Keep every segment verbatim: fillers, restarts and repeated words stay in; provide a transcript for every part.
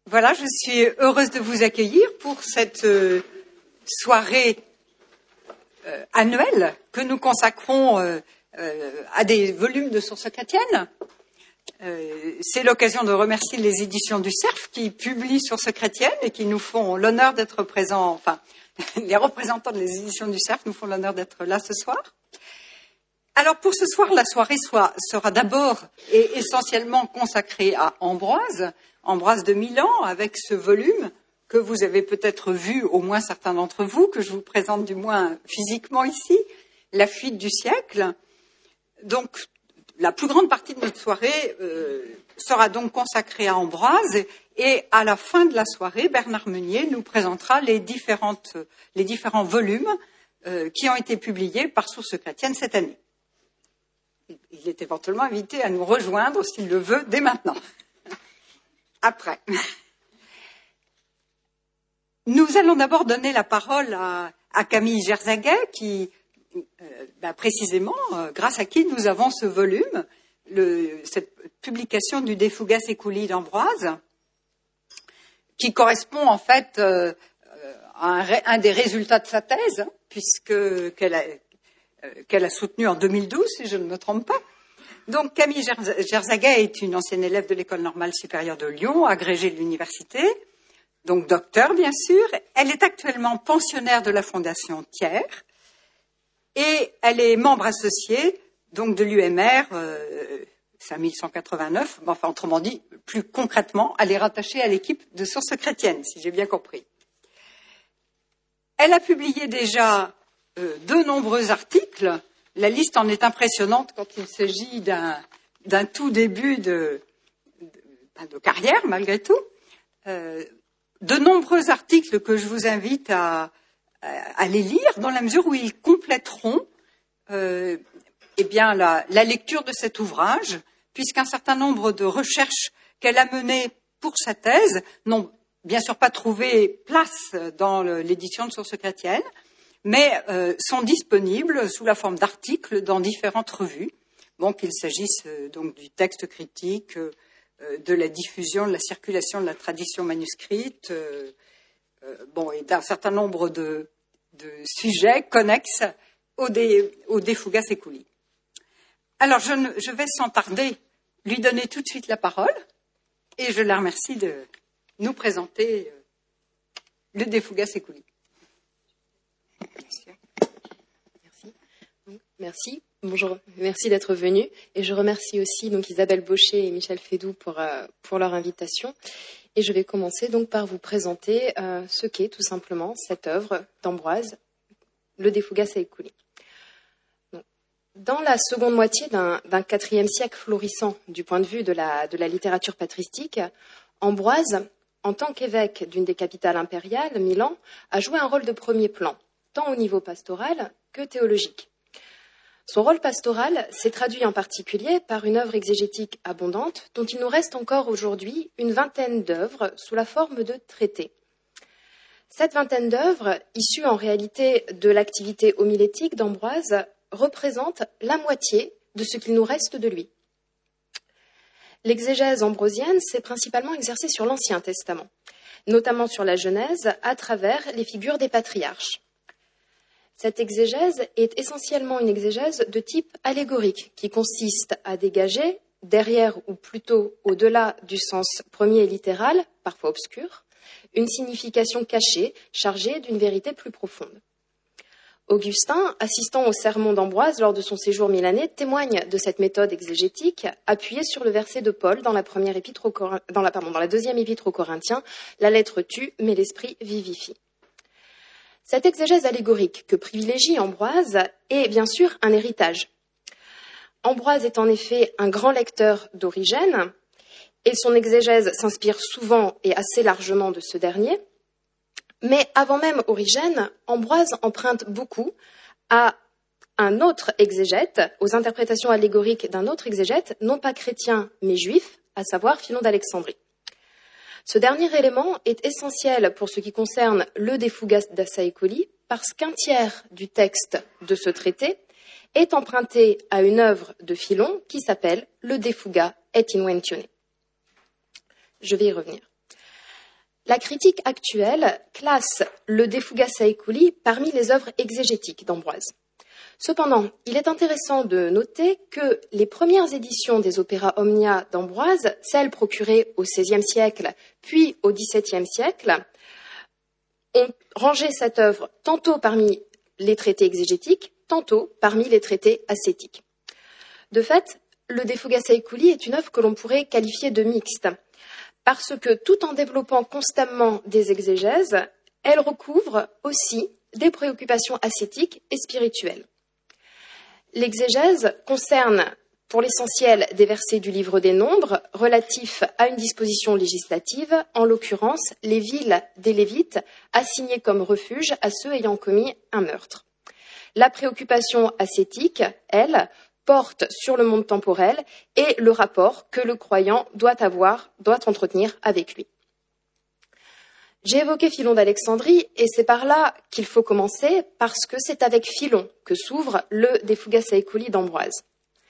Voilà, je suis heureuse de vous accueillir pour cette euh, soirée euh, annuelle que nous consacrons euh, euh, à des volumes de sources chrétiennes. Euh, c'est l'occasion de remercier les éditions du Cerf qui publient Sources chrétiennes et qui nous font l'honneur d'être présents, enfin, les représentants des éditions du Cerf nous font l'honneur d'être là ce soir. Alors pour ce soir, la soirée soit, sera d'abord et essentiellement consacrée à Ambroise, Ambroise de Milan, avec ce volume que vous avez peut-être vu, au moins certains d'entre vous, que je vous présente du moins physiquement ici, La fuite du siècle. Donc, la plus grande partie de notre soirée euh, sera donc consacrée à Ambroise et à la fin de la soirée, Bernard Meunier nous présentera les, différentes, les différents volumes euh, qui ont été publiés par Sources chrétiennes cette année. Il est éventuellement invité à nous rejoindre, s'il le veut, dès maintenant. Après. Nous allons d'abord donner la parole à, à Camille Gerzaguet, qui, euh, ben précisément, euh, grâce à qui nous avons ce volume, le, cette publication du De Fugace Eculi d'Ambroise, qui correspond en fait euh, à un, un des résultats de sa thèse, hein, puisque qu'elle a, euh, qu'elle a soutenu en deux mille douze, si je ne me trompe pas. Donc Camille Gerzaguet est une ancienne élève de l'École normale supérieure de Lyon, agrégée de l'université, donc docteur bien sûr. Elle est actuellement pensionnaire de la Fondation Thiers et elle est membre associée donc de l'U M R euh, cinq mille cent quatre-vingt-neuf. Enfin, autrement dit, plus concrètement, elle est rattachée à l'équipe de Sources chrétiennes, si j'ai bien compris. Elle a publié déjà euh, de nombreux articles. La liste en est impressionnante quand il s'agit d'un, d'un tout début de, de, de carrière, malgré tout. Euh, de nombreux articles que je vous invite à, à, à les lire, dans la mesure où ils compléteront euh, eh bien, la, la lecture de cet ouvrage, puisqu'un certain nombre de recherches qu'elle a menées pour sa thèse n'ont bien sûr pas trouvé place dans le, l'édition de Sources chrétiennes, mais euh, sont disponibles sous la forme d'articles dans différentes revues. Bon, qu'il s'agisse euh, donc du texte critique, euh, de la diffusion, de la circulation de la tradition manuscrite, euh, euh, bon, et d'un certain nombre de, de sujets connexes au De, au De Fugace Eculi. Alors, je, ne, je vais sans tarder lui donner tout de suite la parole, et je la remercie de nous présenter euh, le De Fugace Eculi. Merci. Merci. Bonjour. Merci d'être venu. Et je remercie aussi donc Isabelle Baucher et Michel Fédoux pour, euh, pour leur invitation. Et je vais commencer donc par vous présenter euh, ce qu'est tout simplement cette œuvre d'Ambroise, le De Fugace Eculi. Dans la seconde moitié d'un, d'un quatrième siècle florissant du point de vue de la, de la littérature patristique, Ambroise, en tant qu'évêque d'une des capitales impériales, Milan, a joué un rôle de premier plan, tant au niveau pastoral que théologique. Son rôle pastoral s'est traduit en particulier par une œuvre exégétique abondante dont il nous reste encore aujourd'hui une vingtaine d'œuvres sous la forme de traités. Cette vingtaine d'œuvres, issues en réalité de l'activité homilétique d'Ambroise, représente la moitié de ce qu'il nous reste de lui. L'exégèse ambrosienne s'est principalement exercée sur l'Ancien Testament, notamment sur la Genèse, à travers les figures des patriarches. Cette exégèse est essentiellement une exégèse de type allégorique, qui consiste à dégager, derrière ou plutôt au-delà du sens premier et littéral, parfois obscur, une signification cachée, chargée d'une vérité plus profonde. Augustin, assistant au sermon d'Ambroise lors de son séjour milanais, témoigne de cette méthode exégétique appuyée sur le verset de Paul dans la, première épître aux Corin... dans la, pardon, dans la deuxième épître aux Corinthiens, la lettre tue, mais l'esprit vivifie. Cette exégèse allégorique que privilégie Ambroise est bien sûr un héritage. Ambroise est en effet un grand lecteur d'Origène et son exégèse s'inspire souvent et assez largement de ce dernier. Mais avant même Origène, Ambroise emprunte beaucoup à un autre exégète, aux interprétations allégoriques d'un autre exégète, non pas chrétien mais juif, à savoir Philon d'Alexandrie. Ce dernier élément est essentiel pour ce qui concerne le De Fugace Eculi parce qu'un tiers du texte de ce traité est emprunté à une œuvre de Philon qui s'appelle le De Fuga et Inventione. Je vais y revenir. La critique actuelle classe le De Fugace Saeculi parmi les œuvres exégétiques d'Ambroise. Cependant, il est intéressant de noter que les premières éditions des Opera Omnia d'Ambroise, celles procurées au seizième siècle, puis au dix-septième siècle, ont rangé cette œuvre tantôt parmi les traités exégétiques, tantôt parmi les traités ascétiques. De fait, le De Fugace Saeculi est une œuvre que l'on pourrait qualifier de mixte, parce que tout en développant constamment des exégèses, elle recouvre aussi des préoccupations ascétiques et spirituelles. L'exégèse concerne pour l'essentiel des versets du livre des Nombres relatifs à une disposition législative, en l'occurrence les villes des Lévites assignées comme refuge à ceux ayant commis un meurtre. La préoccupation ascétique, elle, porte sur le monde temporel et le rapport que le croyant doit avoir, doit entretenir avec lui. J'ai évoqué Philon d'Alexandrie et c'est par là qu'il faut commencer parce que c'est avec Philon que s'ouvre le De Fugace Saeculi d'Ambroise.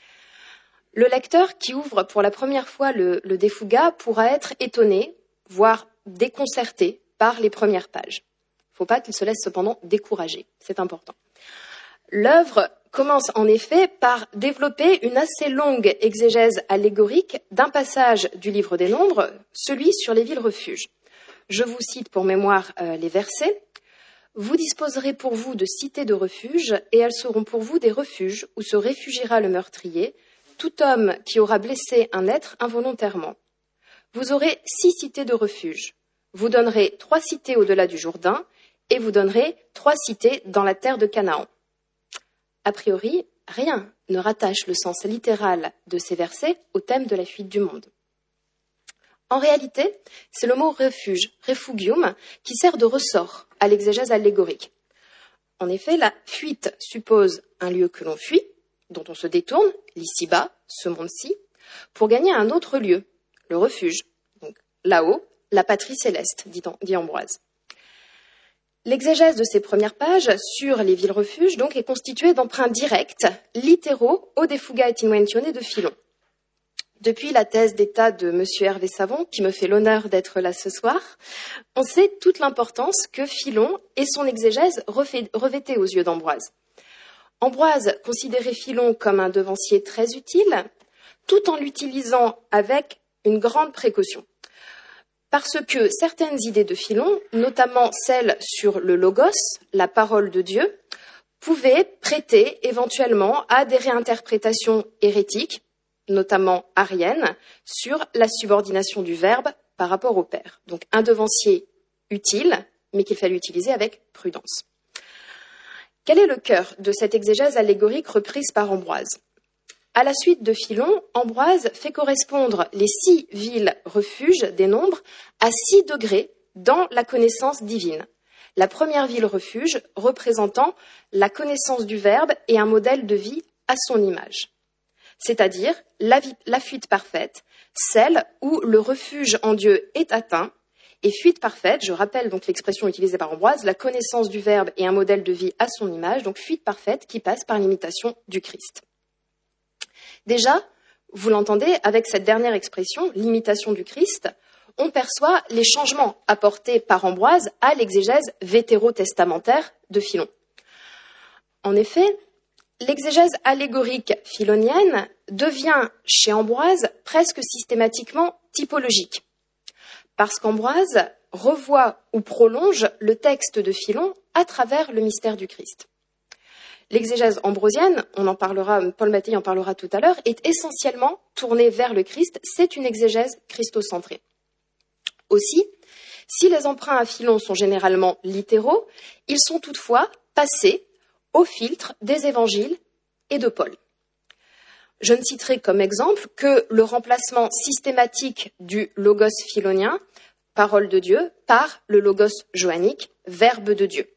Le lecteur qui ouvre pour la première fois le, le De Fuga pourra être étonné, voire déconcerté par les premières pages. Il ne faut pas qu'il se laisse cependant décourager, c'est important. L'œuvre commence en effet par développer une assez longue exégèse allégorique d'un passage du livre des Nombres, celui sur les villes refuges. Je vous cite pour mémoire euh, les versets. « Vous disposerez pour vous de cités de refuge, et elles seront pour vous des refuges où se réfugiera le meurtrier, tout homme qui aura blessé un être involontairement. Vous aurez six cités de refuge. Vous donnerez trois cités au-delà du Jourdain, et vous donnerez trois cités dans la terre de Canaan. » A priori, rien ne rattache le sens littéral de ces versets au thème de la fuite du monde. En réalité, c'est le mot refuge, refugium, qui sert de ressort à l'exégèse allégorique. En effet, la fuite suppose un lieu que l'on fuit, dont on se détourne, l'ici-bas, ce monde-ci, pour gagner un autre lieu, le refuge. Donc là-haut, la patrie céleste, dit, dit Ambroise. L'exégèse de ces premières pages sur les villes refuges donc est constituée d'emprunts directs, littéraux, au De Fuga et Inventione de Philon. Depuis la thèse d'état de M. Hervé Savon, qui me fait l'honneur d'être là ce soir, on sait toute l'importance que Philon et son exégèse revêtaient aux yeux d'Ambroise. Ambroise considérait Philon comme un devancier très utile, tout en l'utilisant avec une grande précaution. Parce que certaines idées de Philon, notamment celles sur le logos, la parole de Dieu, pouvaient prêter éventuellement à des réinterprétations hérétiques, notamment ariennes, sur la subordination du verbe par rapport au Père. Donc un devancier utile, mais qu'il fallait utiliser avec prudence. Quel est le cœur de cette exégèse allégorique reprise par Ambroise ? À la suite de Philon, Ambroise fait correspondre les six villes refuges des Nombres à six degrés dans la connaissance divine. La première ville refuge représentant la connaissance du Verbe et un modèle de vie à son image. C'est-à-dire la, vie, la fuite parfaite, celle où le refuge en Dieu est atteint, et fuite parfaite, je rappelle donc l'expression utilisée par Ambroise, la connaissance du Verbe et un modèle de vie à son image, donc fuite parfaite qui passe par l'imitation du Christ. Déjà, vous l'entendez, avec cette dernière expression, l'imitation du Christ, on perçoit les changements apportés par Ambroise à l'exégèse vétérotestamentaire de Philon. En effet, l'exégèse allégorique philonienne devient, chez Ambroise, presque systématiquement typologique, parce qu'Ambroise revoit ou prolonge le texte de Philon à travers le mystère du Christ. L'exégèse ambrosienne, on en parlera, Paul Mattei en parlera tout à l'heure, est essentiellement tournée vers le Christ. C'est une exégèse christocentrée. Aussi, si les emprunts à Philon sont généralement littéraux, ils sont toutefois passés au filtre des évangiles et de Paul. Je ne citerai comme exemple que le remplacement systématique du logos philonien, parole de Dieu, par le logos joannique, verbe de Dieu.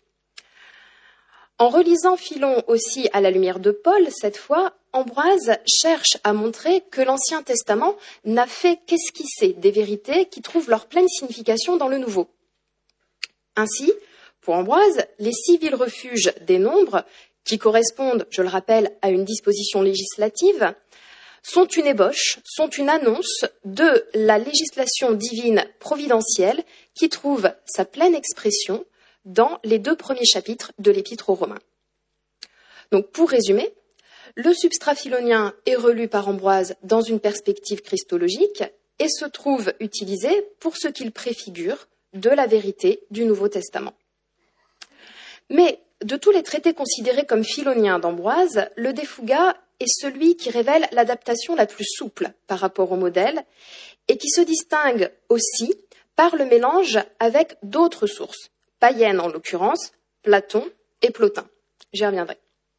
En relisant Philon aussi à la lumière de Paul, cette fois, Ambroise cherche à montrer que l'Ancien Testament n'a fait qu'esquisser des vérités qui trouvent leur pleine signification dans le Nouveau. Ainsi, pour Ambroise, les six villes refuges des Nombres, qui correspondent, je le rappelle, à une disposition législative, sont une ébauche, sont une annonce de la législation divine providentielle qui trouve sa pleine expression dans les deux premiers chapitres de l'Épître aux Romains. Donc, pour résumer, le substrat philonien est relu par Ambroise dans une perspective christologique et se trouve utilisé pour ce qu'il préfigure de la vérité du Nouveau Testament. Mais de tous les traités considérés comme philoniens d'Ambroise, le De Fuga est celui qui révèle l'adaptation la plus souple par rapport au modèle et qui se distingue aussi par le mélange avec d'autres sources, païennes en l'occurrence, Platon et Plotin. J'y reviendrai.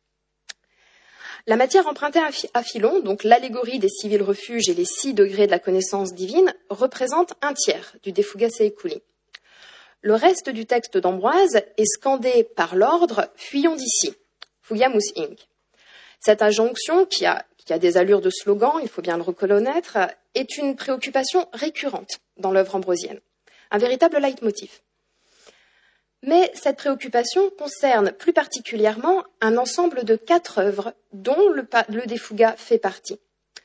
La matière empruntée à Philon, donc l'allégorie des civils refuges et les six degrés de la connaissance divine, représente un tiers du De Fuga Saeculi. Le reste du texte d'Ambroise est scandé par l'ordre « Fuyons d'ici », Fugiamus Inc. Cette injonction, qui a, qui a des allures de slogan, il faut bien le reconnaître, est une préoccupation récurrente dans l'œuvre ambrosienne, un véritable leitmotiv. Mais cette préoccupation concerne plus particulièrement un ensemble de quatre œuvres dont le, le De Fuga fait partie.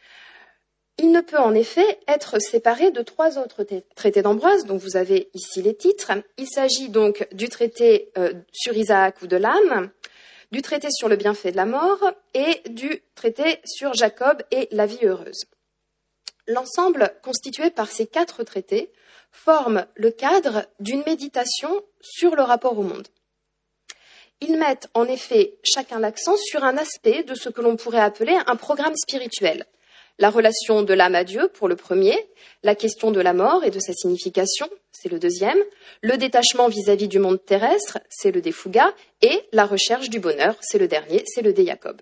Il ne peut en effet être séparé de trois autres traités d'Ambroise, dont vous avez ici les titres. Il s'agit donc du traité euh, sur Isaac ou de l'âme, du traité sur le bienfait de la mort et du traité sur Jacob et la vie heureuse. L'ensemble constitué par ces quatre traités forme le cadre d'une méditation sur le rapport au monde. Ils mettent en effet chacun l'accent sur un aspect de ce que l'on pourrait appeler un programme spirituel. La relation de l'âme à Dieu pour le premier, la question de la mort et de sa signification, c'est le deuxième, le détachement vis-à-vis du monde terrestre, c'est le De Fuga, et la recherche du bonheur, c'est le dernier, c'est le De Jacob.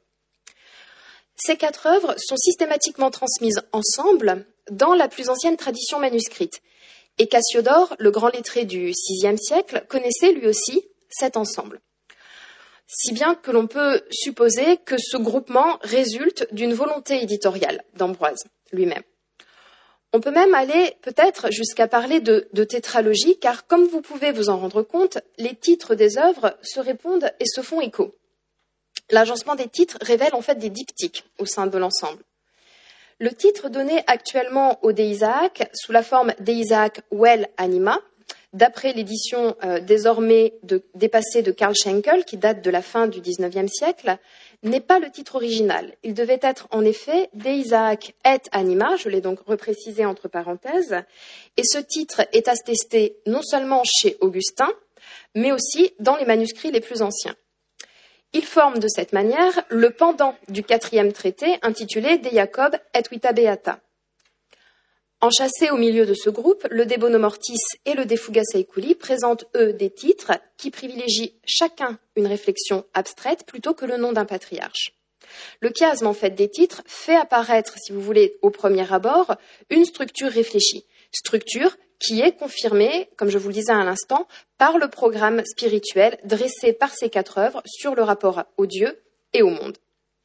Ces quatre œuvres sont systématiquement transmises ensemble dans la plus ancienne tradition manuscrite. Et Cassiodore, le grand lettré du sixième siècle, connaissait lui aussi cet ensemble. Si bien que l'on peut supposer que ce groupement résulte d'une volonté éditoriale d'Ambroise lui-même. On peut même aller peut-être jusqu'à parler de, de tétralogie, car comme vous pouvez vous en rendre compte, les titres des œuvres se répondent et se font écho. L'agencement des titres révèle en fait des diptyques au sein de l'ensemble. Le titre donné actuellement au De Isaac, sous la forme De Isaac Vel Anima, d'après l'édition euh, désormais de, dépassée de Karl Schenkel, qui date de la fin du dix-neuvième siècle, n'est pas le titre original. Il devait être en effet De Isaac et Anima, je l'ai donc reprécisé entre parenthèses, et ce titre est attesté non seulement chez Augustin, mais aussi dans les manuscrits les plus anciens. Il forme de cette manière le pendant du quatrième traité intitulé De Jacob et Vita Beata. Enchâssés au milieu de ce groupe, le De Bono Mortis et le De Fuga Saeculi présentent, eux, des titres qui privilégient chacun une réflexion abstraite plutôt que le nom d'un patriarche. Le chiasme, en fait, des titres fait apparaître, si vous voulez, au premier abord, une structure réfléchie. Structure qui est confirmée, comme je vous le disais à l'instant, par le programme spirituel dressé par ces quatre œuvres sur le rapport au Dieu et au monde.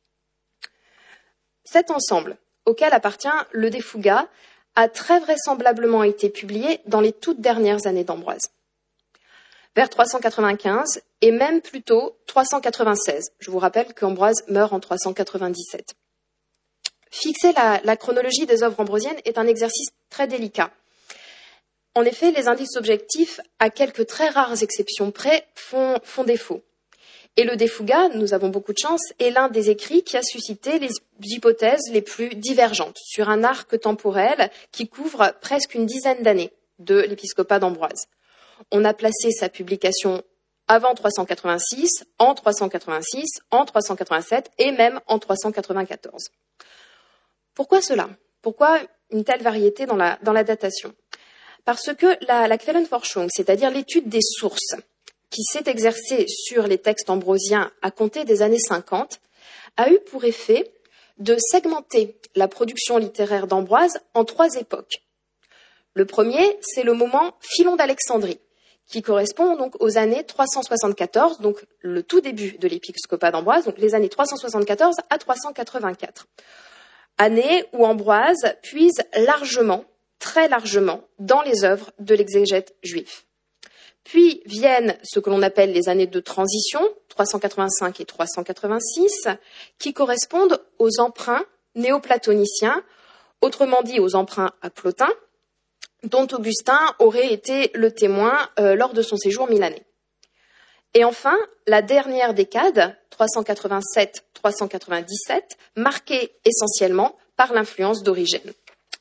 Cet ensemble, auquel appartient le De Fuga, a très vraisemblablement été publié dans les toutes dernières années d'Ambroise, vers trois cent quatre-vingt-quinze et même plutôt trois cent quatre-vingt-seize. Je vous rappelle qu'Ambroise meurt en trois cent quatre-vingt-dix-sept. Fixer la, la chronologie des œuvres ambrosiennes est un exercice très délicat. En effet, les indices objectifs, à quelques très rares exceptions près, font, font défaut. Et le De Fuga, nous avons beaucoup de chance, est l'un des écrits qui a suscité les hypothèses les plus divergentes sur un arc temporel qui couvre presque une dizaine d'années de l'épiscopat d'Ambroise. On a placé sa publication avant trois cent quatre-vingt-six, en trois cent quatre-vingt-six, en trois cent quatre-vingt-sept et même en trois cent quatre-vingt-quatorze. Pourquoi cela ? Pourquoi une telle variété dans la, dans la datation ? Parce que la, la Quellenforschung, c'est-à-dire l'étude des sources, qui s'est exercée sur les textes ambrosiens à compter des années cinquante, a eu pour effet de segmenter la production littéraire d'Ambroise en trois époques. Le premier, c'est le moment Philon d'Alexandrie, qui correspond donc aux années trois cent soixante-quatorze, donc le tout début de l'épiscopat d'Ambroise, donc les années trois cent soixante-quatorze à trois cent quatre-vingt-quatre. Année où Ambroise puise largement, très largement, dans les œuvres de l'exégète juif. Puis viennent ce que l'on appelle les années de transition, trois cent quatre-vingt-cinq et trois cent quatre-vingt-six, qui correspondent aux emprunts néoplatoniciens, autrement dit aux emprunts à Plotin, dont Augustin aurait été le témoin euh, lors de son séjour milanais. Et enfin, la dernière décade, trois cent quatre-vingt-sept à trois cent quatre-vingt-dix-sept, marquée essentiellement par l'influence d'Origène.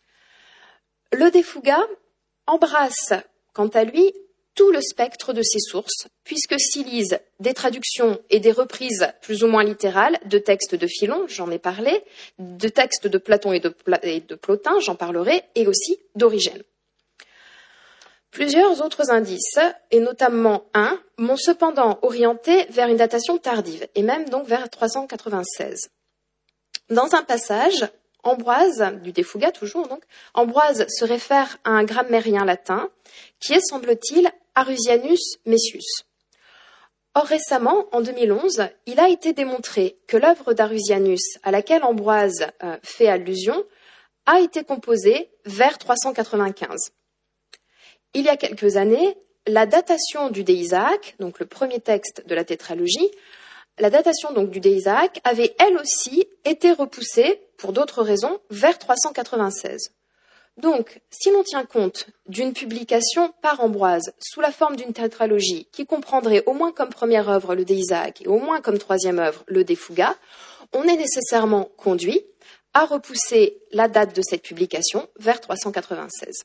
Le De Fuga embrasse, quant à lui, tout le spectre de ses sources, puisque s'y lisent des traductions et des reprises plus ou moins littérales de textes de Philon, j'en ai parlé, de textes de Platon et de, Pla- et de Plotin, j'en parlerai, et aussi d'Origène. Plusieurs autres indices, et notamment un, m'ont cependant orienté vers une datation tardive, et même donc vers trois cent quatre-vingt-seize. Dans un passage, Ambroise, du De Fuga toujours donc, Ambroise se réfère à un grammairien latin qui est, semble-t-il, Arusianus Messius. Or récemment, en deux mille onze, il a été démontré que l'œuvre d'Arusianus, à laquelle Ambroise euh, fait allusion, a été composée vers trois cent quatre-vingt-quinze. Il y a quelques années, la datation du De Isaac, donc le premier texte de la tétralogie, la datation donc du De Isaac avait elle aussi été repoussée, pour d'autres raisons, vers trois cent quatre-vingt-seize. Donc, si l'on tient compte d'une publication par Ambroise sous la forme d'une tétralogie qui comprendrait au moins comme première œuvre le De Isaac et au moins comme troisième œuvre le De Fuga, on est nécessairement conduit à repousser la date de cette publication vers trois cent quatre-vingt-seize.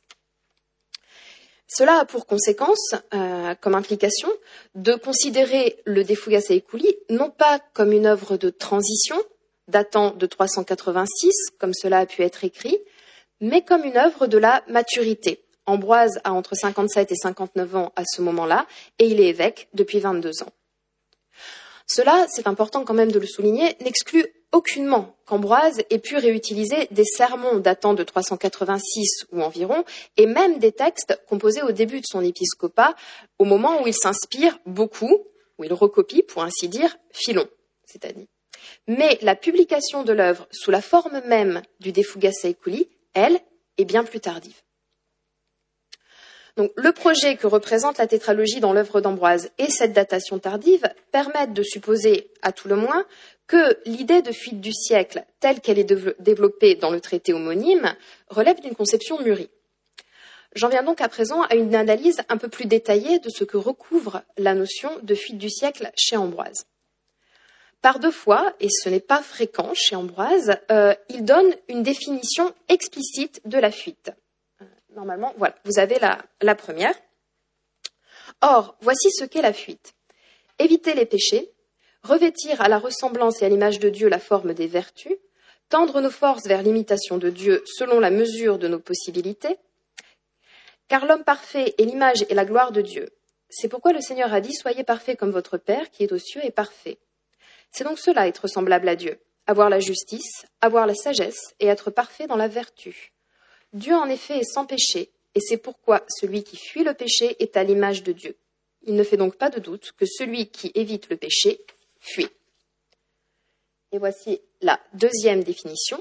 Cela a pour conséquence, euh, comme implication, de considérer le De Fuga Saeculi non pas comme une œuvre de transition datant de trois cent quatre-vingt-six, comme cela a pu être écrit, mais comme une œuvre de la maturité. Ambroise a entre cinquante-sept et cinquante-neuf ans à ce moment-là, et il est évêque depuis vingt-deux ans. Cela, c'est important quand même de le souligner, n'exclut aucunement qu'Ambroise ait pu réutiliser des sermons datant de trois cent quatre-vingt-six ou environ, et même des textes composés au début de son épiscopat, au moment où il s'inspire beaucoup, où il recopie, pour ainsi dire, Philon, c'est-à-dire. Mais la publication de l'œuvre sous la forme même du De Fuga Saeculi, elle, est bien plus tardive. Donc, le projet que représente la tétralogie dans l'œuvre d'Ambroise et cette datation tardive permettent de supposer, à tout le moins, que l'idée de fuite du siècle, telle qu'elle est développée dans le traité homonyme, relève d'une conception mûrie. J'en viens donc à présent à une analyse un peu plus détaillée de ce que recouvre la notion de fuite du siècle chez Ambroise. Par deux fois, et ce n'est pas fréquent chez Ambroise, euh, il donne une définition explicite de la fuite. Normalement, voilà, vous avez la, la première. Or, voici ce qu'est la fuite. Éviter les péchés, revêtir à la ressemblance et à l'image de Dieu la forme des vertus, tendre nos forces vers l'imitation de Dieu selon la mesure de nos possibilités, car l'homme parfait est l'image et la gloire de Dieu. C'est pourquoi le Seigneur a dit « Soyez parfaits comme votre Père qui est aux cieux est parfait ». C'est donc cela être semblable à Dieu, avoir la justice, avoir la sagesse et être parfait dans la vertu. Dieu en effet est sans péché, et c'est pourquoi celui qui fuit le péché est à l'image de Dieu. Il ne fait donc pas de doute que celui qui évite le péché fuit. Et voici la deuxième définition.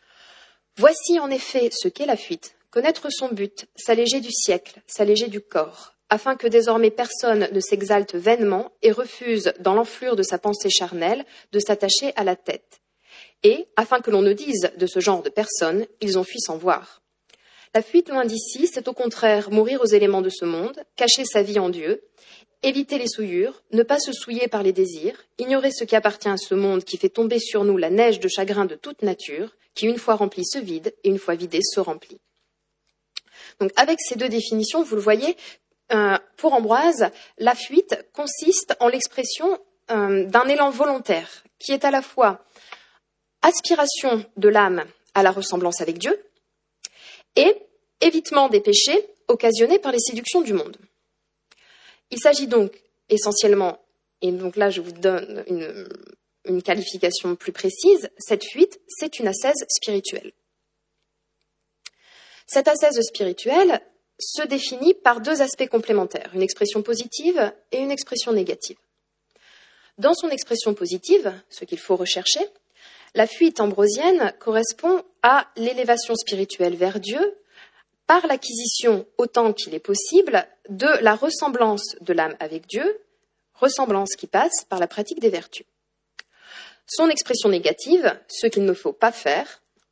Voici en effet ce qu'est la fuite, connaître son but, s'alléger du siècle, s'alléger du corps, afin que désormais personne ne s'exalte vainement et refuse, dans l'enflure de sa pensée charnelle, de s'attacher à la tête. Et, afin que l'on ne dise de ce genre de personnes, ils ont fui sans voir. La fuite loin d'ici, c'est au contraire mourir aux éléments de ce monde, cacher sa vie en Dieu, éviter les souillures, ne pas se souiller par les désirs, ignorer ce qui appartient à ce monde qui fait tomber sur nous la neige de chagrin de toute nature, qui une fois remplie se vide et une fois vidée se remplit. Donc avec ces deux définitions, vous le voyez, euh, pour Ambroise, la fuite consiste en l'expression euh, d'un élan volontaire qui est à la fois aspiration de l'âme à la ressemblance avec Dieu, et évitement des péchés occasionnés par les séductions du monde. Il s'agit donc essentiellement, et donc là je vous donne une, une qualification plus précise, cette fuite, c'est une ascèse spirituelle. Cette ascèse spirituelle se définit par deux aspects complémentaires, une expression positive et une expression négative. Dans son expression positive, ce qu'il faut rechercher, la fuite ambrosienne correspond à l'élévation spirituelle vers Dieu par l'acquisition, autant qu'il est possible, de la ressemblance de l'âme avec Dieu, ressemblance qui passe par la pratique des vertus. Son expression négative, ce qu'il ne faut pas faire,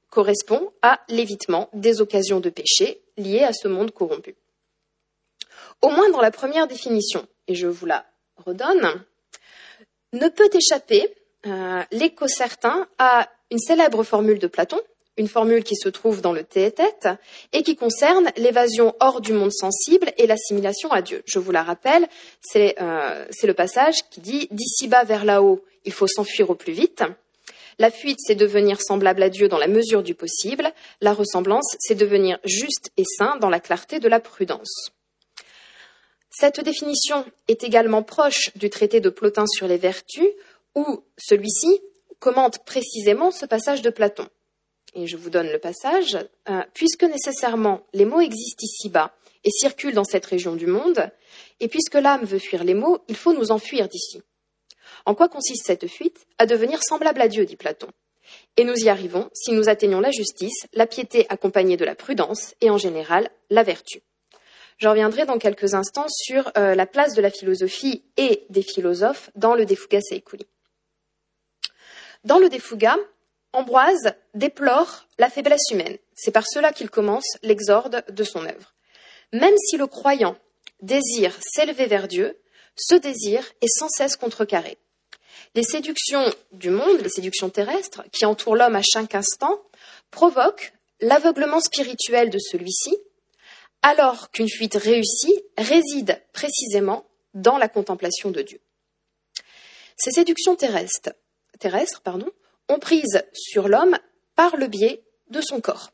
correspond à l'évitement des occasions de péché liées à ce monde corrompu. Au moins dans la première définition, et je vous la redonne, ne peut échapper euh, l'écho certain à une célèbre formule de Platon, une formule qui se trouve dans le Théétète et qui concerne l'évasion hors du monde sensible et l'assimilation à Dieu. Je vous la rappelle, c'est, euh, c'est le passage qui dit « D'ici-bas vers là-haut, il faut s'enfuir au plus vite ». La fuite, c'est devenir semblable à Dieu dans la mesure du possible. La ressemblance, c'est devenir juste et saint dans la clarté de la prudence. Cette définition est également proche du traité de Plotin sur les vertus, où celui-ci commente précisément ce passage de Platon. Et je vous donne le passage. Euh, puisque nécessairement les mots existent ici-bas et circulent dans cette région du monde, et puisque l'âme veut fuir les mots, il faut nous enfuir d'ici. En quoi consiste cette fuite? À devenir semblable à Dieu, dit Platon. Et nous y arrivons si nous atteignons la justice, la piété accompagnée de la prudence et en général la vertu. Je reviendrai dans quelques instants sur euh, la place de la philosophie et des philosophes dans le De Fuga Saeculi. Dans le De Fuga, Ambroise déplore la faiblesse humaine. C'est par cela qu'il commence l'exorde de son œuvre. Même si le croyant désire s'élever vers Dieu, ce désir est sans cesse contrecarré. Les séductions du monde, les séductions terrestres, qui entourent l'homme à chaque instant, provoquent l'aveuglement spirituel de celui-ci, alors qu'une fuite réussie réside précisément dans la contemplation de Dieu. Ces séductions terrestres, terrestres pardon, ont prise sur l'homme par le biais de son corps.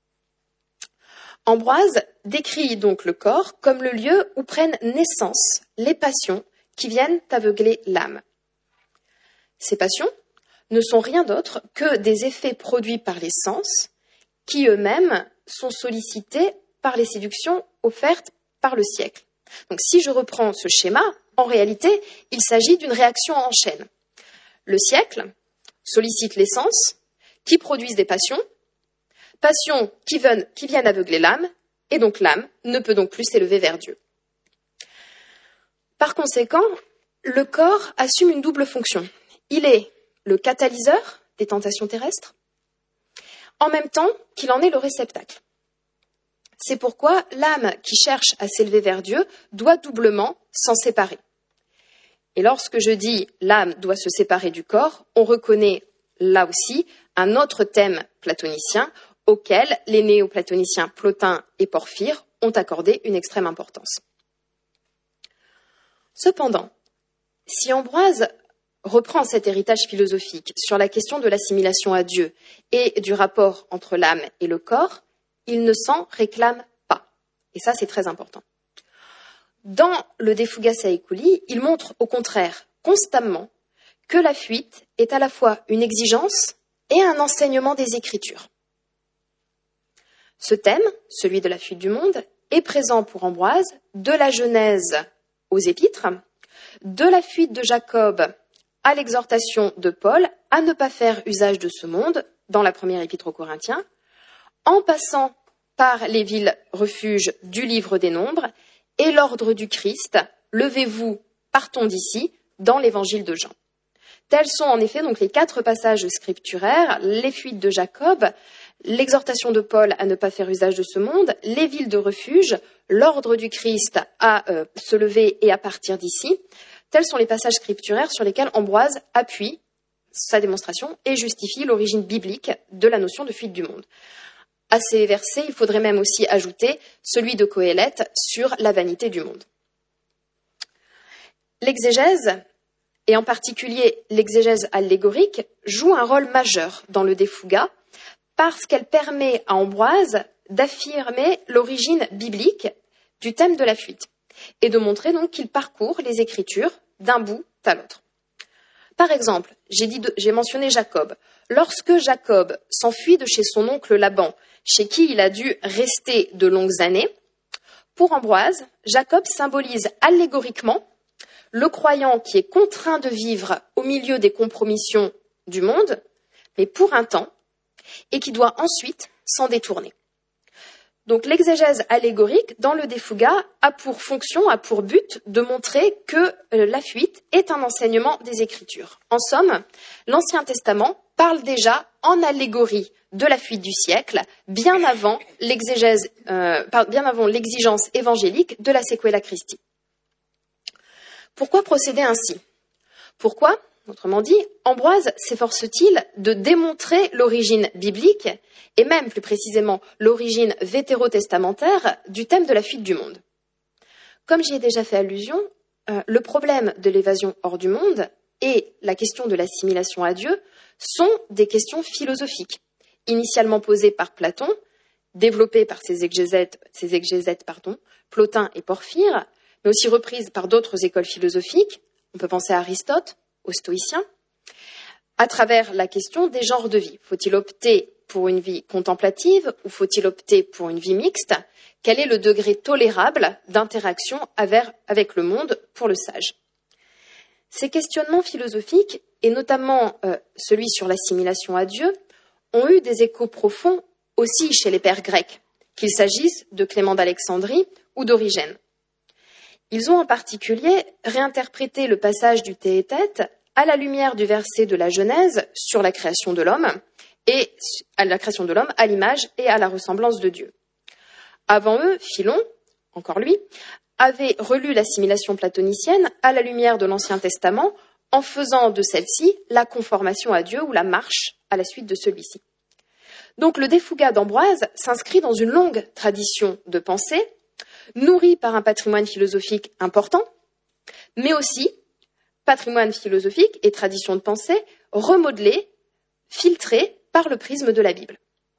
Ambroise décrit donc le corps comme le lieu où prennent naissance les passions qui viennent aveugler l'âme. Ces passions ne sont rien d'autre que des effets produits par les sens qui eux-mêmes sont sollicités par les séductions offertes par le siècle. Donc si je reprends ce schéma, en réalité, il s'agit d'une réaction en chaîne. Le siècle sollicite les sens qui produisent des passions, passions qui viennent, qui viennent aveugler l'âme, et donc l'âme ne peut donc plus s'élever vers Dieu. Par conséquent, le corps assume une double fonction. Il est le catalyseur des tentations terrestres, en même temps qu'il en est le réceptacle. C'est pourquoi l'âme qui cherche à s'élever vers Dieu doit doublement s'en séparer. Et lorsque je dis l'âme doit se séparer du corps, on reconnaît là aussi un autre thème platonicien auquel les néoplatoniciens Plotin et Porphyre ont accordé une extrême importance. Cependant, si Ambroise reprend cet héritage philosophique sur la question de l'assimilation à Dieu et du rapport entre l'âme et le corps, il ne s'en réclame pas. Et ça, c'est très important. Dans le De Fuga Saeculi, il montre au contraire constamment que la fuite est à la fois une exigence et un enseignement des Écritures. Ce thème, celui de la fuite du monde, est présent pour Ambroise de la Genèse aux Épîtres, de la fuite de Jacob à l'exhortation de Paul à ne pas faire usage de ce monde dans la première Épître aux Corinthiens, en passant par les villes refuges du livre des Nombres et l'ordre du Christ, levez-vous, partons d'ici, dans l'évangile de Jean. Tels sont en effet donc les quatre passages scripturaires, les fuites de Jacob, l'exhortation de Paul à ne pas faire usage de ce monde, les villes de refuge, l'ordre du Christ à euh, se lever et à partir d'ici. Tels sont les passages scripturaires sur lesquels Ambroise appuie sa démonstration et justifie l'origine biblique de la notion de fuite du monde. À ces versets, il faudrait même aussi ajouter celui de Coëlette sur la vanité du monde. L'exégèse, et en particulier l'exégèse allégorique, joue un rôle majeur dans le De Fuga parce qu'elle permet à Ambroise d'affirmer l'origine biblique du thème de la fuite et de montrer donc qu'il parcourt les Écritures d'un bout à l'autre. Par exemple, j'ai, dit de, j'ai mentionné Jacob. Lorsque Jacob s'enfuit de chez son oncle Laban, chez qui il a dû rester de longues années, pour Ambroise, Jacob symbolise allégoriquement le croyant qui est contraint de vivre au milieu des compromissions du monde, mais pour un temps, et qui doit ensuite s'en détourner. Donc l'exégèse allégorique dans le De Fuga a pour fonction, a pour but de montrer que la fuite est un enseignement des Écritures. En somme, l'Ancien Testament parle déjà en allégorie de la fuite du siècle, bien avant l'exégèse, euh, bien avant l'exigence évangélique de la sequela Christi. Pourquoi procéder ainsi ? Pourquoi ? Autrement dit, Ambroise s'efforce-t-il de démontrer l'origine biblique et même plus précisément l'origine vétérotestamentaire du thème de la fuite du monde. Comme j'y ai déjà fait allusion, euh, le problème de l'évasion hors du monde et la question de l'assimilation à Dieu sont des questions philosophiques, initialement posées par Platon, développées par ses exégètes, ses exégètes pardon, Plotin et Porphyre, mais aussi reprises par d'autres écoles philosophiques. On peut penser à Aristote, aux stoïciens, à travers la question des genres de vie. Faut-il opter pour une vie contemplative ou faut-il opter pour une vie mixte ? Quel est le degré tolérable d'interaction avec le monde pour le sage ? Ces questionnements philosophiques, et notamment euh, celui sur l'assimilation à Dieu, ont eu des échos profonds aussi chez les pères grecs, qu'il s'agisse de Clément d'Alexandrie ou d'Origène. Ils ont en particulier réinterprété le passage du Théétète à la lumière du verset de la Genèse sur la création de l'homme, et à la création de l'homme à l'image et à la ressemblance de Dieu. Avant eux, Philon, encore lui, avait relu l'assimilation platonicienne à la lumière de l'Ancien Testament en faisant de celle-ci la conformation à Dieu ou la marche à la suite de celui-ci. Donc le De Fuga d'Ambroise s'inscrit dans une longue tradition de pensée, nourrie par un patrimoine philosophique important, mais aussi patrimoine philosophique et tradition de pensée remodelé, filtré par le prisme de la Bible.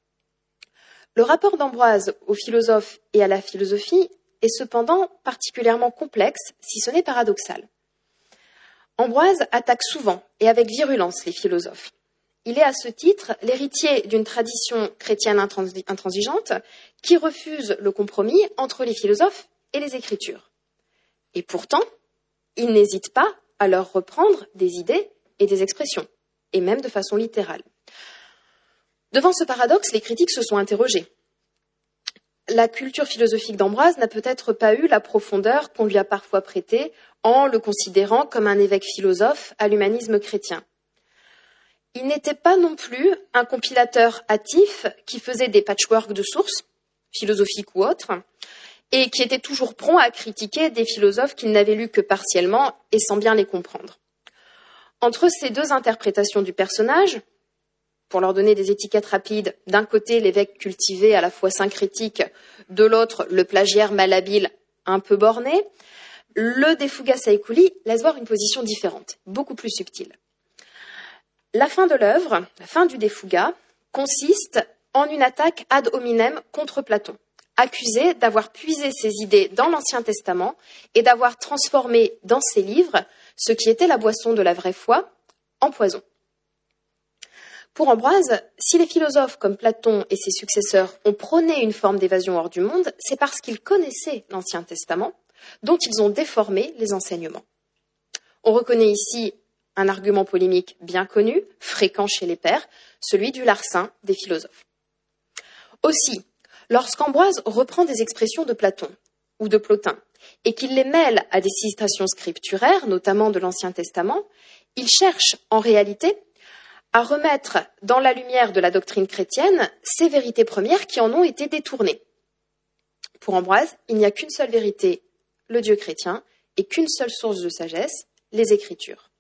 Le rapport d'Ambroise aux philosophes et à la philosophie est cependant particulièrement complexe, si ce n'est paradoxal. Ambroise attaque souvent et avec virulence les philosophes. Il est à ce titre l'héritier d'une tradition chrétienne intransigeante qui refuse le compromis entre les philosophes et les Écritures. Et pourtant, il n'hésite pas à leur reprendre des idées et des expressions, et même de façon littérale. Devant ce paradoxe, les critiques se sont interrogés. La culture philosophique d'Ambroise n'a peut-être pas eu la profondeur qu'on lui a parfois prêtée en le considérant comme un évêque philosophe à l'humanisme chrétien. Il n'était pas non plus un compilateur hâtif qui faisait des patchworks de sources, philosophiques ou autres, et qui était toujours prompt à critiquer des philosophes qu'il n'avait lus que partiellement et sans bien les comprendre. Entre ces deux interprétations du personnage, pour leur donner des étiquettes rapides, d'un côté l'évêque cultivé à la fois syncrétique, de l'autre le plagiaire malhabile un peu borné, le De Fuga Saïkouli laisse voir une position différente, beaucoup plus subtile. La fin de l'œuvre, la fin du De Fuga, consiste en une attaque ad hominem contre Platon, accusé d'avoir puisé ses idées dans l'Ancien Testament et d'avoir transformé dans ses livres ce qui était la boisson de la vraie foi en poison. Pour Ambroise, si les philosophes comme Platon et ses successeurs ont prôné une forme d'évasion hors du monde, c'est parce qu'ils connaissaient l'Ancien Testament, dont ils ont déformé les enseignements. On reconnaît ici un argument polémique bien connu, fréquent chez les pères, celui du larcin des philosophes. Aussi, lorsqu'Ambroise reprend des expressions de Platon ou de Plotin et qu'il les mêle à des citations scripturaires, notamment de l'Ancien Testament, il cherche en réalité à remettre dans la lumière de la doctrine chrétienne ces vérités premières qui en ont été détournées. Pour Ambroise, il n'y a qu'une seule vérité, le Dieu chrétien, et qu'une seule source de sagesse, les Écritures.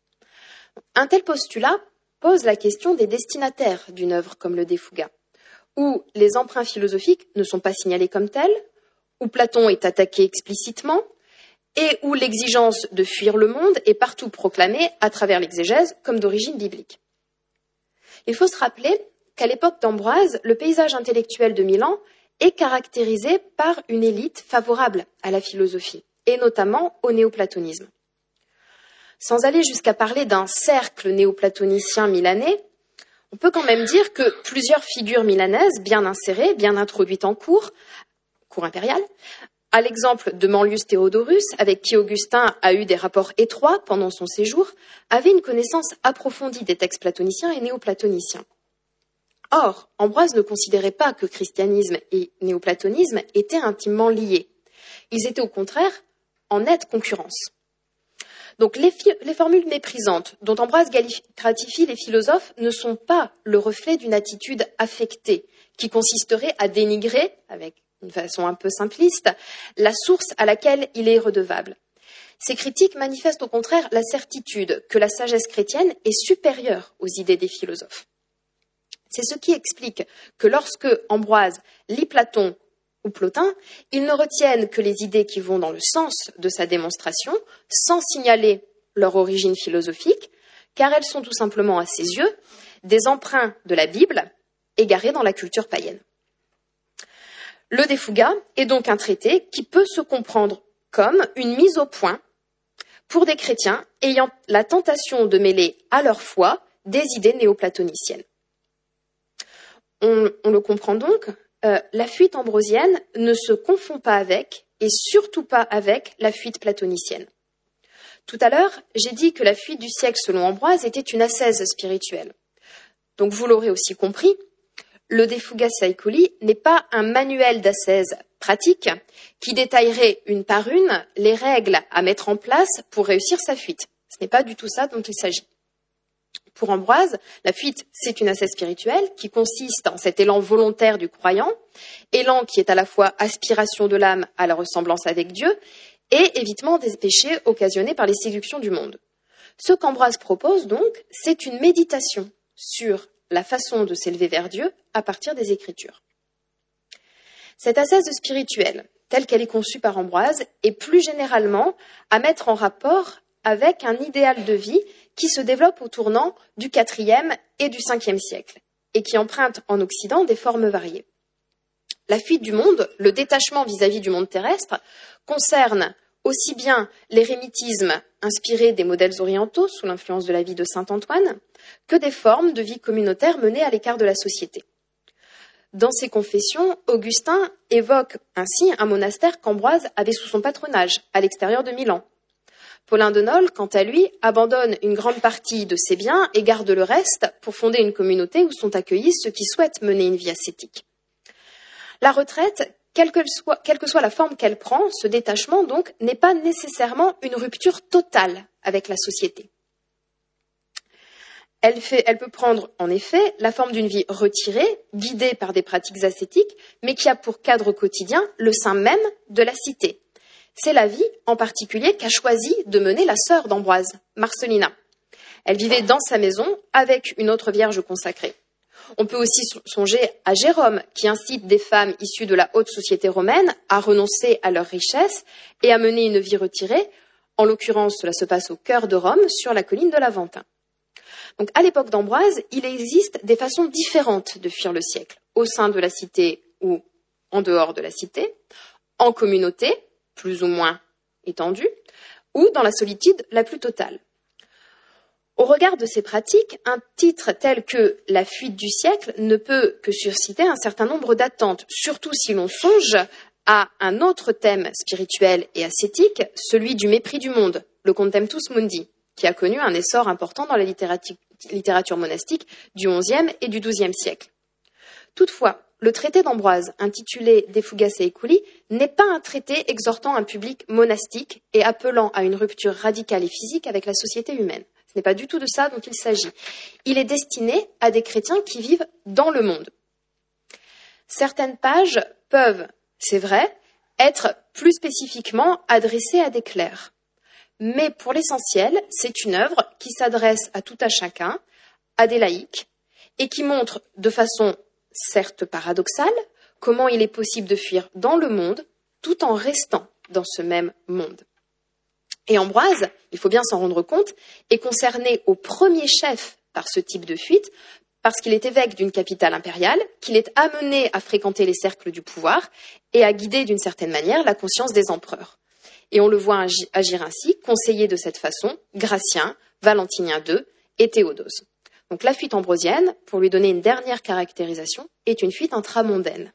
Un tel postulat pose la question des destinataires d'une œuvre comme le De Fuga, où les emprunts philosophiques ne sont pas signalés comme tels, où Platon est attaqué explicitement, et où l'exigence de fuir le monde est partout proclamée à travers l'exégèse comme d'origine biblique. Il faut se rappeler qu'à l'époque d'Ambroise, le paysage intellectuel de Milan est caractérisé par une élite favorable à la philosophie, et notamment au néoplatonisme. Sans aller jusqu'à parler d'un cercle néoplatonicien milanais, on peut quand même dire que plusieurs figures milanaises bien insérées, bien introduites en cours, cour impériale, à l'exemple de Manlius Theodorus, avec qui Augustin a eu des rapports étroits pendant son séjour, avaient une connaissance approfondie des textes platoniciens et néoplatoniciens. Or, Ambroise ne considérait pas que christianisme et néoplatonisme étaient intimement liés. Ils étaient au contraire en nette concurrence. Donc les, les formules méprisantes dont Ambroise gratifie les philosophes ne sont pas le reflet d'une attitude affectée qui consisterait à dénigrer, avec une façon un peu simpliste, la source à laquelle il est redevable. Ces critiques manifestent au contraire la certitude que la sagesse chrétienne est supérieure aux idées des philosophes. C'est ce qui explique que lorsque Ambroise lit Platon ou Plotin, il ne retienne que les idées qui vont dans le sens de sa démonstration, sans signaler leur origine philosophique, car elles sont tout simplement, à ses yeux, des emprunts de la Bible égarés dans la culture païenne. Le De Fuga est donc un traité qui peut se comprendre comme une mise au point pour des chrétiens ayant la tentation de mêler à leur foi des idées néoplatoniciennes. On, on le comprend donc, euh, la fuite ambrosienne ne se confond pas avec, et surtout pas avec, la fuite platonicienne. Tout à l'heure, j'ai dit que la fuite du siècle selon Ambroise était une ascèse spirituelle. Donc vous l'aurez aussi compris, le De Fuga Saiculi n'est pas un manuel d'ascèse pratique qui détaillerait une par une les règles à mettre en place pour réussir sa fuite. Ce n'est pas du tout ça dont il s'agit. Pour Ambroise, la fuite, c'est une ascèse spirituelle qui consiste en cet élan volontaire du croyant, élan qui est à la fois aspiration de l'âme à la ressemblance avec Dieu et évitement des péchés occasionnés par les séductions du monde. Ce qu'Ambroise propose donc, c'est une méditation sur la façon de s'élever vers Dieu à partir des Écritures. Cette ascèse spirituelle, telle qu'elle est conçue par Ambroise, est plus généralement à mettre en rapport avec un idéal de vie qui se développe au tournant du quatrième et du cinquième siècle, et qui emprunte en Occident des formes variées. La fuite du monde, le détachement vis-à-vis du monde terrestre, concerne aussi bien l'érémitisme inspiré des modèles orientaux sous l'influence de la vie de saint Antoine, que des formes de vie communautaire menées à l'écart de la société. Dans ses confessions, Augustin évoque ainsi un monastère qu'Ambroise avait sous son patronage, à l'extérieur de Milan. Paulin de Nole, quant à lui, abandonne une grande partie de ses biens et garde le reste pour fonder une communauté où sont accueillis ceux qui souhaitent mener une vie ascétique. La retraite, quelle que soit, quelle que soit la forme qu'elle prend, ce détachement donc n'est pas nécessairement une rupture totale avec la société. Elle, fait, elle peut prendre en effet la forme d'une vie retirée, guidée par des pratiques ascétiques, mais qui a pour cadre quotidien le sein même de la cité. C'est la vie, en particulier, qu'a choisi de mener la sœur d'Ambroise, Marcellina. Elle vivait dans sa maison avec une autre vierge consacrée. On peut aussi songer à Jérôme, qui incite des femmes issues de la haute société romaine à renoncer à leurs richesses et à mener une vie retirée. En l'occurrence, cela se passe au cœur de Rome, sur la colline de l'Aventin. Donc, à l'époque d'Ambroise, il existe des façons différentes de fuir le siècle, au sein de la cité ou en dehors de la cité, en communauté, plus ou moins étendue, ou dans la solitude la plus totale. Au regard de ces pratiques, un titre tel que « La fuite du siècle » ne peut que susciter un certain nombre d'attentes, surtout si l'on songe à un autre thème spirituel et ascétique, celui du mépris du monde, le Contemptus Mundi, qui a connu un essor important dans la littérature, littérature monastique du onzième et du douzième siècle. Toutefois, le traité d'Ambroise, intitulé De Fuga Saeculi, n'est pas un traité exhortant un public monastique et appelant à une rupture radicale et physique avec la société humaine. Ce n'est pas du tout de ça dont il s'agit. Il est destiné à des chrétiens qui vivent dans le monde. Certaines pages peuvent, c'est vrai, être plus spécifiquement adressées à des clercs. Mais pour l'essentiel, c'est une œuvre qui s'adresse à tout à chacun, à des laïcs, et qui montre de façon certes paradoxale comment il est possible de fuir dans le monde tout en restant dans ce même monde. Et Ambroise, il faut bien s'en rendre compte, est concerné au premier chef par ce type de fuite, parce qu'il est évêque d'une capitale impériale, qu'il est amené à fréquenter les cercles du pouvoir et à guider d'une certaine manière la conscience des empereurs. Et on le voit agir ainsi, conseillé de cette façon, Gratien, Valentinien deux et Théodose. Donc la fuite ambrosienne, pour lui donner une dernière caractérisation, est une fuite intramondaine.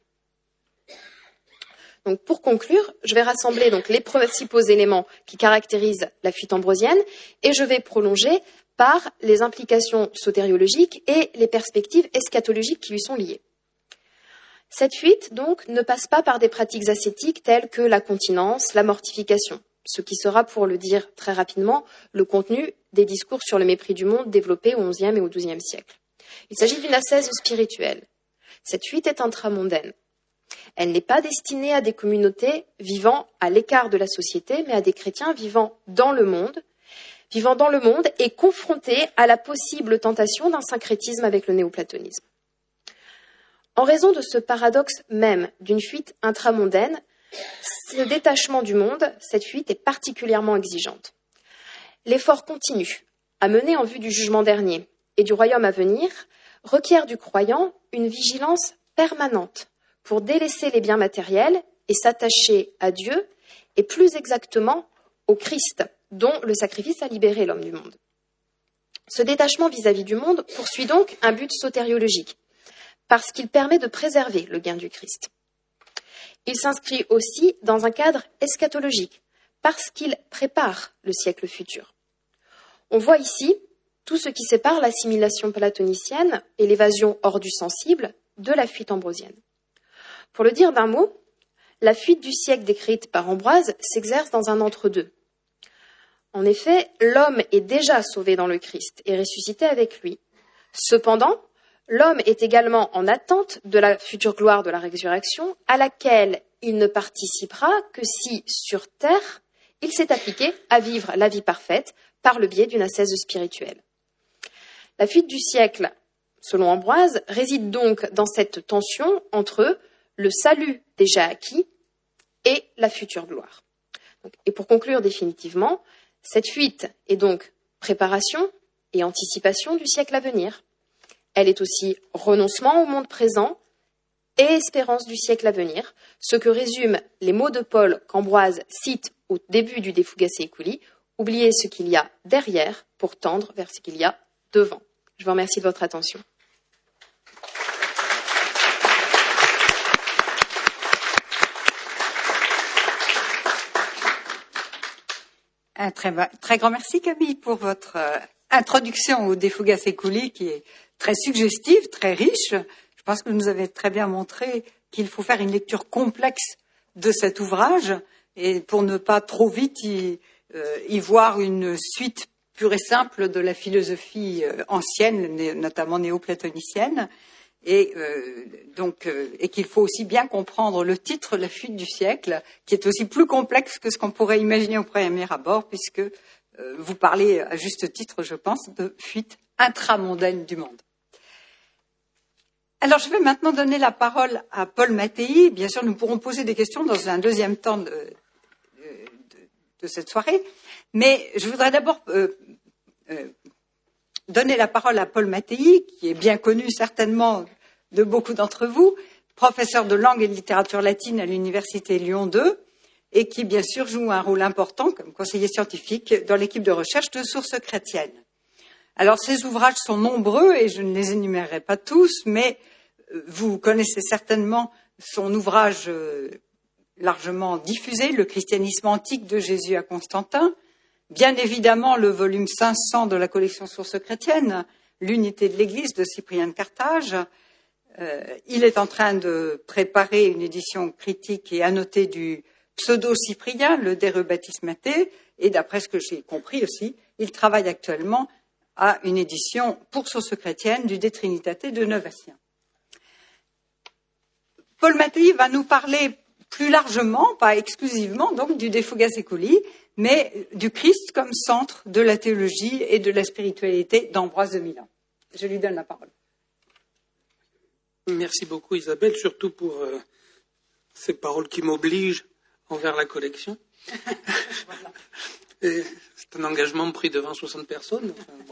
Donc pour conclure, je vais rassembler donc les principaux éléments qui caractérisent la fuite ambrosienne et je vais prolonger par les implications sotériologiques et les perspectives eschatologiques qui lui sont liées. Cette fuite, donc, ne passe pas par des pratiques ascétiques telles que la continence, la mortification, ce qui sera, pour le dire très rapidement, le contenu des discours sur le mépris du monde développés au onzième et au douzième siècle. Il s'agit d'une ascèse spirituelle. Cette fuite est intramondaine. Elle n'est pas destinée à des communautés vivant à l'écart de la société, mais à des chrétiens vivant dans le monde, vivant dans le monde et confrontés à la possible tentation d'un syncrétisme avec le néoplatonisme. En raison de ce paradoxe même d'une fuite intramondaine, ce détachement du monde, cette fuite est particulièrement exigeante. L'effort continu à mener en vue du jugement dernier et du royaume à venir requiert du croyant une vigilance permanente pour délaisser les biens matériels et s'attacher à Dieu et plus exactement au Christ, dont le sacrifice a libéré l'homme du monde. Ce détachement vis-à-vis du monde poursuit donc un but sotériologique, parce qu'il permet de préserver le gain du Christ. Il s'inscrit aussi dans un cadre eschatologique, parce qu'il prépare le siècle futur. On voit ici tout ce qui sépare l'assimilation platonicienne et l'évasion hors du sensible de la fuite ambrosienne. Pour le dire d'un mot, la fuite du siècle décrite par Ambroise s'exerce dans un entre-deux. En effet, l'homme est déjà sauvé dans le Christ et ressuscité avec lui. Cependant, l'homme est également en attente de la future gloire de la résurrection, à laquelle il ne participera que si, sur terre, il s'est appliqué à vivre la vie parfaite par le biais d'une ascèse spirituelle. La fuite du siècle, selon Ambroise, réside donc dans cette tension entre le salut déjà acquis et la future gloire. Et pour conclure définitivement, cette fuite est donc préparation et anticipation du siècle à venir. Elle est aussi renoncement au monde présent et espérance du siècle à venir, ce que résument les mots de Paul qu'Ambroise cite au début du De Fugace Eculi, oubliez ce qu'il y a derrière pour tendre vers ce qu'il y a devant. Je vous remercie de votre attention. Un très, très grand merci Camille pour votre euh, introduction au De Fugace Eculi qui est très suggestive, très riche. Je pense que vous nous avez très bien montré qu'il faut faire une lecture complexe de cet ouvrage et pour ne pas trop vite y, euh, y voir une suite pure et simple de la philosophie euh, ancienne, né, notamment néoplatonicienne, et euh, donc euh, et qu'il faut aussi bien comprendre le titre, la fuite du siècle, qui est aussi plus complexe que ce qu'on pourrait imaginer au premier abord, puisque euh, vous parlez à juste titre, je pense, de fuite intramondaine du monde. Alors, je vais maintenant donner la parole à Paul Mattei. Bien sûr, nous pourrons poser des questions dans un deuxième temps de, de, de cette soirée, mais je voudrais d'abord euh, euh, donner la parole à Paul Mattei, qui est bien connu certainement de beaucoup d'entre vous, professeur de langue et de littérature latine à l'Université Lyon deux, et qui, bien sûr, joue un rôle important comme conseiller scientifique dans l'équipe de recherche de sources chrétiennes. Alors, ces ouvrages sont nombreux et je ne les énumérerai pas tous, mais vous connaissez certainement son ouvrage largement diffusé, Le christianisme antique de Jésus à Constantin, bien évidemment le volume cinq cents de la collection Sources chrétiennes, L'unité de l'Église de Cyprien de Carthage. Euh, il est en train de préparer une édition critique et annotée du pseudo-cyprien, le De Rebaptismate, et d'après ce que j'ai compris aussi, il travaille actuellement à une édition pour Sources chrétiennes du De Trinitate de Neuvatien. Paul Mattei va nous parler plus largement, pas exclusivement, donc du De Fugace Eculi, mais du Christ comme centre de la théologie et de la spiritualité d'Ambroise de Milan. Je lui donne la parole. Merci beaucoup Isabelle, surtout pour euh, ces paroles qui m'obligent envers la collection. Voilà. C'est un engagement pris devant soixante personnes. Enfin, bon.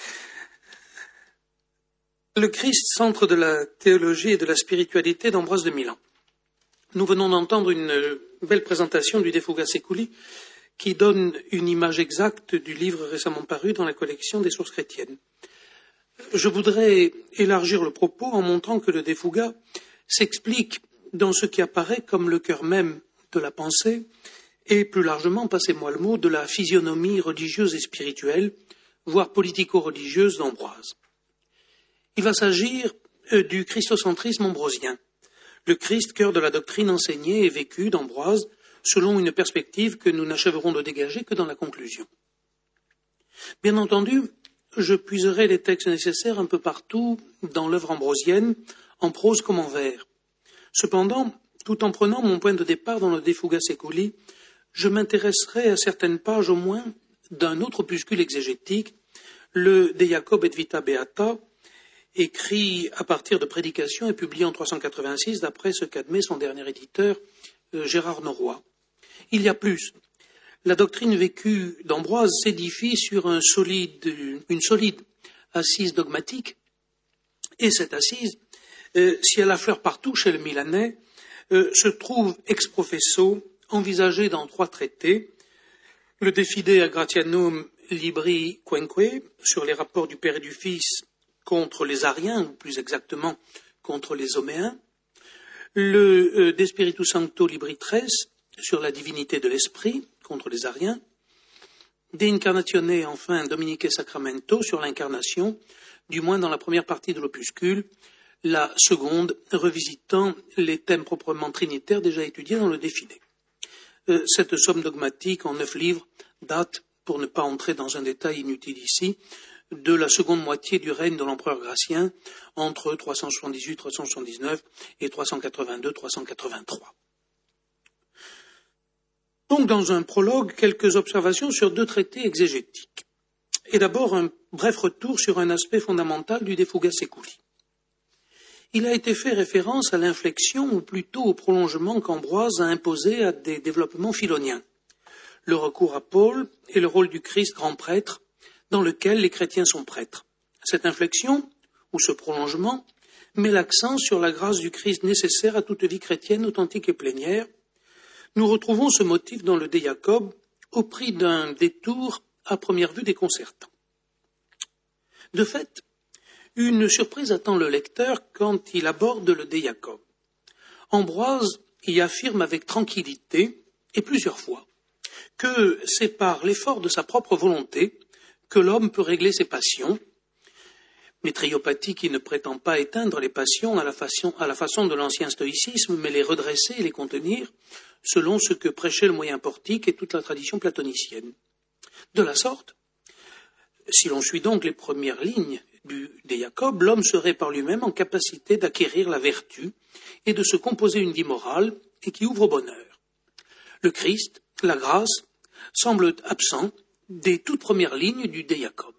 Le Christ, centre de la théologie et de la spiritualité d'Ambroise de Milan. Nous venons d'entendre une belle présentation du De Fugace Eculi qui donne une image exacte du livre récemment paru dans la collection des sources chrétiennes. Je voudrais élargir le propos en montrant que le De Fuga s'explique dans ce qui apparaît comme le cœur même de la pensée et plus largement, passez-moi le mot, de la physionomie religieuse et spirituelle voire politico-religieuse d'Ambroise. Il va s'agir euh, du christocentrisme ambrosien, le Christ, cœur de la doctrine enseignée et vécue d'Ambroise, selon une perspective que nous n'achèverons de dégager que dans la conclusion. Bien entendu, je puiserai les textes nécessaires un peu partout dans l'œuvre ambrosienne, en prose comme en vers. Cependant, tout en prenant mon point de départ dans le De Fuga Seculi, je m'intéresserai à certaines pages au moins d'un autre opuscule exégétique, le De Jacob et Vita Beata, écrit à partir de prédications et publié en trois cent quatre-vingt-six d'après ce qu'admet son dernier éditeur, euh, Gérard Noroy. Il y a plus. La doctrine vécue d'Ambroise s'édifie sur un solide, une solide assise dogmatique, et cette assise, euh, si elle affleure partout chez le Milanais, euh, se trouve ex professo envisagée dans trois traités, le De Fide a Gratianum Libri Quenque, sur les rapports du Père et du Fils contre les Ariens, ou plus exactement contre les Homéens, le euh, De Spiritu Sancto Libri treize, sur la divinité de l'esprit, contre les Ariens, De Incarnatione, enfin, Dominique Sacramento, sur l'incarnation, du moins dans la première partie de l'opuscule, la seconde revisitant les thèmes proprement trinitaires déjà étudiés dans le De Fide. Euh, cette somme dogmatique en neuf livres date, pour ne pas entrer dans un détail inutile ici, de la seconde moitié du règne de l'empereur Gratien, entre trois cent soixante-dix-huit trois cent soixante-dix-neuf et trois cent quatre-vingt-deux trois cent quatre-vingt-trois. Donc, dans un prologue, quelques observations sur deux traités exégétiques. Et d'abord, un bref retour sur un aspect fondamental du De Fuga Seculi. Il a été fait référence à l'inflexion, ou plutôt au prolongement qu'Ambroise a imposé à des développements philoniens. Le recours à Paul et le rôle du Christ grand prêtre, dans lequel les chrétiens sont prêtres. Cette inflexion, ou ce prolongement, met l'accent sur la grâce du Christ nécessaire à toute vie chrétienne authentique et plénière. Nous retrouvons ce motif dans le De Jacob au prix d'un détour à première vue déconcertant. De fait, une surprise attend le lecteur quand il aborde le De Jacob. Ambroise y affirme avec tranquillité, et plusieurs fois, que c'est par l'effort de sa propre volonté que l'homme peut régler ses passions, métriopathie qui ne prétend pas éteindre les passions à la façon, à la façon de l'ancien stoïcisme, mais les redresser et les contenir, selon ce que prêchait le moyen portique et toute la tradition platonicienne. De la sorte, si l'on suit donc les premières lignes du De Jacob, l'homme serait par lui-même en capacité d'acquérir la vertu et de se composer une vie morale et qui ouvre au bonheur. Le Christ, la grâce, semblent absents des toutes premières lignes du De Jacob.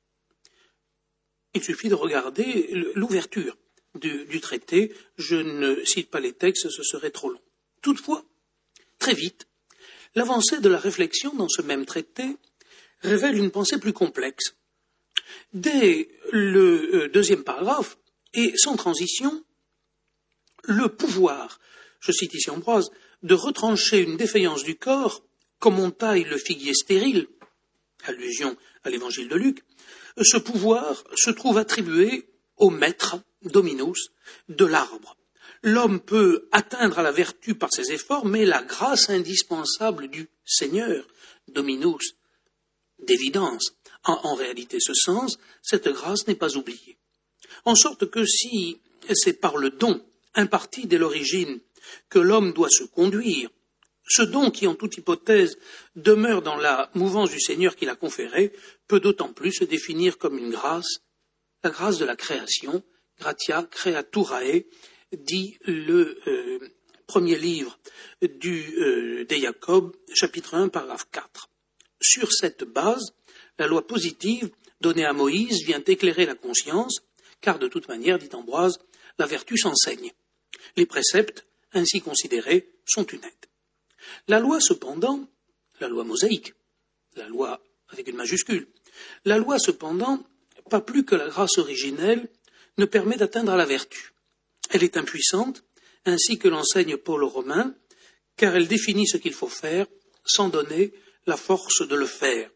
Il suffit de regarder l'ouverture du, du traité. Je ne cite pas les textes, ce serait trop long. Toutefois, très vite, l'avancée de la réflexion dans ce même traité révèle une pensée plus complexe. Dès le deuxième paragraphe, et sans transition, le pouvoir, je cite ici Ambroise, de retrancher une défaillance du corps, comme on taille le figuier stérile, allusion à l'évangile de Luc, ce pouvoir se trouve attribué au maître, dominus, de l'arbre. L'homme peut atteindre à la vertu par ses efforts, mais la grâce indispensable du Seigneur, dominus, d'évidence, a en réalité ce sens, cette grâce n'est pas oubliée. En sorte que si c'est par le don imparti dès l'origine que l'homme doit se conduire, ce don qui, en toute hypothèse, demeure dans la mouvance du Seigneur qui l'a conféré, peut d'autant plus se définir comme une grâce, la grâce de la création, gratia creaturae, dit le euh, premier livre du euh, De Jacob, chapitre un, paragraphe quatre. Sur cette base, la loi positive donnée à Moïse vient éclairer la conscience, car de toute manière, dit Ambroise, la vertu s'enseigne. Les préceptes, ainsi considérés, sont une aide. La loi, cependant, la loi mosaïque, la loi avec une majuscule, la loi, cependant, pas plus que la grâce originelle, ne permet d'atteindre à la vertu. Elle est impuissante, ainsi que l'enseigne Paul aux Romains, car elle définit ce qu'il faut faire sans donner la force de le faire.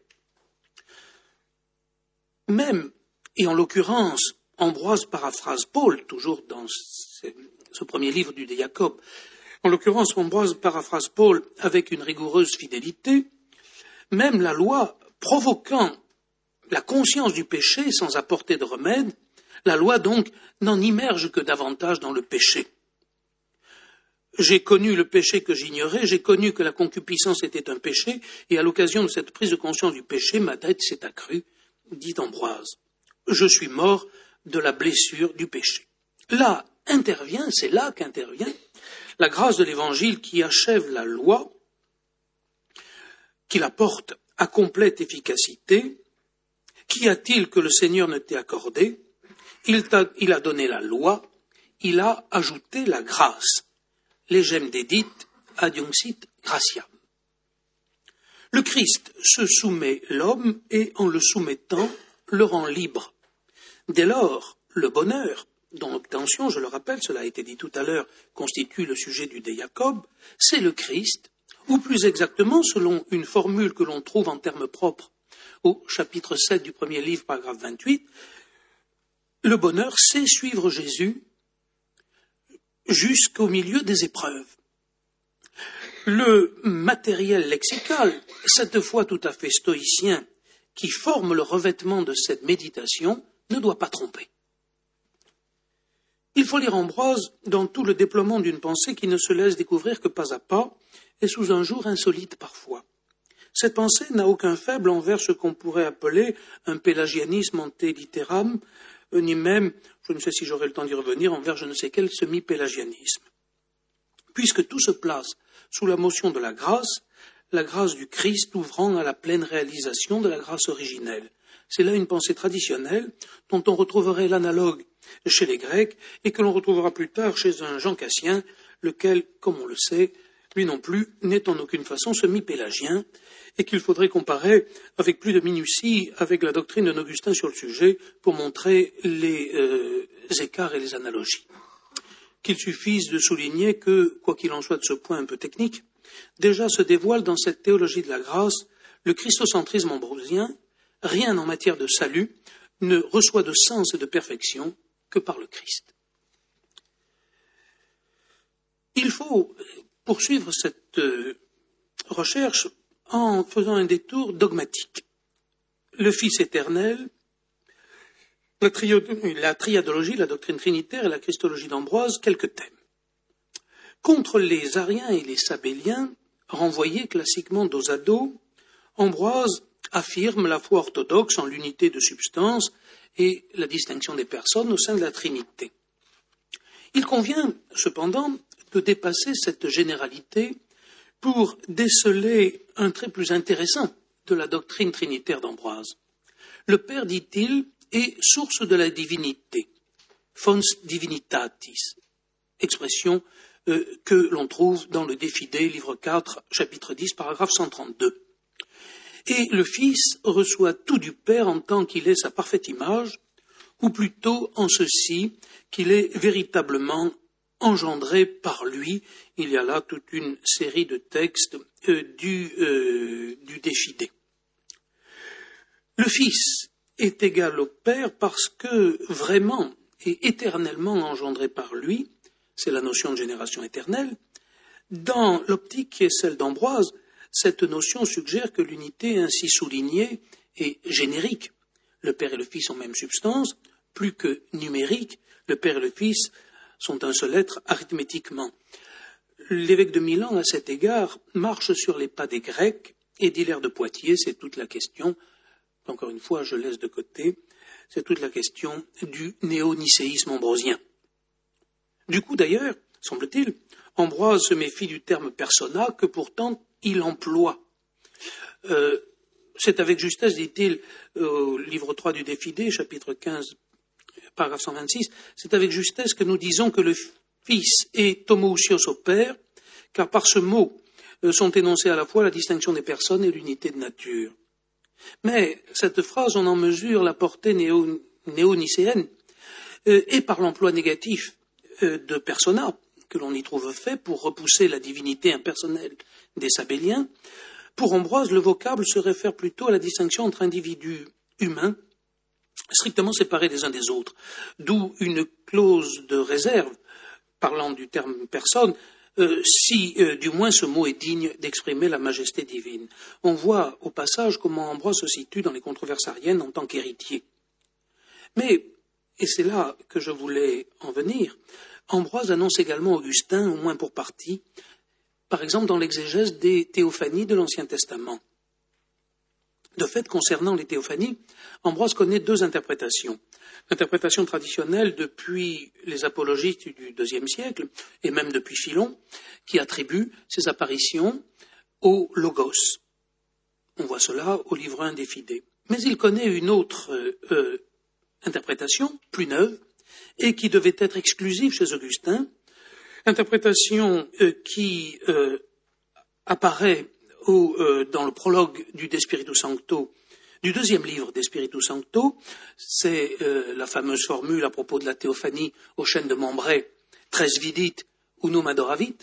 Même, et en l'occurrence, Ambroise paraphrase Paul, toujours dans ce, ce premier livre du De Jacob, en l'occurrence, Ambroise paraphrase Paul avec une rigoureuse fidélité, même la loi provoquant la conscience du péché sans apporter de remède, la loi donc n'en immerge que davantage dans le péché. J'ai connu le péché que j'ignorais, j'ai connu que la concupiscence était un péché, et à l'occasion de cette prise de conscience du péché, ma dette s'est accrue, dit Ambroise. Je suis mort de la blessure du péché. Là intervient, c'est là qu'intervient la grâce de l'Évangile qui achève la loi, qui la porte à complète efficacité. Qu'y a-t-il que le Seigneur ne t'ait accordé? Il, t'a, il a donné la loi, il a ajouté la grâce. Legem dedit, adiuncit gratiam. Le Christ se soumet l'homme et, en le soumettant, le rend libre. Dès lors, le bonheur, dont l'obtention, je le rappelle, cela a été dit tout à l'heure, constitue le sujet du De Jacob, c'est le Christ, ou plus exactement, selon une formule que l'on trouve en termes propres au chapitre sept du premier livre, paragraphe vingt-huit, le bonheur, c'est suivre Jésus jusqu'au milieu des épreuves. Le matériel lexical, cette fois tout à fait stoïcien, qui forme le revêtement de cette méditation, ne doit pas tromper. Il faut lire Ambroise dans tout le déploiement d'une pensée qui ne se laisse découvrir que pas à pas et sous un jour insolite parfois. Cette pensée n'a aucun faible envers ce qu'on pourrait appeler un pélagianisme ante litteram, ni même, je ne sais si j'aurai le temps d'y revenir, envers je ne sais quel semi-pélagianisme. Puisque tout se place sous la motion de la grâce, la grâce du Christ ouvrant à la pleine réalisation de la grâce originelle. C'est là une pensée traditionnelle dont on retrouverait l'analogue chez les Grecs et que l'on retrouvera plus tard chez un Jean Cassien, lequel, comme on le sait, lui non plus n'est en aucune façon semi-pélagien et qu'il faudrait comparer avec plus de minutie avec la doctrine de Augustin sur le sujet pour montrer les euh, écarts et les analogies. Qu'il suffise de souligner que, quoi qu'il en soit de ce point un peu technique, déjà se dévoile dans cette théologie de la grâce le christocentrisme ambrosien. Rien en matière de salut ne reçoit de sens et de perfection que par le Christ. Il faut poursuivre cette recherche en faisant un détour dogmatique. Le Fils éternel, la, trio, la triadologie, la doctrine trinitaire et la christologie d'Ambroise, quelques thèmes. Contre les ariens et les sabéliens, renvoyés classiquement dos à dos, Ambroise affirme la foi orthodoxe en l'unité de substance et la distinction des personnes au sein de la Trinité. Il convient, cependant, de dépasser cette généralité pour déceler un trait plus intéressant de la doctrine trinitaire d'Ambroise. Le Père, dit-il, est source de la divinité, fons divinitatis, expression euh, que l'on trouve dans le Défidé, livre quatre, chapitre dix, paragraphe cent trente-deux. Et le Fils reçoit tout du Père en tant qu'il est sa parfaite image, ou plutôt en ceci qu'il est véritablement engendré par lui. Il y a là toute une série de textes euh, du, euh, du Défidé. Le Fils est égal au Père parce que vraiment et éternellement engendré par lui, c'est la notion de génération éternelle. Dans l'optique qui est celle d'Ambroise, cette notion suggère que l'unité ainsi soulignée est générique. Le Père et le Fils ont même substance, plus que numérique. Le Père et le Fils sont un seul être arithmétiquement. L'évêque de Milan, à cet égard, marche sur les pas des Grecs et d'Hilaire de Poitiers, c'est toute la question, encore une fois je laisse de côté, c'est toute la question du néo-nicéisme ambrosien. Du coup d'ailleurs, semble-t-il, Ambroise se méfie du terme persona que pourtant il emploie. Euh, c'est avec justesse, dit-il, euh, au livre trois du Défidé, chapitre quinze, paragraphe cent vingt-six, c'est avec justesse que nous disons que le Fils est homoousios au Père, car par ce mot euh, sont énoncées à la fois la distinction des personnes et l'unité de nature. Mais cette phrase, on en mesure la portée néo, néo-nicéenne, euh, et par l'emploi négatif euh, de persona, que l'on y trouve fait pour repousser la divinité impersonnelle des Sabéliens. Pour Ambroise, le vocable se réfère plutôt à la distinction entre individus humains strictement séparés les uns des autres, d'où une clause de réserve, parlant du terme personne, euh, si euh, du moins ce mot est digne d'exprimer la majesté divine. On voit au passage comment Ambroise se situe dans les controverses ariennes en tant qu'héritier. Mais, et c'est là que je voulais en venir, Ambroise annonce également Augustin, au moins pour partie, par exemple dans l'exégèse des théophanies de l'Ancien Testament. De fait, concernant les théophanies, Ambroise connaît deux interprétations. L'interprétation traditionnelle depuis les apologistes du deuxième siècle, et même depuis Philon, qui attribue ces apparitions au Logos. On voit cela au livre un des Fidées. Mais il connaît une autre euh, euh, interprétation, plus neuve, et qui devait être exclusive chez Augustin, interprétation euh, qui euh, apparaît au, euh, dans le prologue du De Spiritu Sancto, du deuxième livre De Spiritu Sancto, c'est euh, la fameuse formule à propos de la théophanie au chêne de Membray, tres vidit unum adoravit,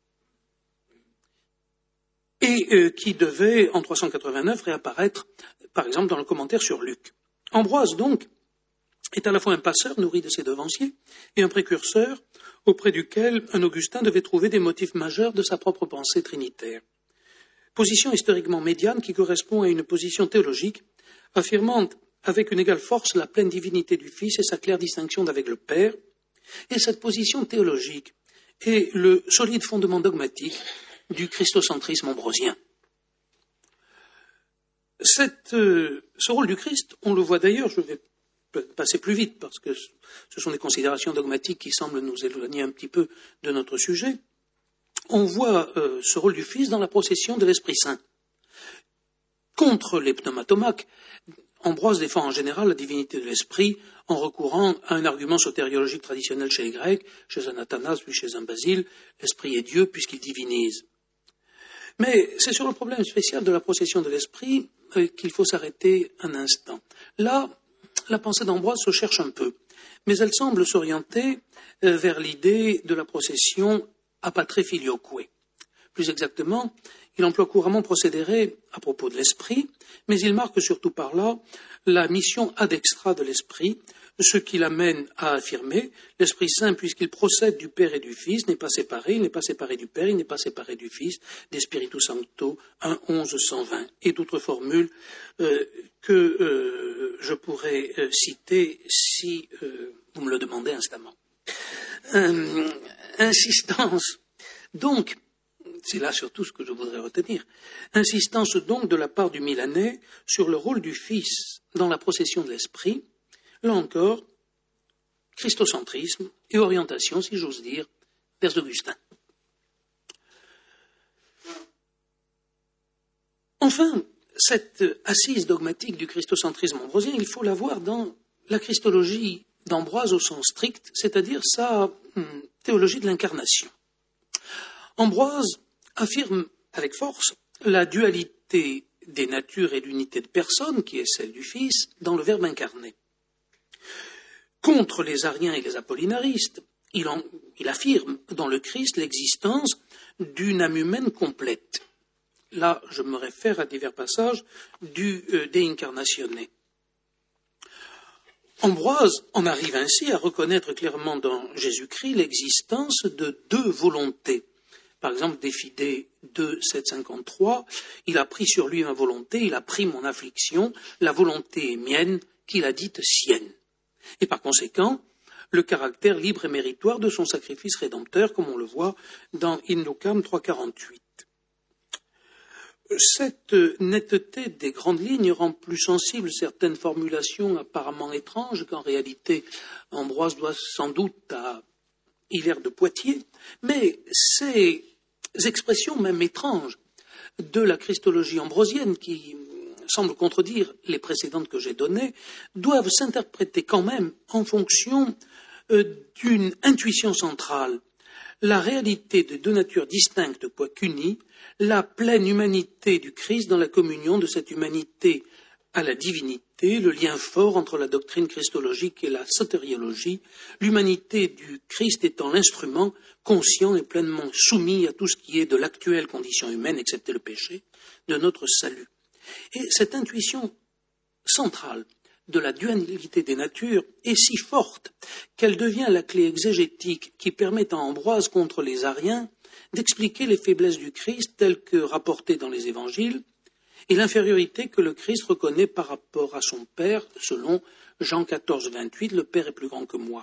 et euh, qui devait, en trois cent quatre-vingt-neuf, réapparaître, par exemple, dans le commentaire sur Luc. Ambroise, donc, est à la fois un passeur nourri de ses devanciers et un précurseur auprès duquel un Augustin devait trouver des motifs majeurs de sa propre pensée trinitaire. Position historiquement médiane qui correspond à une position théologique affirmant avec une égale force la pleine divinité du Fils et sa claire distinction d'avec le Père. Et cette position théologique est le solide fondement dogmatique du christocentrisme ambrosien. Cette, euh, ce rôle du Christ, on le voit d'ailleurs, je vais passer plus vite parce que ce sont des considérations dogmatiques qui semblent nous éloigner un petit peu de notre sujet. On voit euh, ce rôle du Fils dans la procession de l'Esprit Saint. Contre les pneumatomaques, Ambroise défend en général la divinité de l'Esprit en recourant à un argument sotériologique traditionnel chez les Grecs, chez un Athanase puis chez un Basile, l'Esprit est Dieu puisqu'il divinise. Mais c'est sur le problème spécial de la procession de l'Esprit euh, qu'il faut s'arrêter un instant. Là, la pensée d'Ambroise se cherche un peu, mais elle semble s'orienter euh, vers l'idée de la procession a patre filioque. Plus exactement, il emploie couramment procédéré à propos de l'esprit, mais il marque surtout par là la mission ad extra de l'esprit, ce qui l'amène à affirmer l'Esprit Saint, puisqu'il procède du Père et du Fils, n'est pas séparé, il n'est pas séparé du Père, il n'est pas séparé du Fils, De Spiritu Sancto un onze cent vingt, et d'autres formules euh, que euh, je pourrais euh, citer si euh, vous me le demandez instamment. Euh, insistance, donc, c'est là surtout ce que je voudrais retenir, insistance donc de la part du Milanais sur le rôle du Fils dans la procession de l'Esprit, là encore, christocentrisme et orientation, si j'ose dire, vers Augustin. Enfin, cette assise dogmatique du christocentrisme ambrosien, il faut la voir dans la christologie d'Ambroise au sens strict, c'est-à-dire sa hum, théologie de l'incarnation. Ambroise affirme avec force la dualité des natures et l'unité de personne, qui est celle du Fils, dans le Verbe incarné. Contre les ariens et les apollinaristes, il, en, il affirme dans le Christ l'existence d'une âme humaine complète. Là, je me réfère à divers passages du euh, De Incarnatione. Ambroise en arrive ainsi à reconnaître clairement dans Jésus-Christ l'existence de deux volontés. Par exemple, des Fidées deux, sept, cinquante-trois, il a pris sur lui ma volonté, il a pris mon affliction, la volonté est mienne, qu'il a dite sienne. Et par conséquent, le caractère libre et méritoire de son sacrifice rédempteur, comme on le voit dans In Lucam trois quarante-huit. Cette netteté des grandes lignes rend plus sensible certaines formulations apparemment étranges qu'en réalité Ambroise doit sans doute à Hilaire de Poitiers, mais ces expressions même étranges de la christologie ambrosienne qui semblent contredire les précédentes que j'ai données doivent s'interpréter quand même en fonction euh, d'une intuition centrale. La réalité de deux natures distinctes quoiqu'unies, la pleine humanité du Christ dans la communion de cette humanité à la divinité, le lien fort entre la doctrine christologique et la sotériologie, l'humanité du Christ étant l'instrument conscient et pleinement soumis à tout ce qui est de l'actuelle condition humaine, excepté le péché, de notre salut. Et cette intuition centrale de la dualité des natures est si forte qu'elle devient la clé exégétique qui permet à Ambroise contre les ariens d'expliquer les faiblesses du Christ telles que rapportées dans les évangiles et l'infériorité que le Christ reconnaît par rapport à son Père, selon Jean quatorze, vingt-huit, le Père est plus grand que moi.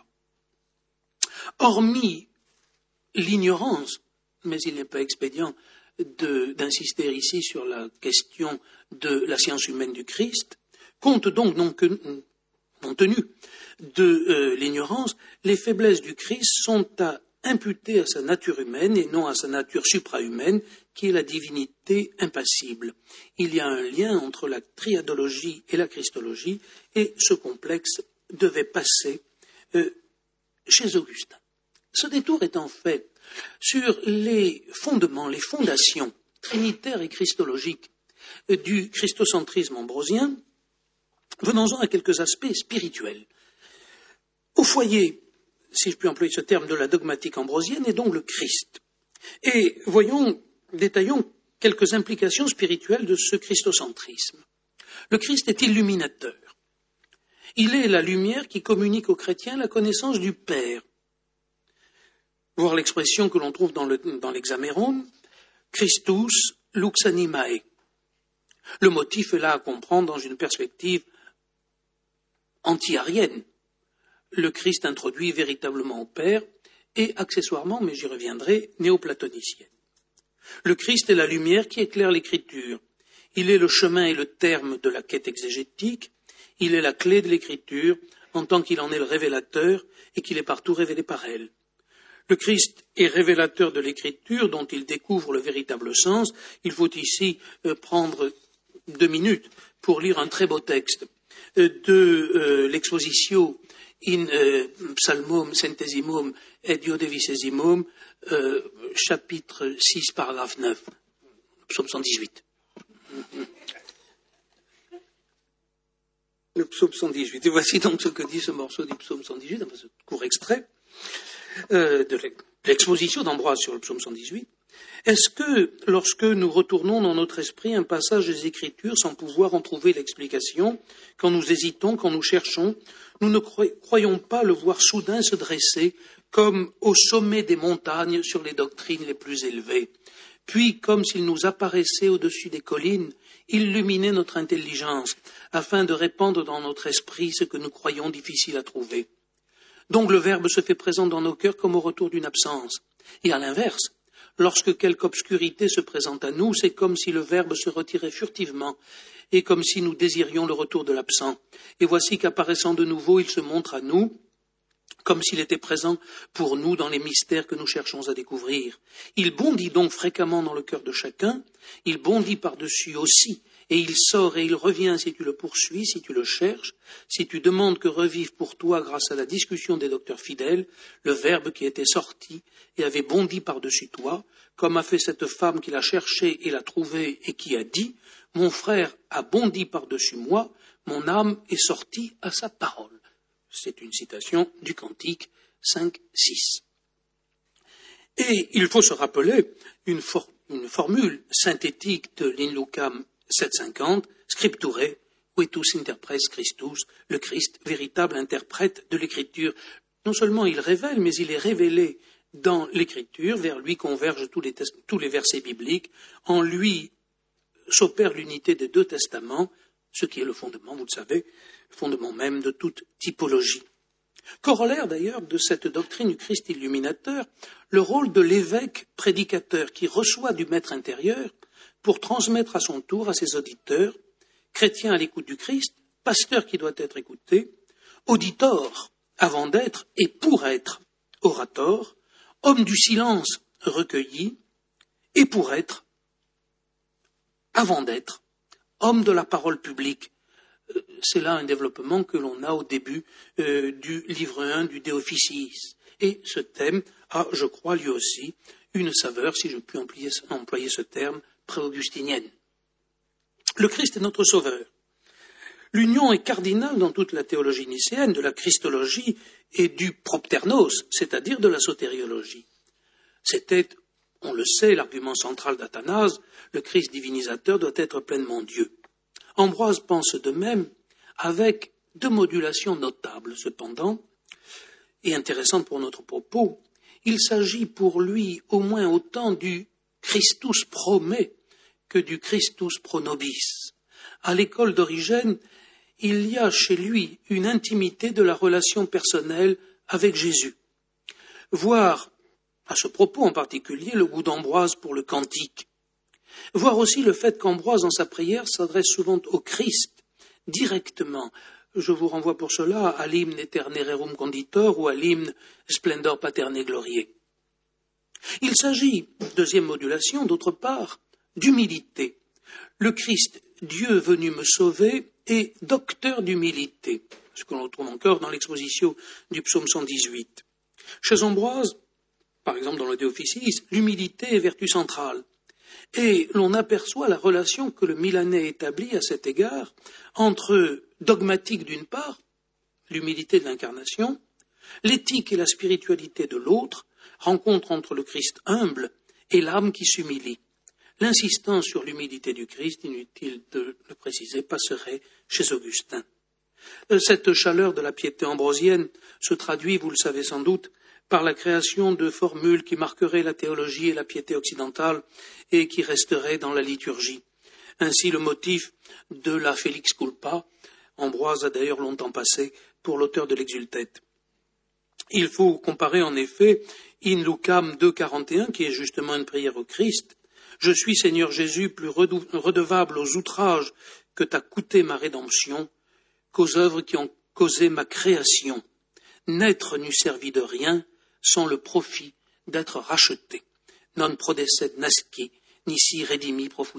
Hormis l'ignorance, mais il n'est pas expédient de, d'insister ici sur la question de la science humaine du Christ, compte donc non, que, non tenu de euh, l'ignorance, les faiblesses du Christ sont à imputer à sa nature humaine et non à sa nature suprahumaine, qui est la divinité impassible. Il y a un lien entre la triadologie et la christologie, et ce complexe devait passer euh, chez Augustin. Ce détour est en fait sur les fondements, les fondations trinitaires et christologiques du christocentrisme ambrosien. Venons-en à quelques aspects spirituels. Au foyer, si je puis employer ce terme, de la dogmatique ambrosienne est donc le Christ. Et voyons, détaillons quelques implications spirituelles de ce christocentrisme. Le Christ est illuminateur. Il est la lumière qui communique aux chrétiens la connaissance du Père. Voir l'expression que l'on trouve dans, le, dans l'Hexaméron, Christus lux animae. Le motif est là à comprendre dans une perspective anti-arienne. Le Christ introduit véritablement au Père et accessoirement, mais j'y reviendrai, néoplatonicienne. Le Christ est la lumière qui éclaire l'Écriture. Il est le chemin et le terme de la quête exégétique. Il est la clé de l'Écriture en tant qu'il en est le révélateur et qu'il est partout révélé par elle. Le Christ est révélateur de l'Écriture dont il découvre le véritable sens. Il faut ici euh, prendre deux minutes pour lire un très beau texte euh, de euh, l'expositio in euh, psalmum centesimum et duodévicesimum, euh, chapitre six, paragraphe neuf, psaume cent dix-huit. Le psaume cent dix-huit. Et voici donc ce que dit ce morceau du psaume cent dix-huit, dans ce court extrait euh, de l'exposition d'Ambroise sur le psaume cent dix-huit. Est-ce que, lorsque nous retournons dans notre esprit un passage des Écritures sans pouvoir en trouver l'explication, quand nous hésitons, quand nous cherchons, nous ne croyons pas le voir soudain se dresser comme au sommet des montagnes sur les doctrines les plus élevées, puis comme s'il nous apparaissait au-dessus des collines, illuminer notre intelligence, afin de répandre dans notre esprit ce que nous croyons difficile à trouver. Donc le Verbe se fait présent dans nos cœurs comme au retour d'une absence. Et à l'inverse, lorsque quelque obscurité se présente à nous, c'est comme si le Verbe se retirait furtivement et comme si nous désirions le retour de l'absent. Et voici qu'apparaissant de nouveau, il se montre à nous comme s'il était présent pour nous dans les mystères que nous cherchons à découvrir. Il bondit donc fréquemment dans le cœur de chacun, il bondit par-dessus aussi, et il sort et il revient si tu le poursuis, si tu le cherches, si tu demandes que revive pour toi, grâce à la discussion des docteurs fidèles, le Verbe qui était sorti et avait bondi par-dessus toi, comme a fait cette femme qui l'a cherché et l'a trouvé et qui a dit « Mon frère a bondi par-dessus moi, mon âme est sortie à sa parole ». C'est une citation du Cantique cinq six. Et il faut se rappeler une, for- une formule synthétique de l'Inlucam sept cinquante, Scripture, vetus interpres Christus, le Christ, véritable interprète de l'Écriture. Non seulement il révèle, mais il est révélé dans l'Écriture, vers lui convergent tous les, tes- tous les versets bibliques, en lui s'opère l'unité des deux testaments, ce qui est le fondement, vous le savez, le fondement même de toute typologie. Corollaire d'ailleurs de cette doctrine du Christ illuminateur, le rôle de l'évêque prédicateur qui reçoit du maître intérieur pour transmettre à son tour à ses auditeurs, chrétiens à l'écoute du Christ, pasteur qui doit être écouté, auditor avant d'être et pour être orator, homme du silence recueilli et pour être, avant d'être, homme de la parole publique. C'est là un développement que l'on a au début euh, du livre un du De Officiis. Et ce thème a, je crois, lui aussi, une saveur, si je puis employer, employer ce terme, pré-augustinienne. Le Christ est notre sauveur. L'union est cardinale dans toute la théologie nicéenne de la christologie et du propternos, c'est-à-dire de la sotériologie. C'était, on le sait, l'argument central d'Athanase, le Christ divinisateur doit être pleinement Dieu. Ambroise pense de même, avec deux modulations notables cependant, et intéressantes pour notre propos. il s'agit pour lui au moins autant du Christus pro me que du Christus pro nobis. À l'école d'Origène, il y a chez lui une intimité de la relation personnelle avec Jésus. Voir, à ce propos en particulier, le goût d'Ambroise pour le cantique. Voir aussi le fait qu'Ambroise, dans sa prière, s'adresse souvent au Christ, directement. Je vous renvoie pour cela à l'hymne Aeternererum Conditor ou à l'hymne Splendor Paterne Gloriae. Il s'agit, deuxième modulation, d'autre part, d'humilité. Le Christ, Dieu venu me sauver, est docteur d'humilité, ce que l'on retrouve encore dans l'exposition du psaume cent dix-huit. Chez Ambroise, par exemple dans le De Officiis, l'humilité est vertu centrale. Et l'on aperçoit la relation que le Milanais établit à cet égard entre dogmatique d'une part, l'humilité de l'incarnation, l'éthique et la spiritualité de l'autre, rencontre entre le Christ humble et l'âme qui s'humilie. L'insistance sur l'humilité du Christ, inutile de le préciser, passerait chez Augustin. Cette chaleur de la piété ambrosienne se traduit, vous le savez sans doute, par la création de formules qui marqueraient la théologie et la piété occidentale et qui resteraient dans la liturgie. Ainsi, le motif de la Felix Culpa, Ambroise a d'ailleurs longtemps passé pour l'auteur de l'Exultet. Il faut comparer en effet In Lucam deux quarante et un, qui est justement une prière au Christ. « Je suis, Seigneur Jésus, plus redevable aux outrages que t'a coûté ma rédemption, qu'aux œuvres qui ont causé ma création. Naître n'eût servi de rien, sans le profit d'être racheté. Non prodesset nasci, nisi redimi profuisset. »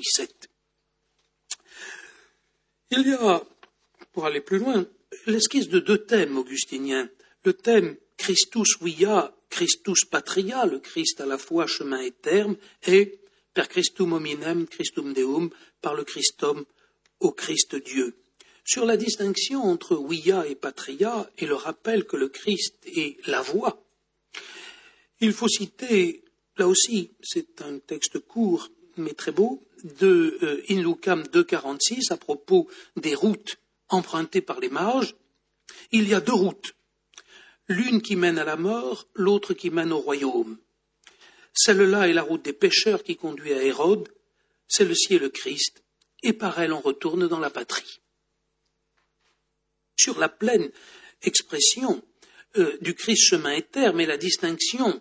Il y a, pour aller plus loin, l'esquisse de deux thèmes augustiniens. Le thème Christus via, Christus patria, le Christ à la fois chemin et terme, et per Christum hominem, Christum Deum, par le Christum au Christ Dieu. Sur la distinction entre via et patria et le rappel que le Christ est la voie, il faut citer, là aussi, c'est un texte court mais très beau, de euh, In Lucam deux quarante-six à propos des routes empruntées par les mages. Il y a deux routes, l'une qui mène à la mort, l'autre qui mène au royaume. Celle-là est la route des pécheurs qui conduit à Hérode, celle-ci est le Christ, et par elle on retourne dans la patrie. Sur la pleine expression euh, du Christ chemin et terme et la distinction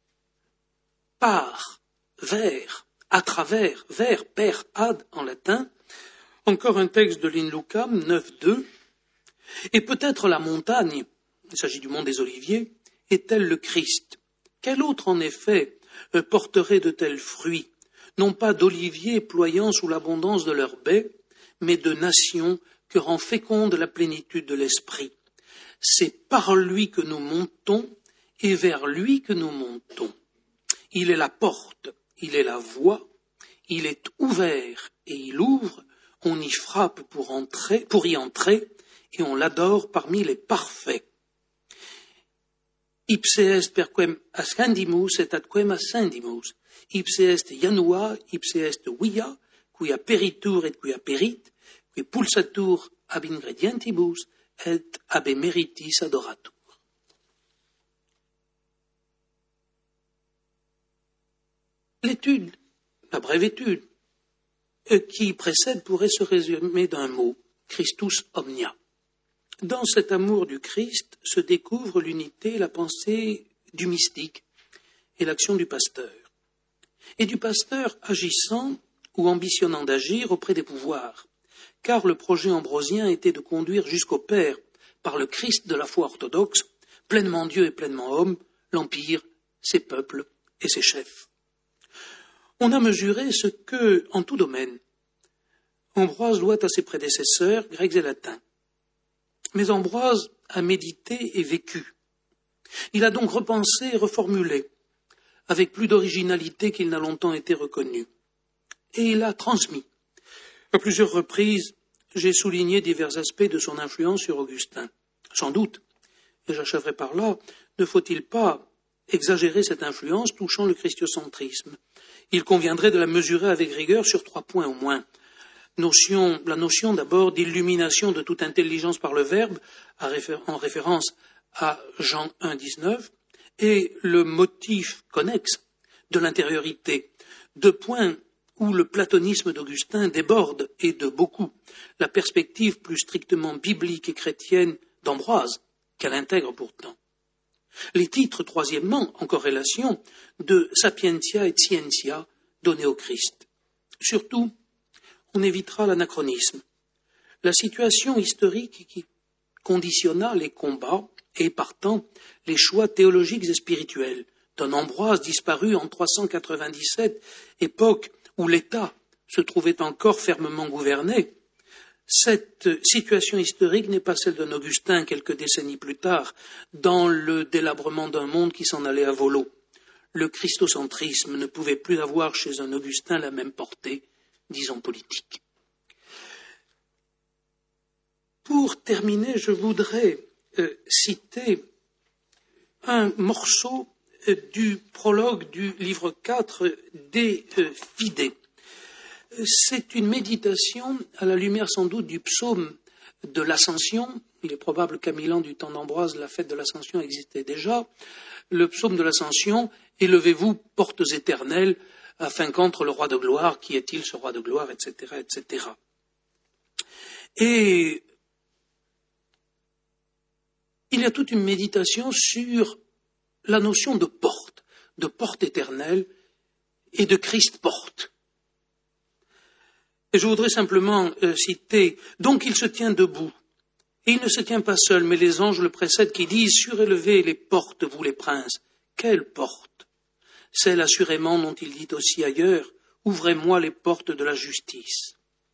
par, vers, à travers, vers, per, ad en latin, encore un texte de l'In Lucam neuf deux, et peut-être la montagne, il s'agit du mont des Oliviers, est-elle le Christ? Quel autre en effet euh, porterait de tels fruits, non pas d'oliviers ployant sous l'abondance de leurs baies, mais de nations que rend féconde la plénitude de l'esprit. C'est par lui que nous montons et vers lui que nous montons. Il est la porte, il est la voie, il est ouvert et il ouvre, on y frappe pour entrer, pour y entrer, et on l'adore parmi les parfaits. Ipse est perquem ascendimus et atquem ascendimus, ipse est janua, ipse est via, quia peritur et quia perit, qui pulsatur ab ingredientibus et ab emeritis adoratur. L'étude, la brève étude, qui précède pourrait se résumer d'un mot, Christus omnia. Dans cet amour du Christ se découvre l'unité et la pensée du mystique et l'action du pasteur. Et du pasteur agissant ou ambitionnant d'agir auprès des pouvoirs, car le projet ambrosien était de conduire jusqu'au Père, par le Christ de la foi orthodoxe, pleinement Dieu et pleinement homme, l'Empire, ses peuples et ses chefs. On a mesuré ce que, en tout domaine, Ambroise doit à ses prédécesseurs, grecs et latins. Mais Ambroise a médité et vécu. Il a donc repensé et reformulé, avec plus d'originalité qu'il n'a longtemps été reconnu. Et il a transmis. À plusieurs reprises, j'ai souligné divers aspects de son influence sur Augustin. Sans doute, et j'achèverai par là, ne faut-il pas exagérer cette influence touchant le christiocentrisme. Il conviendrait de la mesurer avec rigueur sur trois points au moins. Notion, la notion d'abord d'illumination de toute intelligence par le Verbe, en référence à Jean un dix-neuf, est le motif connexe de l'intériorité, de point où le platonisme d'Augustin déborde, et de beaucoup, la perspective plus strictement biblique et chrétienne d'Ambroise, qu'elle intègre pourtant. Les titres, troisièmement, en corrélation, de Sapientia et Scientia donnés au Christ. Surtout, on évitera l'anachronisme. La situation historique qui conditionna les combats et, partant, les choix théologiques et spirituels d'un Ambroise disparu en trois cent quatre-vingt-dix-sept, époque où l'État se trouvait encore fermement gouverné. Cette situation historique n'est pas celle d'un Augustin quelques décennies plus tard, dans le délabrement d'un monde qui s'en allait à volo. Le christocentrisme ne pouvait plus avoir chez un Augustin la même portée, disons politique. Pour terminer, je voudrais euh, citer un morceau euh, du prologue du livre quatre des euh, Fidés. C'est une méditation à la lumière sans doute du psaume de l'Ascension. Il est probable qu'à mille ans du temps d'Ambroise, la fête de l'Ascension existait déjà. Le psaume de l'Ascension, « Élevez-vous, portes éternelles, afin qu'entre le roi de gloire, qui est-il ce roi de gloire, et cetera, et cetera » Et il y a toute une méditation sur la notion de porte, de porte éternelle et de Christ porte. Et je voudrais simplement euh, citer, donc il se tient debout, et il ne se tient pas seul, mais les anges le précèdent qui disent, surélevez les portes, vous les princes. Quelle porte? Celle assurément dont il dit aussi ailleurs, ouvrez-moi les portes de la justice.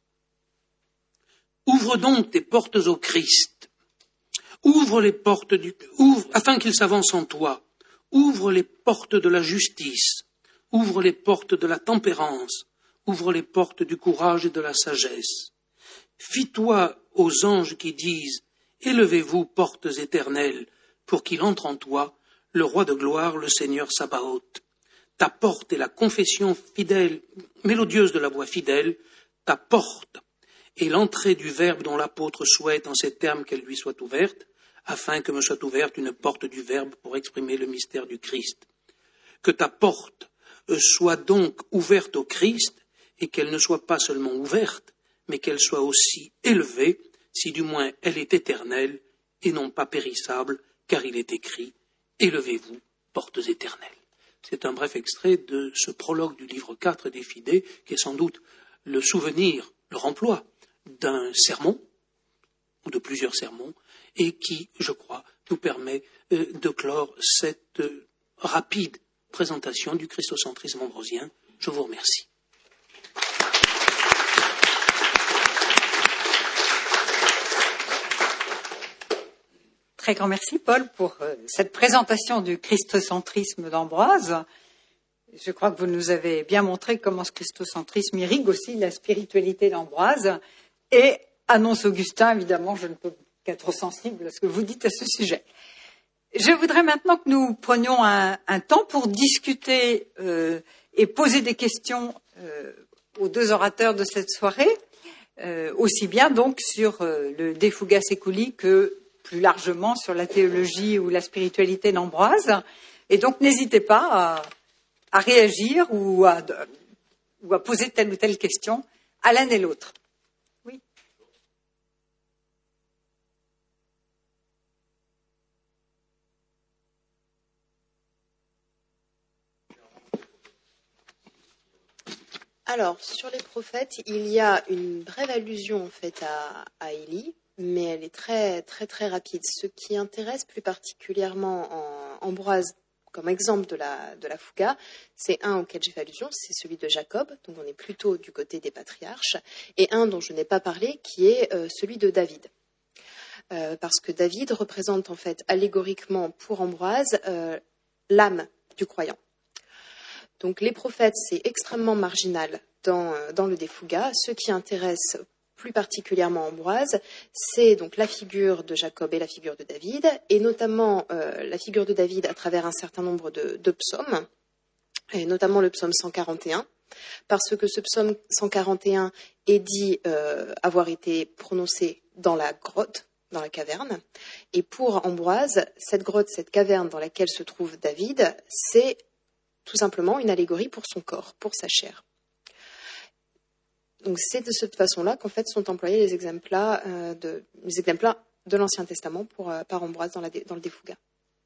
Ouvre donc tes portes au Christ. Ouvre les portes du, ouvre, afin qu'il s'avance en toi. Ouvre les portes de la justice. Ouvre les portes de la tempérance. Ouvre les portes du courage et de la sagesse. Fie-toi aux anges qui disent « Élevez-vous, portes éternelles, pour qu'il entre en toi, le roi de gloire, le Seigneur Sabaoth. Ta porte est la confession fidèle, mélodieuse de la voix fidèle, ta porte est l'entrée du Verbe dont l'apôtre souhaite en ces termes qu'elle lui soit ouverte, afin que me soit ouverte une porte du Verbe pour exprimer le mystère du Christ. Que ta porte soit donc ouverte au Christ, et qu'elle ne soit pas seulement ouverte, mais qu'elle soit aussi élevée, si du moins elle est éternelle, et non pas périssable, car il est écrit « Élevez-vous, portes éternelles ». C'est un bref extrait de ce prologue du livre quatre des Fidés, qui est sans doute le souvenir, le remploi d'un sermon, ou de plusieurs sermons, et qui, je crois, nous permet euh, de clore cette euh, rapide présentation du christocentrisme ambrosien. Je vous remercie. Très grand merci, Paul, pour euh, cette présentation du christocentrisme d'Ambroise. Je crois que vous nous avez bien montré comment ce christocentrisme irrigue aussi la spiritualité d'Ambroise. Et, annonce Augustin, évidemment, je ne peux qu'être sensible à ce que vous dites à ce sujet. Je voudrais maintenant que nous prenions un, un temps pour discuter euh, et poser des questions euh, aux deux orateurs de cette soirée, euh, aussi bien donc sur euh, le De Fuga Seculi que plus largement sur la théologie ou la spiritualité d'Ambroise. Et donc, n'hésitez pas à, à réagir ou à, ou à poser telle ou telle question à l'un et l'autre. Oui. Alors, sur les prophètes, il y a une brève allusion en fait à, à Élie, mais elle est très, très, très rapide. Ce qui intéresse plus particulièrement en Ambroise comme exemple de la, de la Fuga, c'est un auquel j'ai fait allusion, c'est celui de Jacob, donc on est plutôt du côté des patriarches, et un dont je n'ai pas parlé, qui est euh, celui de David. Euh, parce que David représente en fait allégoriquement pour Ambroise euh, l'âme du croyant. Donc les prophètes, c'est extrêmement marginal dans, dans le De Fuga. Ce qui intéresse plus particulièrement Ambroise, c'est donc la figure de Jacob et la figure de David, et notamment euh, la figure de David à travers un certain nombre de, de psaumes, et notamment le psaume cent quarante et un, parce que ce psaume cent quarante et un est dit euh, avoir été prononcé dans la grotte, dans la caverne. Et pour Ambroise, cette grotte, cette caverne dans laquelle se trouve David, c'est tout simplement une allégorie pour son corps, pour sa chair. Donc c'est de cette façon-là qu'en fait sont employés les exemples euh, de, les exemples de l'Ancien Testament pour, euh, par Ambroise dans, la, dans le De Fuga.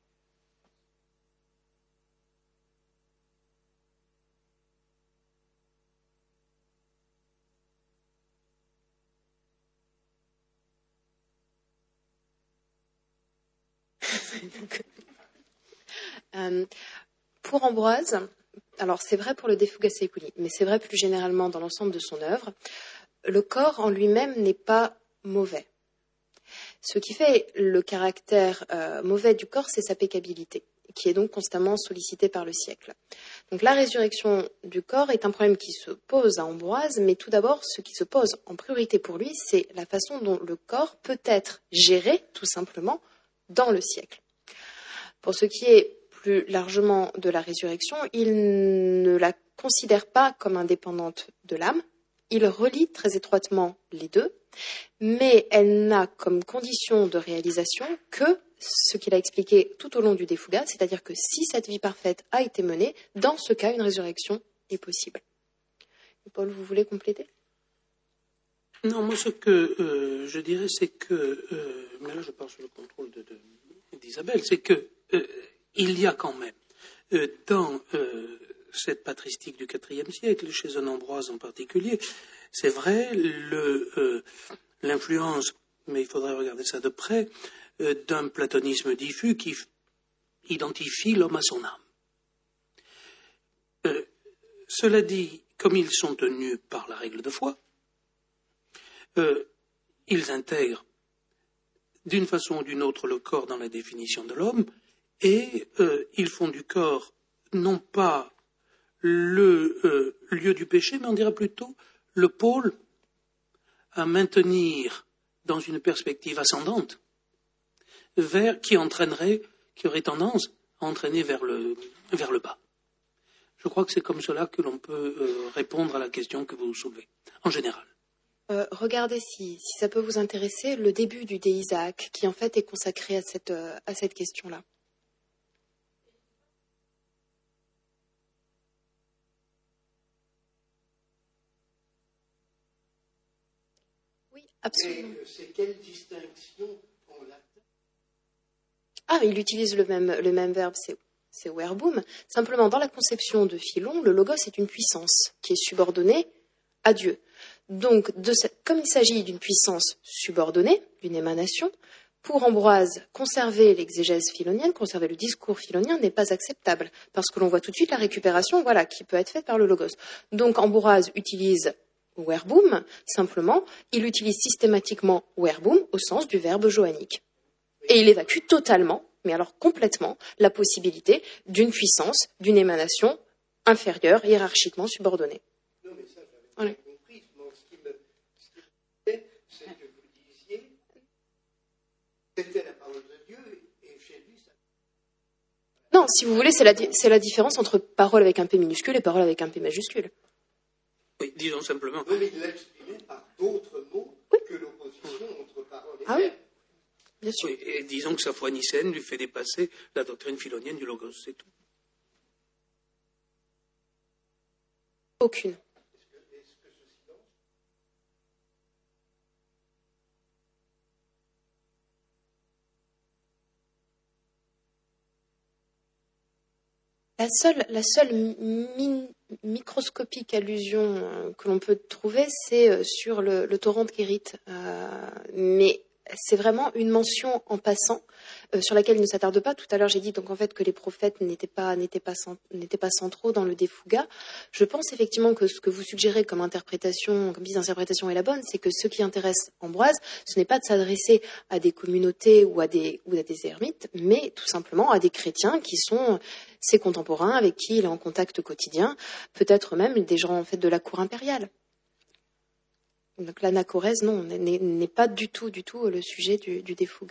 euh, pour Ambroise, alors c'est vrai pour le De Fuga Seculi, mais c'est vrai plus généralement dans l'ensemble de son œuvre, le corps en lui-même n'est pas mauvais. Ce qui fait le caractère euh, mauvais du corps, c'est sa péccabilité, qui est donc constamment sollicitée par le siècle. Donc la résurrection du corps est un problème qui se pose à Ambroise, mais tout d'abord, ce qui se pose en priorité pour lui, c'est la façon dont le corps peut être géré, tout simplement, dans le siècle. Pour ce qui est plus largement de la résurrection, il ne la considère pas comme indépendante de l'âme. Il relie très étroitement les deux, mais elle n'a comme condition de réalisation que ce qu'il a expliqué tout au long du De Fuga, c'est-à-dire que si cette vie parfaite a été menée, dans ce cas, une résurrection est possible. Et Paul, vous voulez compléter ? Non, moi ce que euh, je dirais, c'est que, euh, mais là je parle sous le contrôle de, de, d'Isabelle, c'est que euh, il y a quand même euh, dans euh, cette patristique du quatrième siècle, chez un Ambroise en particulier, c'est vrai, le, euh, l'influence, mais il faudrait regarder ça de près, euh, d'un platonisme diffus qui f- identifie l'homme à son âme. Euh, cela dit, comme ils sont tenus par la règle de foi, euh, ils intègrent d'une façon ou d'une autre le corps dans la définition de l'homme, et euh, ils font du corps non pas le euh, lieu du péché, mais on dira plutôt le pôle à maintenir dans une perspective ascendante, vers qui entraînerait, qui aurait tendance à entraîner vers le, vers le bas. Je crois que c'est comme cela que l'on peut euh, répondre à la question que vous soulevez, en général. Euh, regardez si, si ça peut vous intéresser, le début du De Isaac, qui en fait est consacré à cette, euh, à cette question-là. Oui, absolument. Et c'est quelle distinction en latin ? Ah, il utilise le même, le même verbe, c'est, c'est verbum. Simplement, dans la conception de Philon, le logos est une puissance qui est subordonnée à Dieu. Donc, de cette, comme il s'agit d'une puissance subordonnée, d'une émanation, pour Ambroise, conserver l'exégèse philonienne, conserver le discours philonien n'est pas acceptable, parce que l'on voit tout de suite la récupération, voilà, qui peut être faite par le logos. Donc, Ambroise utilise verbum, simplement, il utilise systématiquement verbum au sens du verbe johannique. Et il évacue totalement, mais alors complètement, la possibilité d'une puissance, d'une émanation inférieure, hiérarchiquement subordonnée. Non, mais ça, j'avais Voilà. bien compris. Donc, ce qui me, ce qui me plaît, c'est que vous disiez, c'était la parole de Dieu, et chez lui, ça... Non, si vous voulez, c'est la, di- c'est la différence entre parole avec un P minuscule et parole avec un P majuscule. Oui, disons simplement. Non, mais il l'exprimait par d'autres mots Oui. que l'opposition entre parole et Ah oui, verbe. bien sûr. Oui, et disons que sa foi nicéenne lui fait dépasser la doctrine philonienne du logos, c'est tout. Aucune. La seule, la seule mi- microscopique allusion euh, que l'on peut trouver, c'est euh, sur le, le torrent de Kérit. Euh, mais c'est vraiment une mention en passant euh, sur laquelle il ne s'attarde pas. Tout à l'heure, j'ai dit donc en fait que les prophètes n'étaient pas, n'étaient pas, cent- n'étaient pas centraux dans le De Fuga. Je pense effectivement que ce que vous suggérez comme interprétation, comme piste d'interprétation est la bonne, c'est que ce qui intéresse Ambroise, ce n'est pas de s'adresser à des communautés ou à des, ou à des ermites, mais tout simplement à des chrétiens qui sont ses contemporains avec qui il est en contact quotidien, peut-être même des gens en fait de la cour impériale. Donc l'anachorèse, non, n'est, n'est pas du tout, du tout le sujet du, du De Fuga.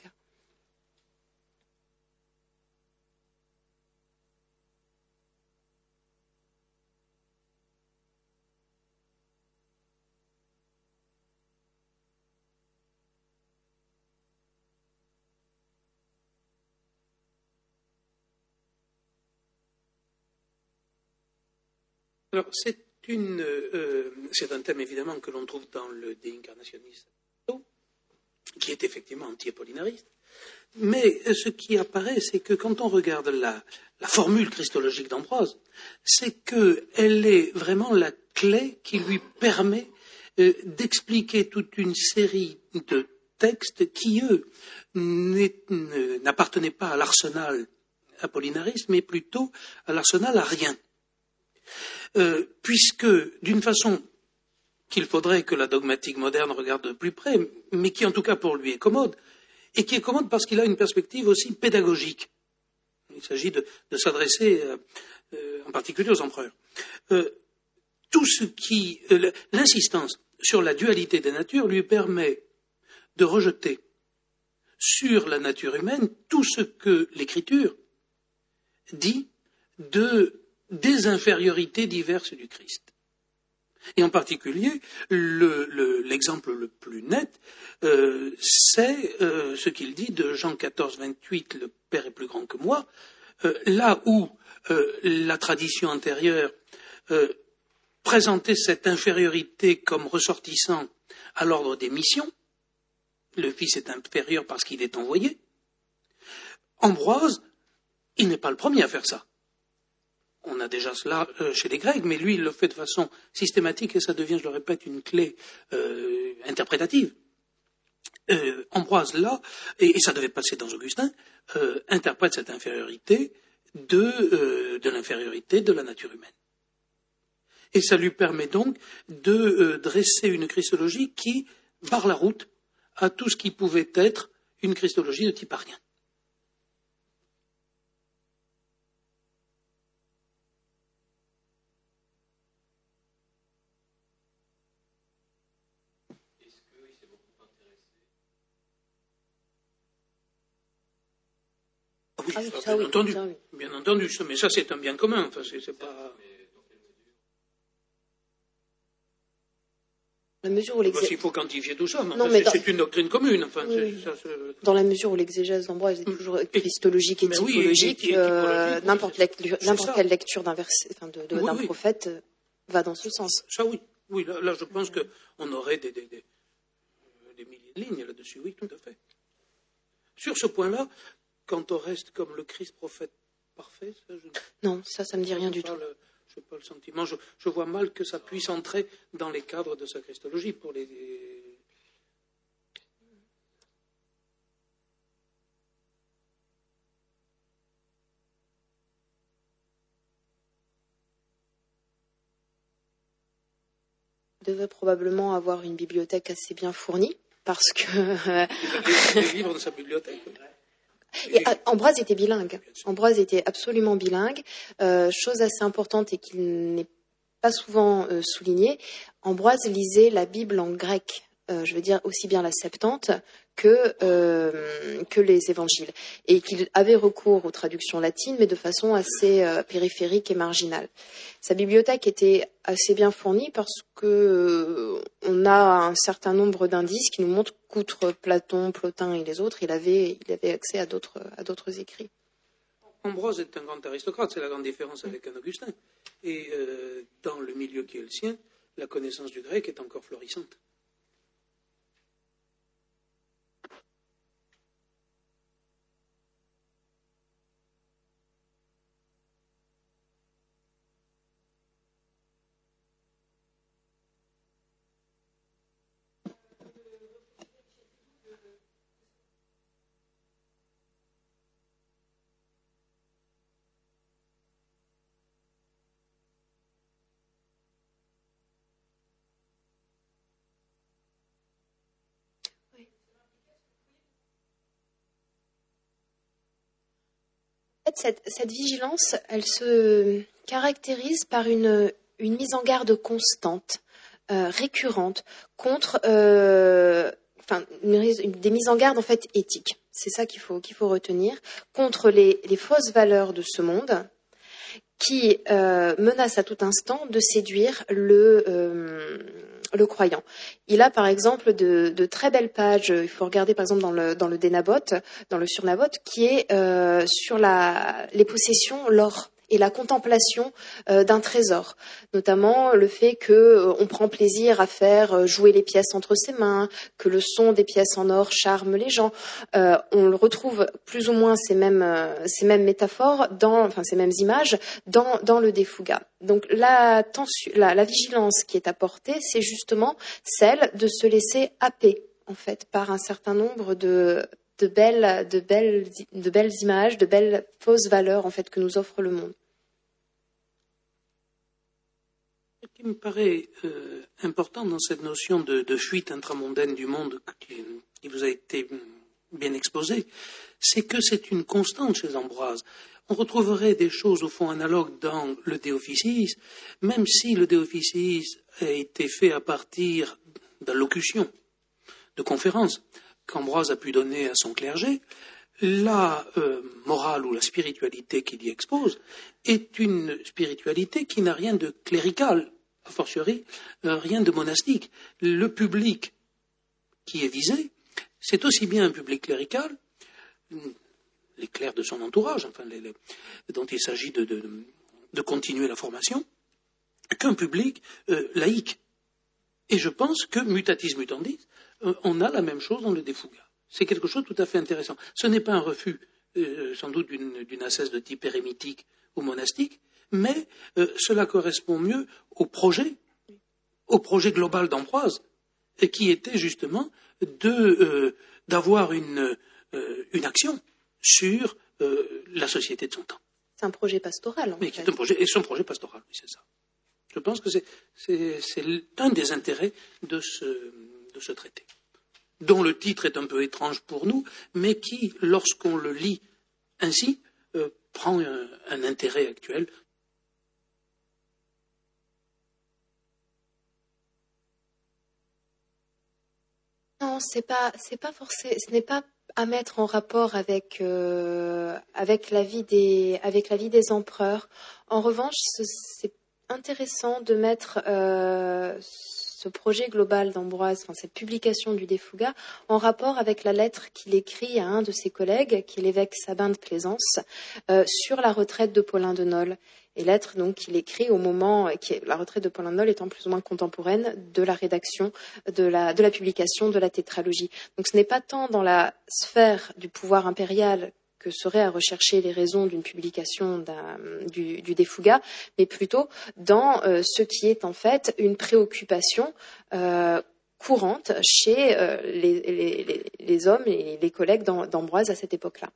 Alors, c'est, une, euh, c'est un thème évidemment que l'on trouve dans le De Incarnationis, qui est effectivement anti-apollinariste. Mais ce qui apparaît, c'est que quand on regarde la, la formule christologique d'Ambroise, c'est qu'elle est vraiment la clé qui lui permet euh, d'expliquer toute une série de textes qui, eux, n'appartenaient pas à l'arsenal apollinariste, mais plutôt à l'arsenal arien. Euh, puisque, d'une façon qu'il faudrait que la dogmatique moderne regarde de plus près, mais qui en tout cas pour lui est commode, et qui est commode parce qu'il a une perspective aussi pédagogique. Il s'agit de, de s'adresser euh, euh, en particulier aux empereurs. Euh, tout ce qui, euh, l'insistance sur la dualité des natures lui permet de rejeter sur la nature humaine tout ce que l'Écriture dit de, des infériorités diverses du Christ. Et en particulier, le, le, l'exemple le plus net, euh, c'est euh, ce qu'il dit de Jean quatorze, vingt-huit, le Père est plus grand que moi, euh, là où euh, la tradition antérieure euh, présentait cette infériorité comme ressortissant à l'ordre des missions. Le Fils est inférieur parce qu'il est envoyé. Ambroise, il n'est pas le premier à faire ça. On a déjà cela euh, chez les Grecs, mais lui, il le fait de façon systématique et ça devient, je le répète, une clé euh, interprétative. Euh, Ambroise, là, et, et ça devait passer dans Augustin, euh, interprète cette infériorité de, euh, de l'infériorité de la nature humaine. Et ça lui permet donc de euh, dresser une christologie qui barre la route à tout ce qui pouvait être une christologie de type arien. Ah oui, Ah oui, ça, ça, bien oui, entendu, ça, oui. bien entendu, ça, mais ça c'est un bien commun, enfin, c'est, c'est pas... La mesure où l'exégèse... Il faut quantifier tout ça, mais, Non, enfin, mais c'est, dans... c'est une doctrine commune. Enfin, oui, c'est, oui. ça, c'est... Dans la mesure où l'exégèse d'Ambroise est toujours christologique et mais oui, typologique, et- et- et euh, typologique, n'importe, oui, lecture, c'est n'importe ça. quelle lecture d'un, verset, enfin de, de, Oui, d'un oui. prophète euh, va dans ce sens. Ça oui, oui là, là je pense qu'on aurait des, des, des, des milliers de lignes là-dessus, oui, tout à fait. Sur ce point-là, quand on reste comme le Christ prophète parfait, ça, je Non, ça, ça me dit rien du tout. Je n'ai pas le sentiment, je, je vois mal que ça puisse entrer dans les cadres de sa christologie pour les... Il devait probablement avoir une bibliothèque assez bien fournie, parce que... des, des livres de sa bibliothèque. Oui. Et Ambroise était bilingue. Ambroise était absolument bilingue. Euh, chose assez importante et qui n'est pas souvent euh, soulignée, Ambroise lisait la Bible en grec. Euh, je veux dire aussi bien la Septante que, euh, que les évangiles. Et qu'il avait recours aux traductions latines, mais de façon assez euh, périphérique et marginale. Sa bibliothèque était assez bien fournie parce que euh, on a un certain nombre d'indices qui nous montrent qu'outre Platon, Plotin et les autres, il avait, il avait accès à d'autres, à d'autres écrits. Ambroise est un grand aristocrate, c'est la grande différence avec un Augustin. Et euh, dans le milieu qui est le sien, la connaissance du grec est encore florissante. En fait, cette, cette vigilance, elle se caractérise par une, une mise en garde constante, euh, récurrente, contre, euh, enfin, une, des mises en garde en fait éthiques. C'est ça qu'il faut qu'il faut retenir, contre les, les fausses valeurs de ce monde, qui euh, menacent à tout instant de séduire le euh, le croyant. Il a par exemple de, de très belles pages, il faut regarder par exemple dans le, dans le Dénabote, dans le Surnabote, qui est euh, sur la, les possessions, l'or. et la contemplation euh, d'un trésor, notamment le fait que euh, on prend plaisir à faire jouer les pièces entre ses mains, que le son des pièces en or charme les gens. Euh, on le retrouve plus ou moins ces mêmes euh, ces mêmes métaphores dans, enfin ces mêmes images dans dans le Defuga. Donc la tension, la, la vigilance qui est apportée, c'est justement celle de se laisser happer en fait par un certain nombre de de belles, de belles, de belles images, de belles fausses valeurs en fait que nous offre le monde. Ce qui me paraît euh, important dans cette notion de, de fuite intramondaine du monde qui, qui vous a été bien exposée, c'est que c'est une constante chez Ambroise. On retrouverait des choses au fond analogues dans le De Officiis, même si le De Officiis a été fait à partir d'allocutions, de conférences qu'Ambroise a pu donner à son clergé. La euh, morale ou la spiritualité qu'il y expose est une spiritualité qui n'a rien de clérical, a fortiori, euh, rien de monastique. Le public qui est visé, c'est aussi bien un public clérical, les clercs de son entourage, enfin, les, les, dont il s'agit de, de, de continuer la formation, qu'un public euh, laïque. Et je pense que, mutatis mutandis, euh, on a la même chose dans le Defuga. C'est quelque chose de tout à fait intéressant. Ce n'est pas un refus, euh, sans doute, d'une, d'une ascèse de type érémitique ou monastique, mais euh, cela correspond mieux au projet, au projet global d'Ambroise, et qui était justement de, euh, d'avoir une, euh, une action sur euh, la société de son temps. C'est un projet pastoral, en Mais fait. C'est un projet, et son projet pastoral, oui, c'est ça. Je pense que c'est, c'est, c'est un des intérêts de ce, de ce traité, dont le titre est un peu étrange pour nous, mais qui, lorsqu'on le lit ainsi, euh, prend un, un intérêt actuel. Non, c'est pas, c'est pas forcé, ce n'est pas à mettre en rapport avec euh, avec la vie des avec la vie des empereurs. En revanche, c'est intéressant de mettre euh, ce projet global d'Ambroise, enfin cette publication du Defuga, en rapport avec la lettre qu'il écrit à un de ses collègues, qui est l'évêque Sabin de Plaisance, euh, sur la retraite de Paulin de Nole. Et lettre donc qu'il écrit au moment, qui est, la retraite de Paulin de Nole étant plus ou moins contemporaine de la rédaction, de la, de la publication de la tétralogie. Donc ce n'est pas tant dans la sphère du pouvoir impérial que seraient à rechercher les raisons d'une publication d'un, du, du Defuga, mais plutôt dans euh, ce qui est en fait une préoccupation euh, courante chez euh, les, les, les, les hommes et les collègues d'Ambroise à cette époque-là.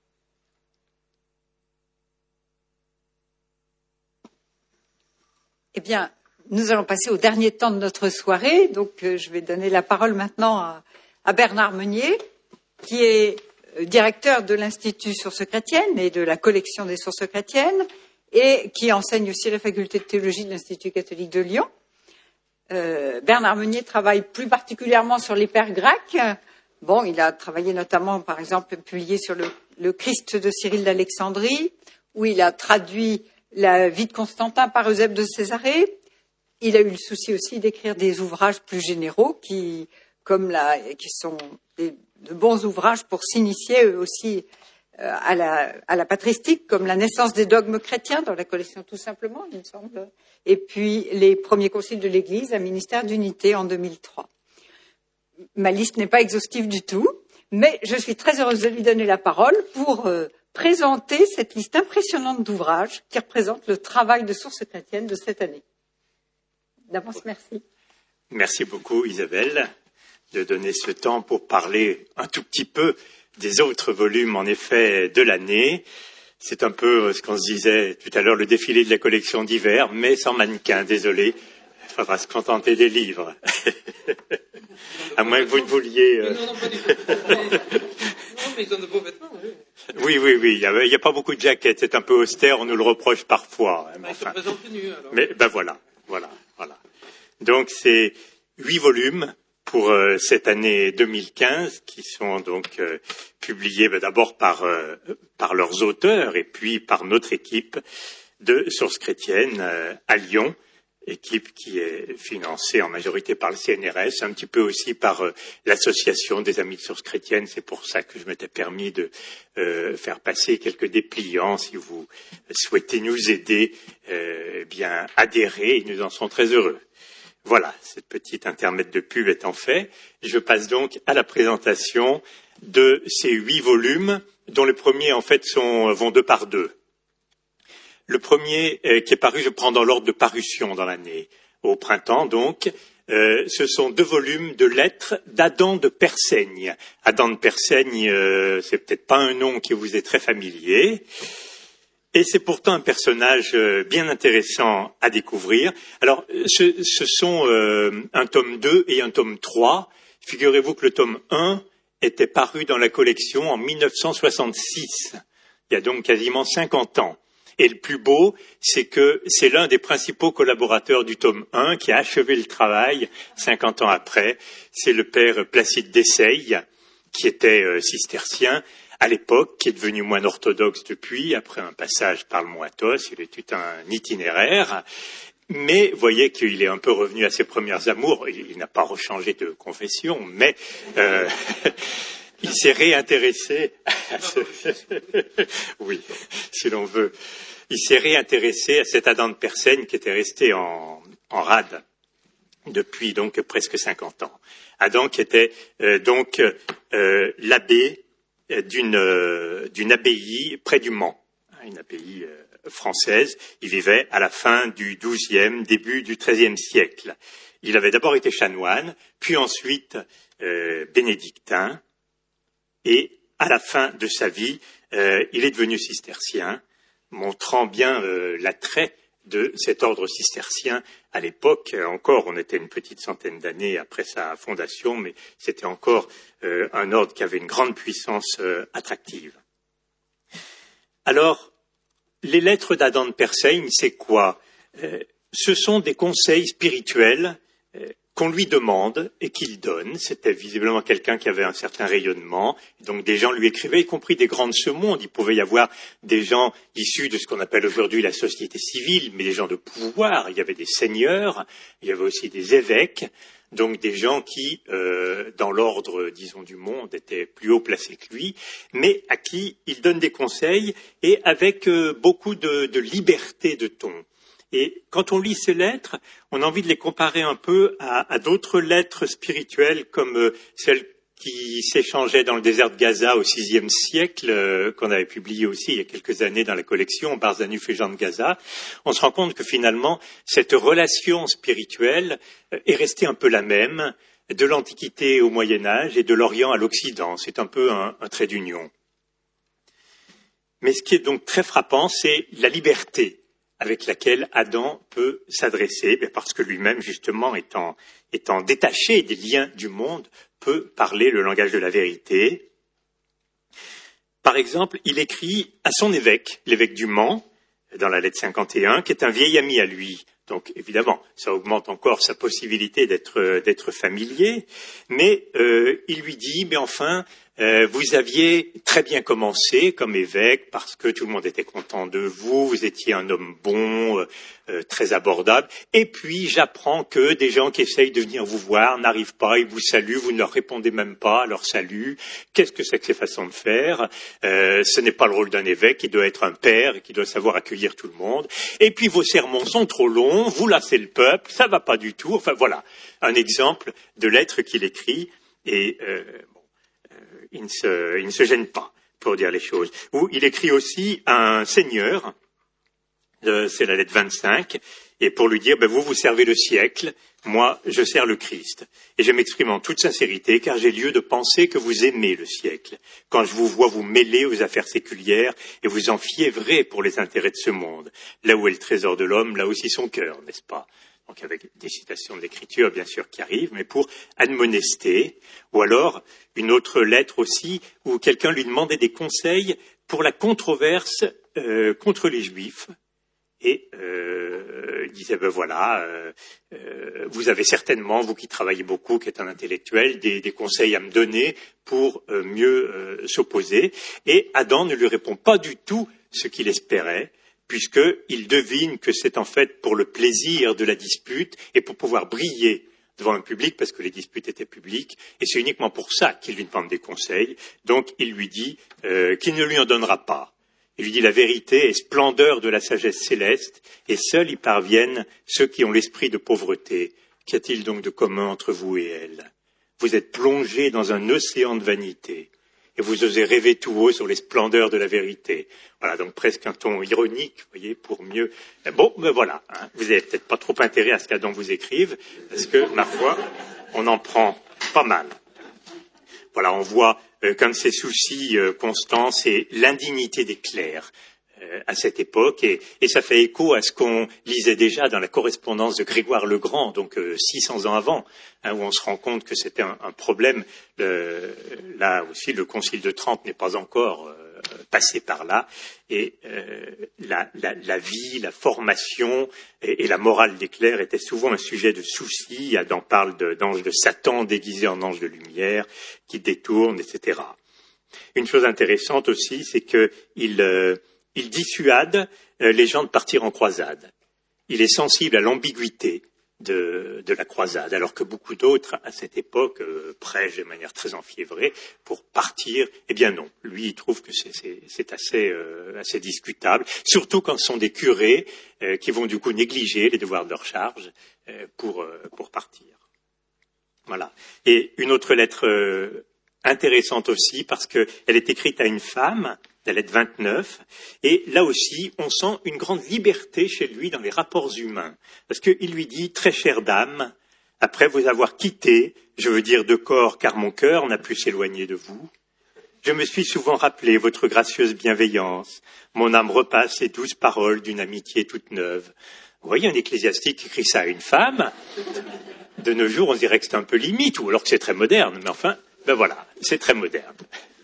Eh bien, nous allons passer au dernier temps de notre soirée. Donc, euh, je vais donner la parole maintenant à, à Bernard Meunier, qui est euh, directeur de l'Institut Sources chrétiennes et de la collection des sources chrétiennes, et qui enseigne aussi à la faculté de théologie de l'Institut catholique de Lyon. Euh, Bernard Meunier travaille plus particulièrement sur les pères grecs. Bon, il a travaillé notamment, par exemple, publié sur le, le Christ de Cyril d'Alexandrie, où il a traduit la vie de Constantin par Eusèbe de Césarée. Il a eu le souci aussi d'écrire des ouvrages plus généraux qui, comme la, qui sont des, de bons ouvrages pour s'initier eux aussi euh, à, la, à la patristique, comme La naissance des dogmes chrétiens dans la collection Tout simplement, il me semble, et puis les premiers conciles de l'Église, un ministère d'unité en deux mille trois. Ma liste n'est pas exhaustive du tout, mais je suis très heureuse de lui donner la parole pour euh, présenter cette liste impressionnante d'ouvrages qui représentent le travail de Sources chrétiennes de cette année. D'avance, merci. Merci beaucoup, Isabelle, de donner ce temps pour parler un tout petit peu des autres volumes, en effet, de l'année. C'est un peu ce qu'on se disait tout à l'heure, le défilé de la collection d'hiver, mais sans mannequin, désolé. Il faudra se contenter des livres. À moins que vous ne vouliez... Euh... Non, non, pas du tout. Non, mais ils ont de beaux vêtements, oui. Oui, oui, oui. Il n'y a, a pas beaucoup de jaquettes. C'est un peu austère. On nous le reproche parfois. Bah, enfin. Ils se présentent nus, alors. Mais ben voilà, voilà, voilà. Donc c'est huit volumes pour euh, cette année deux mille quinze qui sont donc euh, publiés ben, d'abord par euh, par leurs auteurs et puis par notre équipe de Sources chrétiennes euh, à Lyon équipe qui est financée en majorité par le C N R S, un petit peu aussi par euh, l'association des Amis de Source Chrétienne. C'est pour ça que je m'étais permis de euh, faire passer quelques dépliants. Si vous souhaitez nous aider, euh, eh bien adhérez, et nous en serons très heureux. Voilà, cette petite intermède de pub étant fait, je passe donc à la présentation de ces huit volumes, dont les premiers en fait sont, vont deux par deux. Le premier euh, qui est paru, je prends dans l'ordre de parution dans l'année, au printemps donc, euh, ce sont deux volumes de lettres d'Adam de Persaigne. Adam de Persaigne, euh, c'est peut-être pas un nom qui vous est très familier. Et c'est pourtant un personnage bien intéressant à découvrir. Alors, ce, ce sont euh, un tome deux et un tome trois. Figurez-vous que le tome un était paru dans la collection en mille neuf cent soixante-six. Il y a donc quasiment cinquante ans. Et le plus beau, c'est que c'est l'un des principaux collaborateurs du tome un qui a achevé le travail cinquante ans après. C'est le père Placide Desseilles, qui était euh, cistercien à l'époque, qui est devenu moine orthodoxe depuis, après un passage par le Mont Athos. Il est tout un itinéraire. Mais voyez qu'il est un peu revenu à ses premières amours. Il, il n'a pas rechangé de confession, mais euh, il s'est réintéressé à ce... oui, si l'on veut. Il s'est réintéressé à cet Adam de Persaigne qui était resté en, en rade depuis donc presque cinquante ans. Adam qui était euh, donc euh, l'abbé d'une, euh, d'une abbaye près du Mans, une abbaye euh, française. Il vivait à la fin du douzième, début du treizième siècle. Il avait d'abord été chanoine, puis ensuite euh, bénédictin, et à la fin de sa vie, euh, il est devenu cistercien, montrant bien euh, l'attrait de cet ordre cistercien à l'époque. Encore, on était une petite centaine d'années après sa fondation, mais c'était encore euh, un ordre qui avait une grande puissance euh, attractive. Alors, les lettres d'Adam de Persaigne, c'est quoi? euh, Ce sont des conseils spirituels euh, qu'on lui demande et qu'il donne. C'était visiblement quelqu'un qui avait un certain rayonnement. Donc des gens lui écrivaient, y compris des grands de ce monde. Il pouvait y avoir des gens issus de ce qu'on appelle aujourd'hui la société civile, mais des gens de pouvoir. Il y avait des seigneurs, il y avait aussi des évêques, donc des gens qui, euh, dans l'ordre, disons, du monde, étaient plus haut placés que lui, mais à qui il donne des conseils et avec euh, beaucoup de, de liberté de ton. Et quand on lit ces lettres, on a envie de les comparer un peu à, à d'autres lettres spirituelles comme euh, celles qui s'échangeaient dans le désert de Gaza au sixième siècle, euh, qu'on avait publié aussi il y a quelques années dans la collection Barzanuf et Jean de Gaza. On se rend compte que finalement, cette relation spirituelle euh, est restée un peu la même de l'Antiquité au Moyen-Âge et de l'Orient à l'Occident. C'est un peu un, un trait d'union. Mais ce qui est donc très frappant, c'est la liberté avec laquelle Adam peut s'adresser, parce que lui-même, justement, étant, étant détaché des liens du monde, peut parler le langage de la vérité. Par exemple, il écrit à son évêque, l'évêque du Mans, dans la lettre cinquante et un, qui est un vieil ami à lui. Donc, évidemment, ça augmente encore sa possibilité d'être, d'être familier, mais euh, il lui dit, mais enfin, Euh, vous aviez très bien commencé comme évêque parce que tout le monde était content de vous, vous étiez un homme bon, euh, euh, très abordable. Et puis, j'apprends que des gens qui essayent de venir vous voir n'arrivent pas, ils vous saluent, vous ne leur répondez même pas à leur salut. Qu'est-ce que c'est que ces façons de faire? euh, Ce n'est pas le rôle d'un évêque, il doit être un père, qui doit savoir accueillir tout le monde. Et puis, vos sermons sont trop longs, vous lassez le peuple, ça va pas du tout. Enfin, voilà, un exemple de lettre qu'il écrit et... Euh, Il ne, se, il ne se gêne pas pour dire les choses. Ou il écrit aussi à un seigneur, euh, c'est la lettre vingt-cinq, et pour lui dire, ben, vous, vous servez le siècle, moi, je sers le Christ. Et je m'exprime en toute sincérité, car j'ai lieu de penser que vous aimez le siècle. Quand je vous vois vous mêler aux affaires séculières et vous en fiévrez pour les intérêts de ce monde. Là où est le trésor de l'homme, là aussi son cœur, n'est-ce pas? Donc avec des citations de l'Écriture, bien sûr, qui arrivent, mais pour admonester. Ou alors, une autre lettre aussi, où quelqu'un lui demandait des conseils pour la controverse euh, contre les Juifs. Et euh, il disait, ben voilà, euh, euh, vous avez certainement, vous qui travaillez beaucoup, qui êtes un intellectuel, des, des conseils à me donner pour euh, mieux euh, s'opposer. Et Adam ne lui répond pas du tout ce qu'il espérait, puisqu'il devine que c'est en fait pour le plaisir de la dispute et pour pouvoir briller devant un public, parce que les disputes étaient publiques, et c'est uniquement pour ça qu'il lui demande des conseils. Donc il lui dit euh, qu'il ne lui en donnera pas. Il lui dit la vérité est splendeur de la sagesse céleste, et seuls y parviennent ceux qui ont l'esprit de pauvreté. Qu'y a-t-il donc de commun entre vous et elle? Vous êtes plongés dans un océan de vanité, et vous osez rêver tout haut sur les splendeurs de la vérité. Voilà, donc presque un ton ironique, vous voyez, pour mieux... Bon, ben voilà, hein, vous n'avez peut-être pas trop intérêt à ce qu'Adam vous écrive, parce que, ma foi, on en prend pas mal. Voilà, on voit euh, qu'un de ses soucis euh, constants, c'est l'indignité des clercs euh, à cette époque, et, et ça fait écho à ce qu'on lisait déjà dans la correspondance de Grégoire le Grand, donc euh, six cents ans avant, hein, où on se rend compte que c'était un, un problème. Euh, là aussi, le Concile de Trente n'est pas encore euh, passé par là, et euh, la, la, la vie, la formation et, et la morale des clercs étaient souvent un sujet de souci. Adam parle de, d'ange de Satan déguisé en ange de lumière, qui détourne, et cetera. Une chose intéressante aussi, c'est qu'il euh, il dissuade euh, les gens de partir en croisade. Il est sensible à l'ambiguïté de, de la croisade, alors que beaucoup d'autres, à cette époque, euh, prêchent de manière très enfiévrée pour partir. Eh bien non, lui, il trouve que c'est, c'est, c'est assez, euh, assez discutable, surtout quand ce sont des curés euh, qui vont du coup négliger les devoirs de leur charge euh, pour, euh, pour partir. Voilà. Et une autre lettre euh, intéressante aussi, parce qu'elle est écrite à une femme, la lettre vingt-neuf, et là aussi, on sent une grande liberté chez lui dans les rapports humains, parce qu'il lui dit « Très chère dame, après vous avoir quitté, je veux dire de corps, car mon cœur n'a pu s'éloigner de vous, je me suis souvent rappelé votre gracieuse bienveillance, mon âme repasse ces douces paroles d'une amitié toute neuve. » Vous voyez, un ecclésiastique qui écrit ça à une femme, de nos jours, on dirait que c'est un peu limite, ou alors que c'est très moderne, mais enfin, ben voilà, c'est très moderne.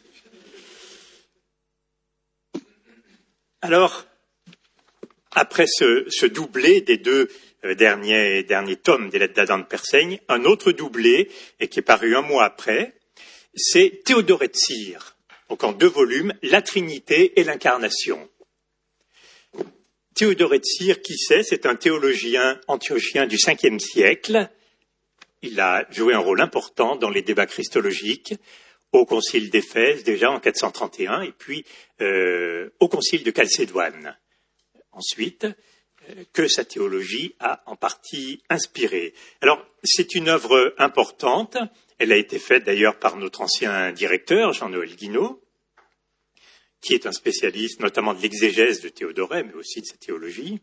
Alors, après ce, ce doublé des deux euh, derniers, derniers tomes des lettres d'Adam de Persaigne, un autre doublé, et qui est paru un mois après, c'est Théodoret de Cire, donc en deux volumes, La Trinité et l'Incarnation. Théodoret de Cire, qui c'est? C'est un théologien antiochien du cinquième siècle. Il a joué un rôle important dans les débats christologiques, au concile d'Éphèse, déjà en quatre cent trente et un, et puis euh, au concile de Chalcédoine. Ensuite, euh, que sa théologie a en partie inspiré. Alors, c'est une œuvre importante. Elle a été faite d'ailleurs par notre ancien directeur, Jean-Noël Guinaud, qui est un spécialiste notamment de l'exégèse de Théodoret, mais aussi de sa théologie.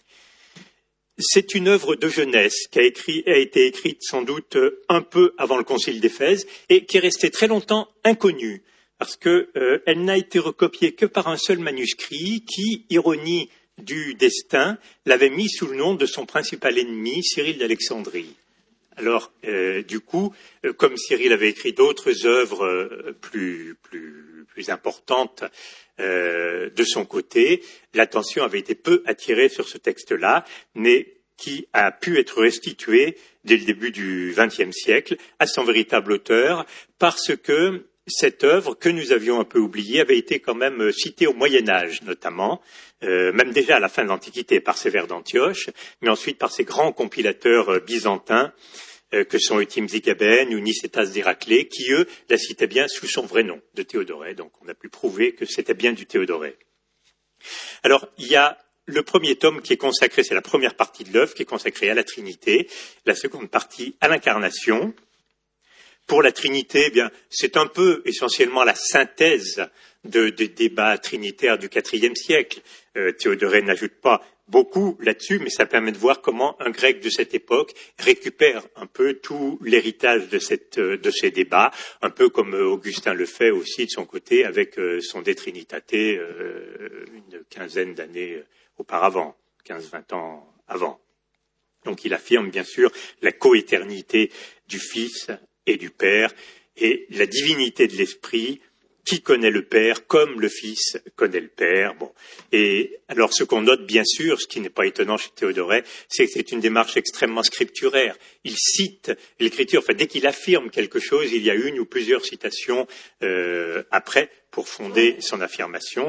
C'est une œuvre de jeunesse qui a, écrit, a été écrite sans doute un peu avant le concile d'Éphèse et qui est restée très longtemps inconnue parce qu'elle euh, n'a été recopiée que par un seul manuscrit qui, ironie du destin, l'avait mis sous le nom de son principal ennemi, Cyril d'Alexandrie. Alors, euh, du coup, euh, comme Cyril avait écrit d'autres œuvres euh, plus, plus, plus importantes euh, de son côté, l'attention avait été peu attirée sur ce texte-là, mais qui a pu être restitué dès le début du vingtième siècle à son véritable auteur, parce que cette œuvre, que nous avions un peu oubliée, avait été quand même citée au Moyen-Âge, notamment, euh, même déjà à la fin de l'Antiquité par Sévère d'Antioche, mais ensuite par ces grands compilateurs euh, byzantins, euh, que sont Eutyme Zigabène ou Nicétas d'Héraclée, qui, eux, la citaient bien sous son vrai nom, de Théodoret. Donc on a pu prouver que c'était bien du Théodoret. Alors, il y a le premier tome qui est consacré, c'est la première partie de l'œuvre, qui est consacrée à la Trinité, la seconde partie à l'Incarnation. Pour la Trinité, eh bien, c'est un peu essentiellement la synthèse de, des débats trinitaires du quatrième siècle. Euh, Théodoret n'ajoute pas beaucoup là-dessus, mais ça permet de voir comment un grec de cette époque récupère un peu tout l'héritage de, cette, de ces débats, un peu comme Augustin le fait aussi de son côté avec euh, son De Trinitate euh, une quinzaine d'années auparavant, quinze vingt ans avant. Donc il affirme bien sûr la coéternité du Fils et du Père, et la divinité de l'Esprit, qui connaît le Père comme le Fils connaît le Père. Bon. Et alors ce qu'on note bien sûr, ce qui n'est pas étonnant chez Théodoret, c'est que c'est une démarche extrêmement scripturaire. Il cite l'Écriture, enfin dès qu'il affirme quelque chose, il y a une ou plusieurs citations euh, après pour fonder son affirmation.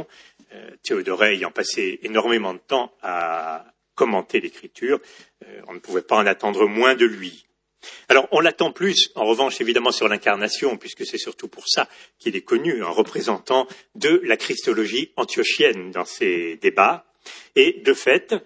euh, Théodoret ayant passé énormément de temps à commenter l'Écriture, euh, on ne pouvait pas en attendre moins de lui. Alors, on l'attend plus, en revanche, évidemment, sur l'incarnation, puisque c'est surtout pour ça qu'il est connu, un représentant de la christologie antiochienne dans ses débats. Et de fait,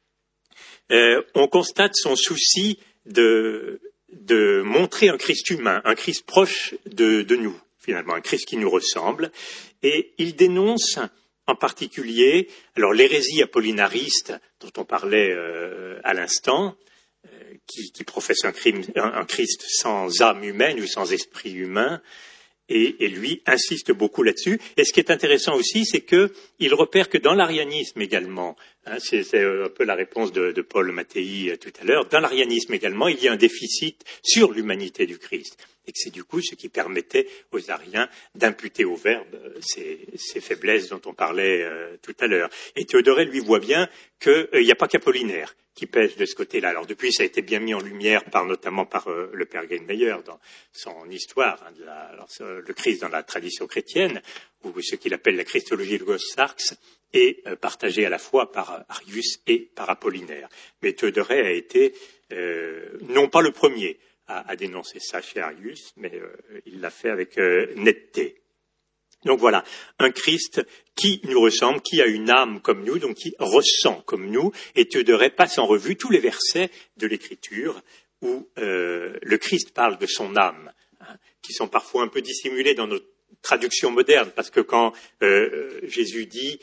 euh, on constate son souci de, de montrer un Christ humain, un Christ proche de, de nous, finalement, un Christ qui nous ressemble. Et il dénonce en particulier, alors l'hérésie apollinariste dont on parlait euh, à l'instant, euh, qui, qui professe un, crime, un, un Christ sans âme humaine ou sans esprit humain, et, et lui insiste beaucoup là-dessus. Et ce qui est intéressant aussi, c'est qu'il repère que dans l'arianisme également, hein, c'est, c'est un peu la réponse de, de Paul Mattei euh, tout à l'heure, dans l'arianisme également, il y a un déficit sur l'humanité du Christ. Et que c'est du coup ce qui permettait aux Ariens d'imputer au Verbe ces, ces faiblesses dont on parlait euh, tout à l'heure. Et Théodoret, lui, voit bien qu'il n'y euh, a pas qu'Apollinaire qui pèse de ce côté-là. Alors depuis, ça a été bien mis en lumière, par, notamment par euh, le père Greenmeyer dans son histoire, hein, de la, alors, le Christ dans la tradition chrétienne, ou ce qu'il appelle la Christologie de Gos-Sarx, est euh, partagé à la fois par Arius et par Apollinaire. Mais Théodoret a été euh, non pas le premier à dénoncer ça chez Arius, mais euh, il l'a fait avec euh, netteté. Donc voilà, un Christ qui nous ressemble, qui a une âme comme nous, donc qui ressent comme nous, et Théodoret passe en revue tous les versets de l'Écriture où euh, le Christ parle de son âme, hein, qui sont parfois un peu dissimulés dans notre traduction moderne, parce que quand euh, Jésus dit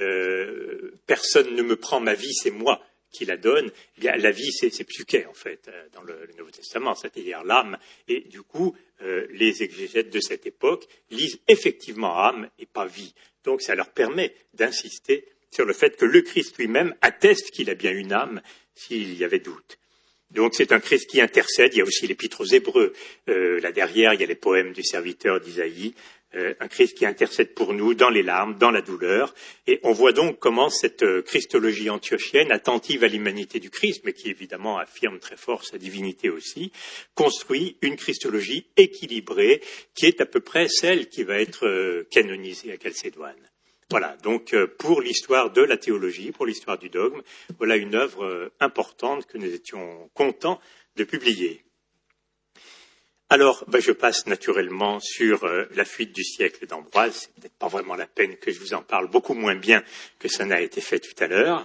euh, « Personne ne me prend ma vie, c'est moi », qui la donne, eh bien, la vie, c'est, c'est psyché, en fait, dans le, le Nouveau Testament, c'est-à-dire l'âme. Et du coup, euh, les exégètes de cette époque lisent effectivement âme et pas vie. Donc, ça leur permet d'insister sur le fait que le Christ lui-même atteste qu'il a bien une âme s'il y avait doute. Donc, c'est un Christ qui intercède. Il y a aussi l'Épître aux Hébreux. Euh, là derrière, il y a les poèmes du serviteur d'Isaïe. Euh, un Christ qui intercède pour nous dans les larmes, dans la douleur. Et on voit donc comment cette euh, christologie antiochienne, attentive à l'humanité du Christ, mais qui évidemment affirme très fort sa divinité aussi, construit une christologie équilibrée, qui est à peu près celle qui va être euh, canonisée à Chalcédoine. Voilà, donc euh, pour l'histoire de la théologie, pour l'histoire du dogme, voilà une œuvre euh, importante que nous étions contents de publier. Alors, ben, je passe naturellement sur euh, la fuite du siècle d'Ambroise. C'est peut-être pas vraiment la peine que je vous en parle, beaucoup moins bien que ça n'a été fait tout à l'heure.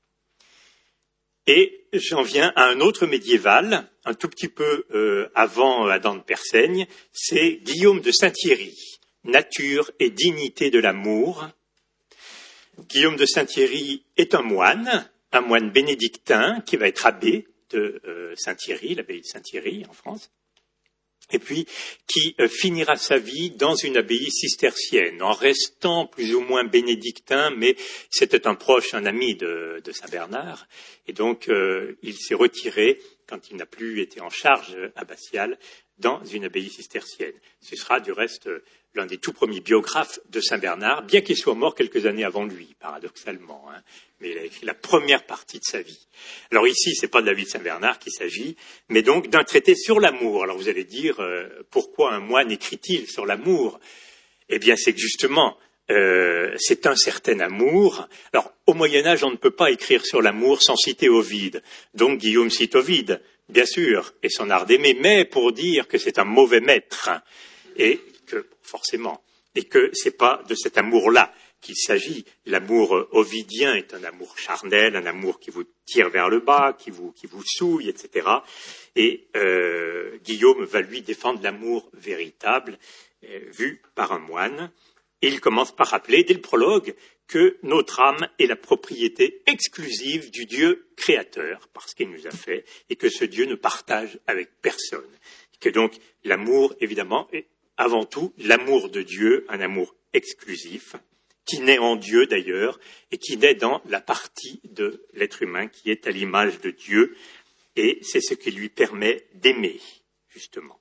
Et j'en viens à un autre médiéval, un tout petit peu euh, avant Adam de Persaigne, c'est Guillaume de Saint-Thierry, Nature et dignité de l'amour. Guillaume de Saint-Thierry est un moine, un moine bénédictin qui va être abbé de euh, Saint-Thierry, l'abbaye de Saint-Thierry en France, et puis qui euh, finira sa vie dans une abbaye cistercienne, en restant plus ou moins bénédictin, mais c'était un proche, un ami de, de Saint-Bernard, et donc euh, il s'est retiré, quand il n'a plus été en charge abbatiale, dans une abbaye cistercienne. Ce sera du reste l'un des tout premiers biographes de Saint-Bernard, bien qu'il soit mort quelques années avant lui, paradoxalement, hein, mais il a écrit la première partie de sa vie. Alors ici, ce n'est pas de la vie de Saint-Bernard qu'il s'agit, mais donc d'un traité sur l'amour. Alors vous allez dire, euh, pourquoi un moine écrit-il sur l'amour ? Eh bien, c'est que justement, euh, c'est un certain amour. Alors, au Moyen-Âge, on ne peut pas écrire sur l'amour sans citer Ovide. Donc Guillaume cite Ovide, bien sûr, et son art d'aimer, mais pour dire que c'est un mauvais maître, et que, forcément, et que c'est pas de cet amour-là qu'il s'agit. L'amour ovidien est un amour charnel, un amour qui vous tire vers le bas, qui vous, qui vous souille, et cetera. Et euh, Guillaume va lui défendre l'amour véritable, euh, vu par un moine. Et il commence par rappeler, dès le prologue, que notre âme est la propriété exclusive du Dieu créateur, parce qu'il nous a fait, et que ce Dieu ne partage avec personne. Et que donc l'amour, évidemment, est avant tout l'amour de Dieu, un amour exclusif, qui naît en Dieu d'ailleurs, et qui naît dans la partie de l'être humain qui est à l'image de Dieu, et c'est ce qui lui permet d'aimer, justement.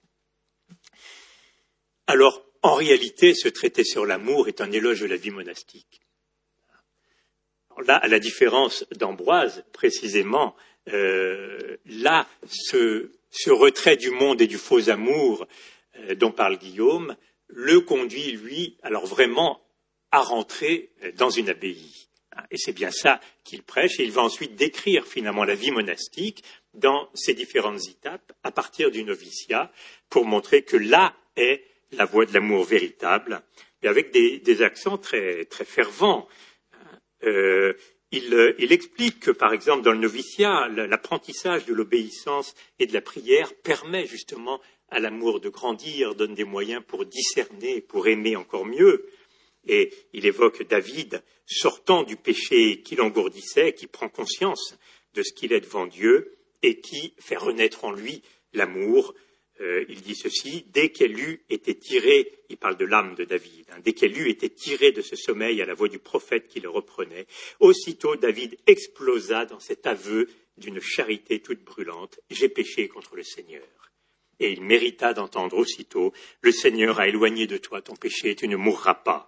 Alors, en réalité, ce traité sur l'amour est un éloge de la vie monastique. Alors là, à la différence d'Ambroise, précisément, euh, là, ce, ce retrait du monde et du faux amour euh, dont parle Guillaume, le conduit, lui, alors vraiment à rentrer dans une abbaye. Et c'est bien ça qu'il prêche, et il va ensuite décrire finalement la vie monastique dans ses différentes étapes à partir du noviciat pour montrer que là est la voie de l'amour véritable, et avec des, des accents très, très fervents. Euh, il, il explique que, par exemple, dans le noviciat, l'apprentissage de l'obéissance et de la prière permet justement à l'amour de grandir, donne des moyens pour discerner, pour aimer encore mieux. Et il évoque David sortant du péché qui l'engourdissait, qui prend conscience de ce qu'il est devant Dieu et qui fait renaître en lui l'amour. Euh, il dit ceci, dès qu'elle eut été tirée, il parle de l'âme de David, hein, dès qu'elle eut été tirée de ce sommeil à la voix du prophète qui le reprenait, aussitôt David explosa dans cet aveu d'une charité toute brûlante, j'ai péché contre le Seigneur. Et il mérita d'entendre aussitôt, le Seigneur a éloigné de toi ton péché, tu ne mourras pas.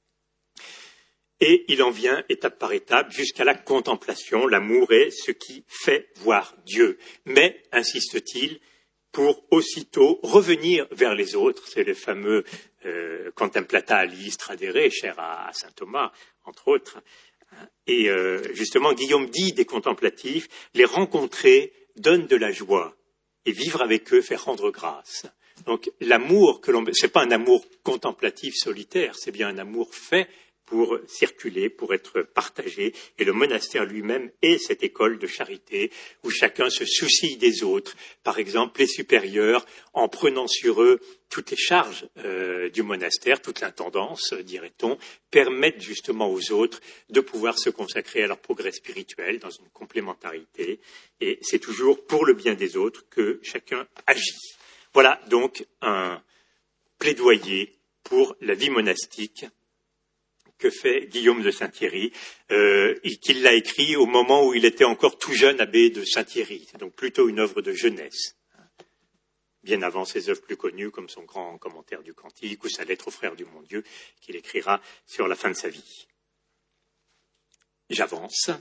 Et il en vient étape par étape jusqu'à la contemplation. L'amour est ce qui fait voir Dieu. Mais, insiste-t-il, pour aussitôt revenir vers les autres, c'est le fameux euh, contemplata aliis tradere, cher à, à saint Thomas, entre autres. Et euh, justement, Guillaume dit des contemplatifs, les rencontrer donne de la joie, et vivre avec eux fait rendre grâce. Donc l'amour que l'on, c'est pas un amour contemplatif solitaire, c'est bien un amour fait pour circuler, pour être partagé. Et le monastère lui-même est cette école de charité où chacun se soucie des autres. Par exemple, les supérieurs, en prenant sur eux toutes les charges euh, du monastère, toute l'intendance, dirait-on, permettent justement aux autres de pouvoir se consacrer à leur progrès spirituel dans une complémentarité. Et c'est toujours pour le bien des autres que chacun agit. Voilà donc un plaidoyer pour la vie monastique que fait Guillaume de Saint-Thierry, euh, et qu'il l'a écrit au moment où il était encore tout jeune abbé de Saint-Thierry. C'est donc plutôt une œuvre de jeunesse, bien avant ses œuvres plus connues, comme son grand commentaire du Cantique ou sa lettre au frère du Mon Dieu, qu'il écrira sur la fin de sa vie. J'avance.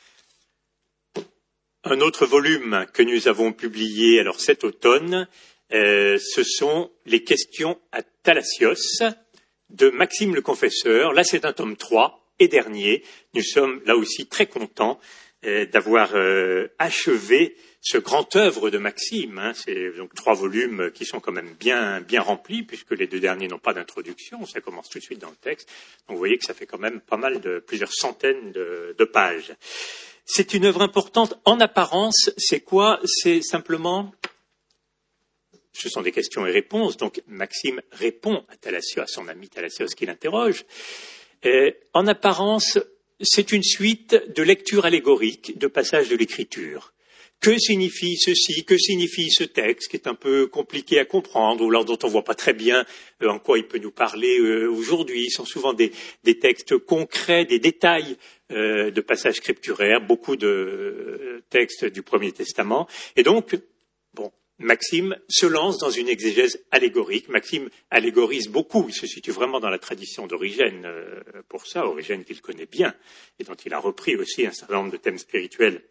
Un autre volume que nous avons publié alors cet automne, euh, ce sont les questions à Thalassios, de Maxime le Confesseur. Là, c'est un tome trois et dernier. Nous sommes là aussi très contents euh, d'avoir euh, achevé ce grand œuvre de Maxime. Hein. C'est donc trois volumes qui sont quand même bien, bien remplis, puisque les deux derniers n'ont pas d'introduction. Ça commence tout de suite dans le texte. Donc, vous voyez que ça fait quand même pas mal de plusieurs centaines de, de pages. C'est une œuvre importante. En apparence, c'est quoi? C'est simplement... Ce sont des questions et réponses, donc Maxime répond à Thalassios, à son ami Thalassios qui l'interroge. Euh, en apparence, c'est une suite de lectures allégoriques de passages de l'Écriture. Que signifie ceci? Que signifie ce texte qui est un peu compliqué à comprendre ou alors dont on ne voit pas très bien euh, en quoi il peut nous parler euh, aujourd'hui? Ce sont souvent des, des textes concrets, des détails euh, de passages scripturaires, beaucoup de euh, textes du Premier Testament. Et donc, bon... Maxime se lance dans une exégèse allégorique. Maxime allégorise beaucoup. Il se situe vraiment dans la tradition d'Origène euh, pour ça, Origène qu'il connaît bien et dont il a repris aussi un certain nombre de thèmes spirituels.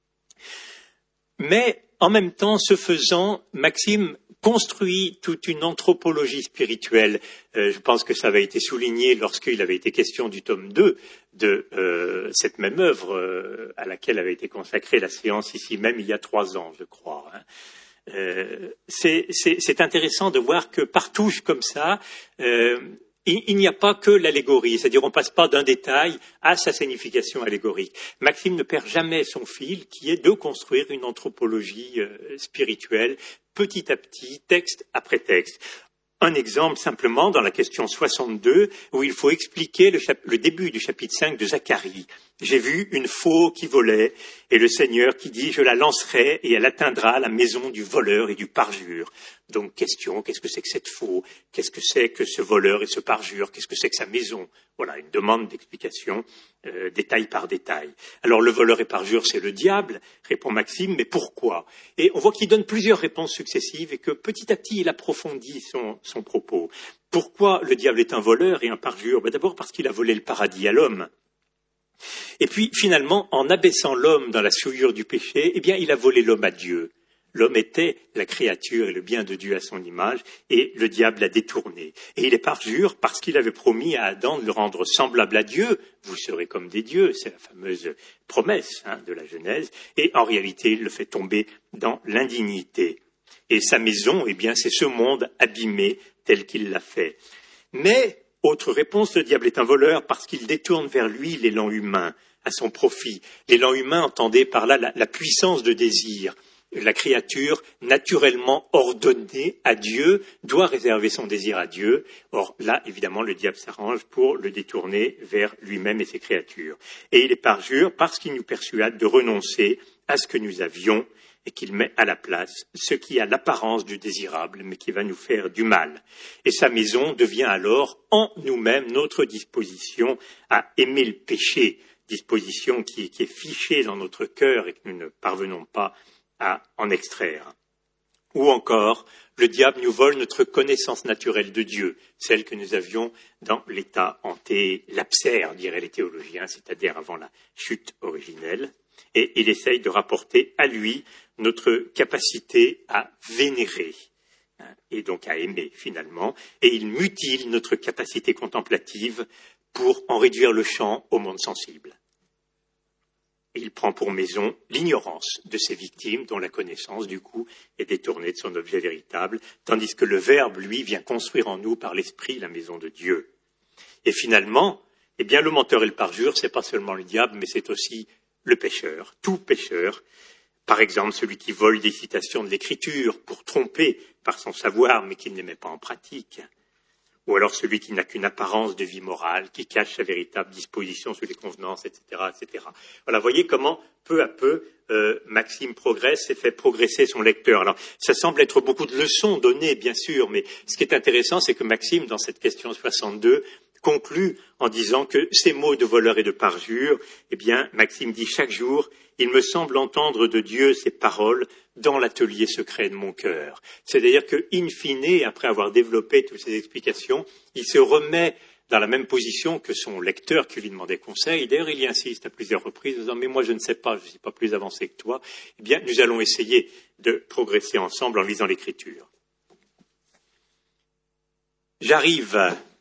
Mais en même temps, ce faisant, Maxime construit toute une anthropologie spirituelle. Euh, je pense que ça avait été souligné lorsqu'il avait été question du tome deux de euh, cette même œuvre euh, à laquelle avait été consacrée la séance ici même il y a trois ans, je crois. Hein. Euh, c'est, c'est, c'est intéressant de voir que par touche comme ça, euh, il, il n'y a pas que l'allégorie, c'est-à-dire on ne passe pas d'un détail à sa signification allégorique. Maxime ne perd jamais son fil, qui est de construire une anthropologie euh, spirituelle, petit à petit, texte après texte. Un exemple simplement dans la question soixante-deux, où il faut expliquer le, chap- le début du chapitre cinq de Zacharie. J'ai vu une faux qui volait, et le Seigneur qui dit « Je la lancerai, et elle atteindra la maison du voleur et du parjure. » Donc, question, qu'est-ce que c'est que cette faux? Qu'est-ce que c'est que ce voleur et ce parjure? Qu'est-ce que c'est que sa maison? Voilà, une demande d'explication, euh, détail par détail. Alors, le voleur et parjure, c'est le diable, répond Maxime, mais pourquoi? Et on voit qu'il donne plusieurs réponses successives, et que petit à petit, il approfondit son, son propos. Pourquoi le diable est un voleur et un parjure? Ben, d'abord parce qu'il a volé le paradis à l'homme. Et puis, finalement, en abaissant l'homme dans la souillure du péché, eh bien, il a volé l'homme à Dieu. L'homme était la créature et le bien de Dieu à son image, et le diable l'a détourné. Et il est parjure parce qu'il avait promis à Adam de le rendre semblable à Dieu. Vous serez comme des dieux, c'est la fameuse promesse hein, de la Genèse. Et en réalité, il le fait tomber dans l'indignité. Et sa maison, eh bien, c'est ce monde abîmé tel qu'il l'a fait. Mais, autre réponse, le diable est un voleur parce qu'il détourne vers lui l'élan humain à son profit. L'élan humain, entendez par là la, la puissance de désir. La créature, naturellement ordonnée à Dieu, doit réserver son désir à Dieu. Or, là, évidemment, le diable s'arrange pour le détourner vers lui-même et ses créatures. Et il est parjure parce qu'il nous persuade de renoncer à ce que nous avions et qu'il met à la place ce qui a l'apparence du désirable, mais qui va nous faire du mal. Et sa maison devient alors en nous-mêmes notre disposition à aimer le péché, disposition qui, qui est fichée dans notre cœur et que nous ne parvenons pas à en extraire. Ou encore, le diable nous vole notre connaissance naturelle de Dieu, celle que nous avions dans l'état anté-lapsaire, diraient les théologiens, c'est-à-dire avant la chute originelle, et il essaye de rapporter à lui notre capacité à vénérer, hein, et donc à aimer finalement, et il mutile notre capacité contemplative pour en réduire le champ au monde sensible. Et il prend pour maison l'ignorance de ses victimes, dont la connaissance, du coup, est détournée de son objet véritable, tandis que le Verbe, lui, vient construire en nous, par l'Esprit, la maison de Dieu. Et finalement, eh bien, le menteur et le parjure, c'est pas seulement le diable, mais c'est aussi le pécheur, tout pécheur. Par exemple, celui qui vole des citations de l'Écriture pour tromper par son savoir, mais qui ne les met pas en pratique. Ou alors celui qui n'a qu'une apparence de vie morale, qui cache sa véritable disposition sous les convenances, et cetera, et cetera. Voilà, voyez comment, peu à peu, euh, Maxime progresse et fait progresser son lecteur. Alors, ça semble être beaucoup de leçons données, bien sûr, mais ce qui est intéressant, c'est que Maxime, dans cette question soixante-deux, conclut en disant que ces mots de voleur et de parjure, eh bien, Maxime dit chaque jour, il me semble entendre de Dieu ces paroles dans l'atelier secret de mon cœur. C'est-à-dire que, in fine, après avoir développé toutes ces explications, il se remet dans la même position que son lecteur qui lui demandait conseil. D'ailleurs, il y insiste à plusieurs reprises en disant « Mais moi, je ne sais pas, je ne suis pas plus avancé que toi. » Eh bien, nous allons essayer de progresser ensemble en lisant l'Écriture. J'arrive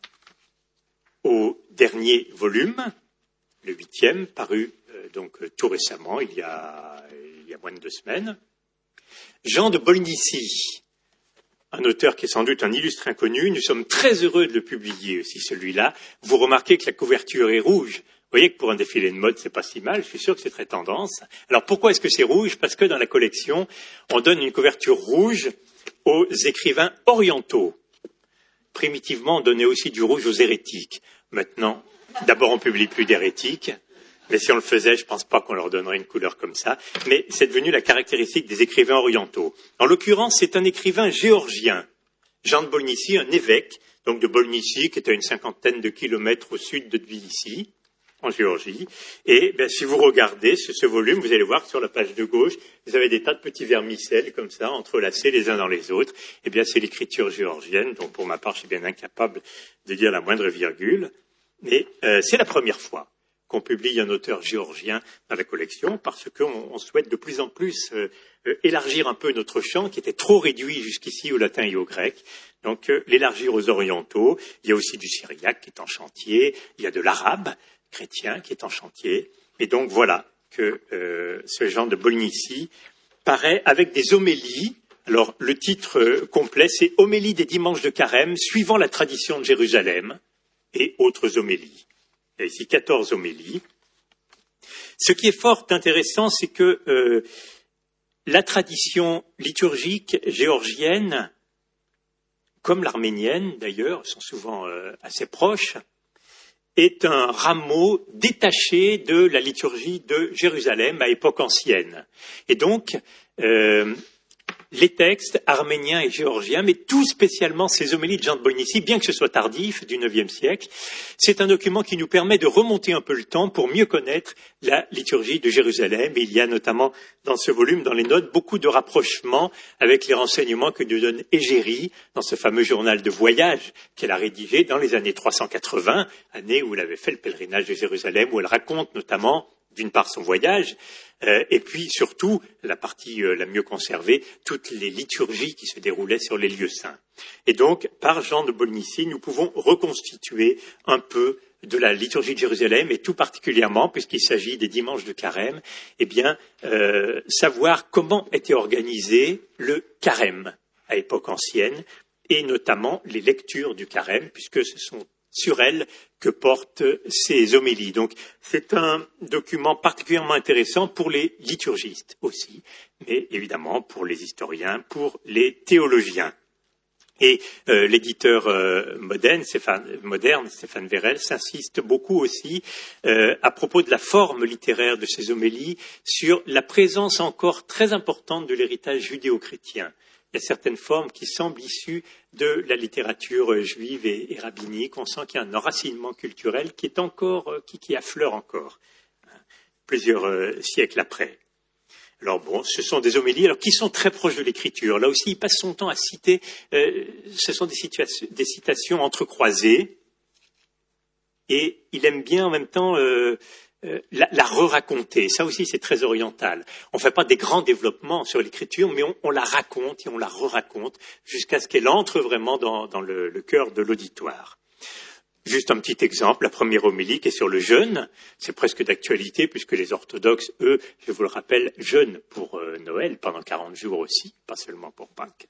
au dernier volume, le huitième, paru euh, donc tout récemment, il y a, il y a moins de deux semaines. Jean de Bolnicy, un auteur qui est sans doute un illustre inconnu, nous sommes très heureux de le publier aussi, celui-là. Vous remarquez que la couverture est rouge. Vous voyez que pour un défilé de mode, c'est pas si mal, je suis sûr que c'est très tendance. Alors pourquoi est-ce que c'est rouge? Parce que dans la collection, on donne une couverture rouge aux écrivains orientaux. Primitivement, on donnait aussi du rouge aux hérétiques. Maintenant, d'abord, on ne publie plus d'hérétiques, mais si on le faisait, je ne pense pas qu'on leur donnerait une couleur comme ça. Mais c'est devenu la caractéristique des écrivains orientaux. En l'occurrence, c'est un écrivain géorgien, Jean de Bolnicy, un évêque, donc de Bolnicy, qui est à une cinquantaine de kilomètres au sud de Tbilissi, en Géorgie. Et bien, si vous regardez ce, ce volume, vous allez voir que sur la page de gauche, vous avez des tas de petits vermicelles comme ça, entrelacés les uns dans les autres. Eh bien, c'est l'écriture géorgienne, dont pour ma part, je suis bien incapable de dire la moindre virgule. Mais euh, c'est la première fois qu'on publie un auteur géorgien dans la collection, parce qu'on on souhaite de plus en plus euh, euh, élargir un peu notre champ, qui était trop réduit jusqu'ici au latin et au grec. Donc, euh, l'élargir aux orientaux. Il y a aussi du syriaque qui est en chantier, il y a de l'arabe chrétien qui est en chantier. Et donc voilà que euh, ce Jean de Bolnicy paraît avec des homélies. Alors le titre euh, complet, c'est Homélie des dimanches de carême, suivant la tradition de Jérusalem et autres homélies. Il y a ici quatorze homélies. Ce qui est fort intéressant, c'est que euh, la tradition liturgique géorgienne, comme l'arménienne d'ailleurs, sont souvent euh, assez proches, est un rameau détaché de la liturgie de Jérusalem à époque ancienne. Et donc, euh, les textes arméniens et géorgiens, mais tout spécialement ces homélies de Jean de Bolnicy, bien que ce soit tardif, du neuvième siècle, c'est un document qui nous permet de remonter un peu le temps pour mieux connaître la liturgie de Jérusalem. Et il y a notamment dans ce volume, dans les notes, beaucoup de rapprochements avec les renseignements que nous donne Égérie dans ce fameux journal de voyage qu'elle a rédigé dans les années trois cent quatre-vingts, année où elle avait fait le pèlerinage de Jérusalem, où elle raconte notamment d'une part son voyage, euh, et puis surtout, la partie euh, la mieux conservée, toutes les liturgies qui se déroulaient sur les lieux saints. Et donc, par Jean de Bolnicy, nous pouvons reconstituer un peu de la liturgie de Jérusalem, et tout particulièrement, puisqu'il s'agit des dimanches de carême, eh bien, euh, savoir comment était organisé le carême à époque ancienne, et notamment les lectures du carême, puisque ce sont sur elles que portent ces homélies. Donc, c'est un document particulièrement intéressant pour les liturgistes aussi, mais évidemment pour les historiens, pour les théologiens. Et euh, l'éditeur euh, moderne, Stéphane, moderne, Stéphane Verel, s'insiste beaucoup aussi euh, à propos de la forme littéraire de ces homélies sur la présence encore très importante de l'héritage judéo-chrétien. Il y a certaines formes qui semblent issues de la littérature juive et, et rabbinique. On sent qu'il y a un enracinement culturel qui est encore, qui, qui affleure encore, hein, plusieurs euh, siècles après. Alors bon, ce sont des homélies alors, qui sont très proches de l'écriture. Là aussi, il passe son temps à citer, euh, ce sont des, des citations entrecroisées, et il aime bien en même temps euh, euh, la, la re-raconter. Ça aussi, c'est très oriental. On ne fait pas des grands développements sur l'écriture, mais on, on la raconte et on la re-raconte jusqu'à ce qu'elle entre vraiment dans, dans le, le cœur de l'auditoire. Juste un petit exemple, la première homélie qui est sur le jeûne, c'est presque d'actualité puisque les orthodoxes, eux, je vous le rappelle, jeûnent pour euh, Noël pendant quarante jours aussi, pas seulement pour Pâques.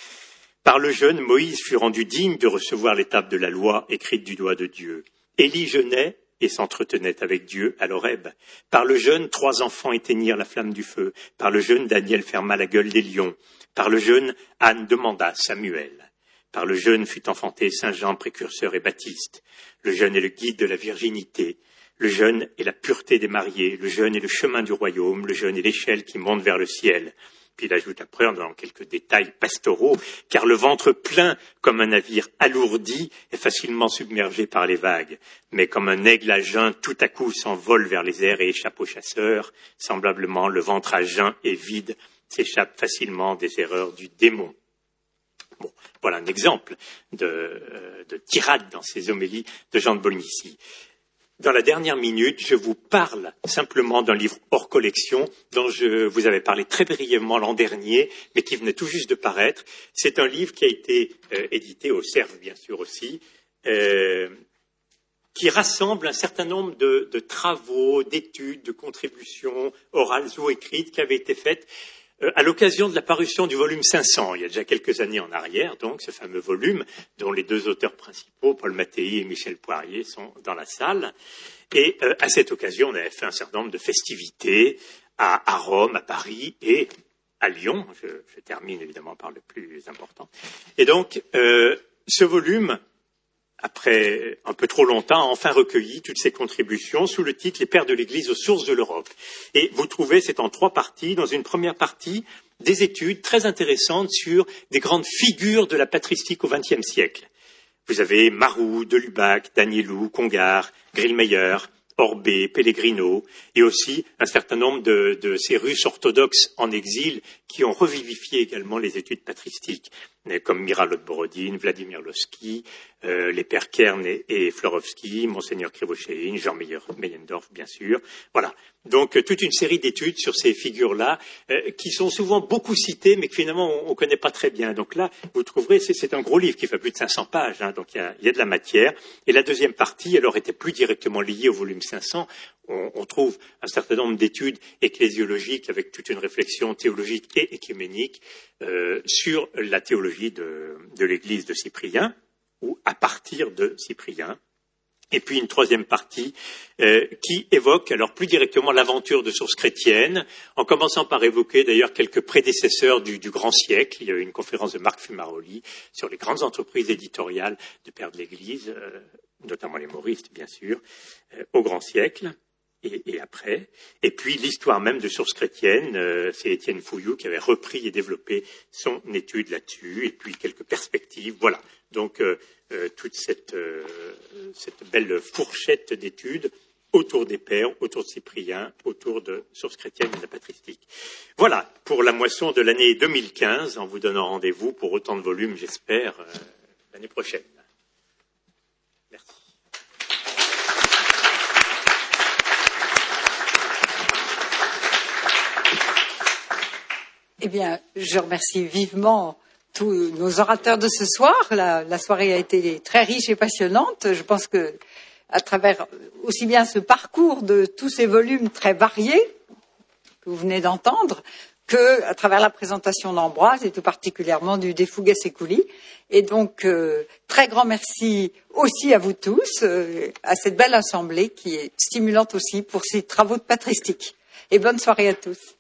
Par le jeûne, Moïse fut rendu digne de recevoir l'étape de la loi écrite du doigt de Dieu. Élie jeûnait et s'entretenait avec Dieu à l'Horeb. Par le jeûne, trois enfants éteignirent la flamme du feu. Par le jeûne, Daniel ferma la gueule des lions. Par le jeûne, Anne demanda Samuel. Par le jeûne fut enfanté Saint Jean, précurseur et baptiste. Le jeûne est le guide de la virginité. Le jeûne est la pureté des mariés. Le jeûne est le chemin du royaume. Le jeûne est l'échelle qui monte vers le ciel. Puis il ajoute après, dans quelques détails pastoraux, car le ventre plein comme un navire alourdi est facilement submergé par les vagues. Mais comme un aigle à jeun, tout à coup s'envole vers les airs et échappe aux chasseurs. Semblablement, le ventre à jeun et vide s'échappe facilement des erreurs du démon. Bon, voilà un exemple de, de tirade dans ces homélies de Jean de Bolnicy. Dans la dernière minute, je vous parle simplement d'un livre hors collection dont je vous avais parlé très brièvement l'an dernier, mais qui venait tout juste de paraître. C'est un livre qui a été euh, édité au Cerf, bien sûr aussi, euh, qui rassemble un certain nombre de, de travaux, d'études, de contributions orales ou écrites qui avaient été faites à l'occasion de la parution du volume cinq cents, il y a déjà quelques années en arrière, donc, ce fameux volume, dont les deux auteurs principaux, Paul Mattei et Michel Poirier, sont dans la salle. Et euh, à cette occasion, on avait fait un certain nombre de festivités à, à Rome, à Paris et à Lyon. Je, je termine évidemment par le plus important. Et donc, euh, ce volume, après un peu trop longtemps, a enfin recueilli toutes ces contributions sous le titre « Les pères de l'Église aux sources de l'Europe ». Et vous trouvez, c'est en trois parties. Dans une première partie, des études très intéressantes sur des grandes figures de la patristique au vingtième siècle. Vous avez Marou, Delubac, Danielou, Congar, Grillmeyer, Orbé, Pellegrino, et aussi un certain nombre de, de ces Russes orthodoxes en exil qui ont revivifié également les études patristiques, comme Miralot Borodine, Vladimir Lossky, euh, les pères Kern et, et Florovsky, Monseigneur Krivosheïn, Jean Meyendorf, bien sûr. Voilà. Donc, euh, toute une série d'études sur ces figures-là, euh, qui sont souvent beaucoup citées, mais que finalement, on ne connaît pas très bien. Donc là, vous trouverez, c'est, c'est un gros livre qui fait plus de cinq cents pages, hein, donc il y a, y a de la matière. Et la deuxième partie, elle aurait été plus directement liée au volume cinq cents. On, on trouve un certain nombre d'études ecclésiologiques avec toute une réflexion théologique et écuménique euh, sur la théologie de, de l'Église de Cyprien, ou à partir de Cyprien. Et puis une troisième partie euh, qui évoque alors plus directement l'aventure de sources chrétiennes, en commençant par évoquer d'ailleurs quelques prédécesseurs du, du grand siècle. Il y a eu une conférence de Marc Fumaroli sur les grandes entreprises éditoriales de pères de l'Église, euh, notamment les Mauristes bien sûr, euh, au grand siècle. Et, et après, et puis l'histoire même de sources chrétiennes, euh, c'est Étienne Fouillou qui avait repris et développé son étude là-dessus, et puis quelques perspectives, voilà. Donc euh, euh, toute cette, euh, cette belle fourchette d'études autour des pères, autour de Cyprien, autour de sources chrétiennes et de la patristique. Voilà pour la moisson de l'année deux mille quinze, en vous donnant rendez-vous pour autant de volumes, j'espère, euh, l'année prochaine. Merci. Eh bien, je remercie vivement tous nos orateurs de ce soir. La, la soirée a été très riche et passionnante. Je pense que, à travers aussi bien ce parcours de tous ces volumes très variés que vous venez d'entendre, que à travers la présentation d'Ambroise et tout particulièrement du De Fugace Seculi. Et donc, euh, très grand merci aussi à vous tous, euh, à cette belle assemblée qui est stimulante aussi pour ces travaux de patristique. Et bonne soirée à tous.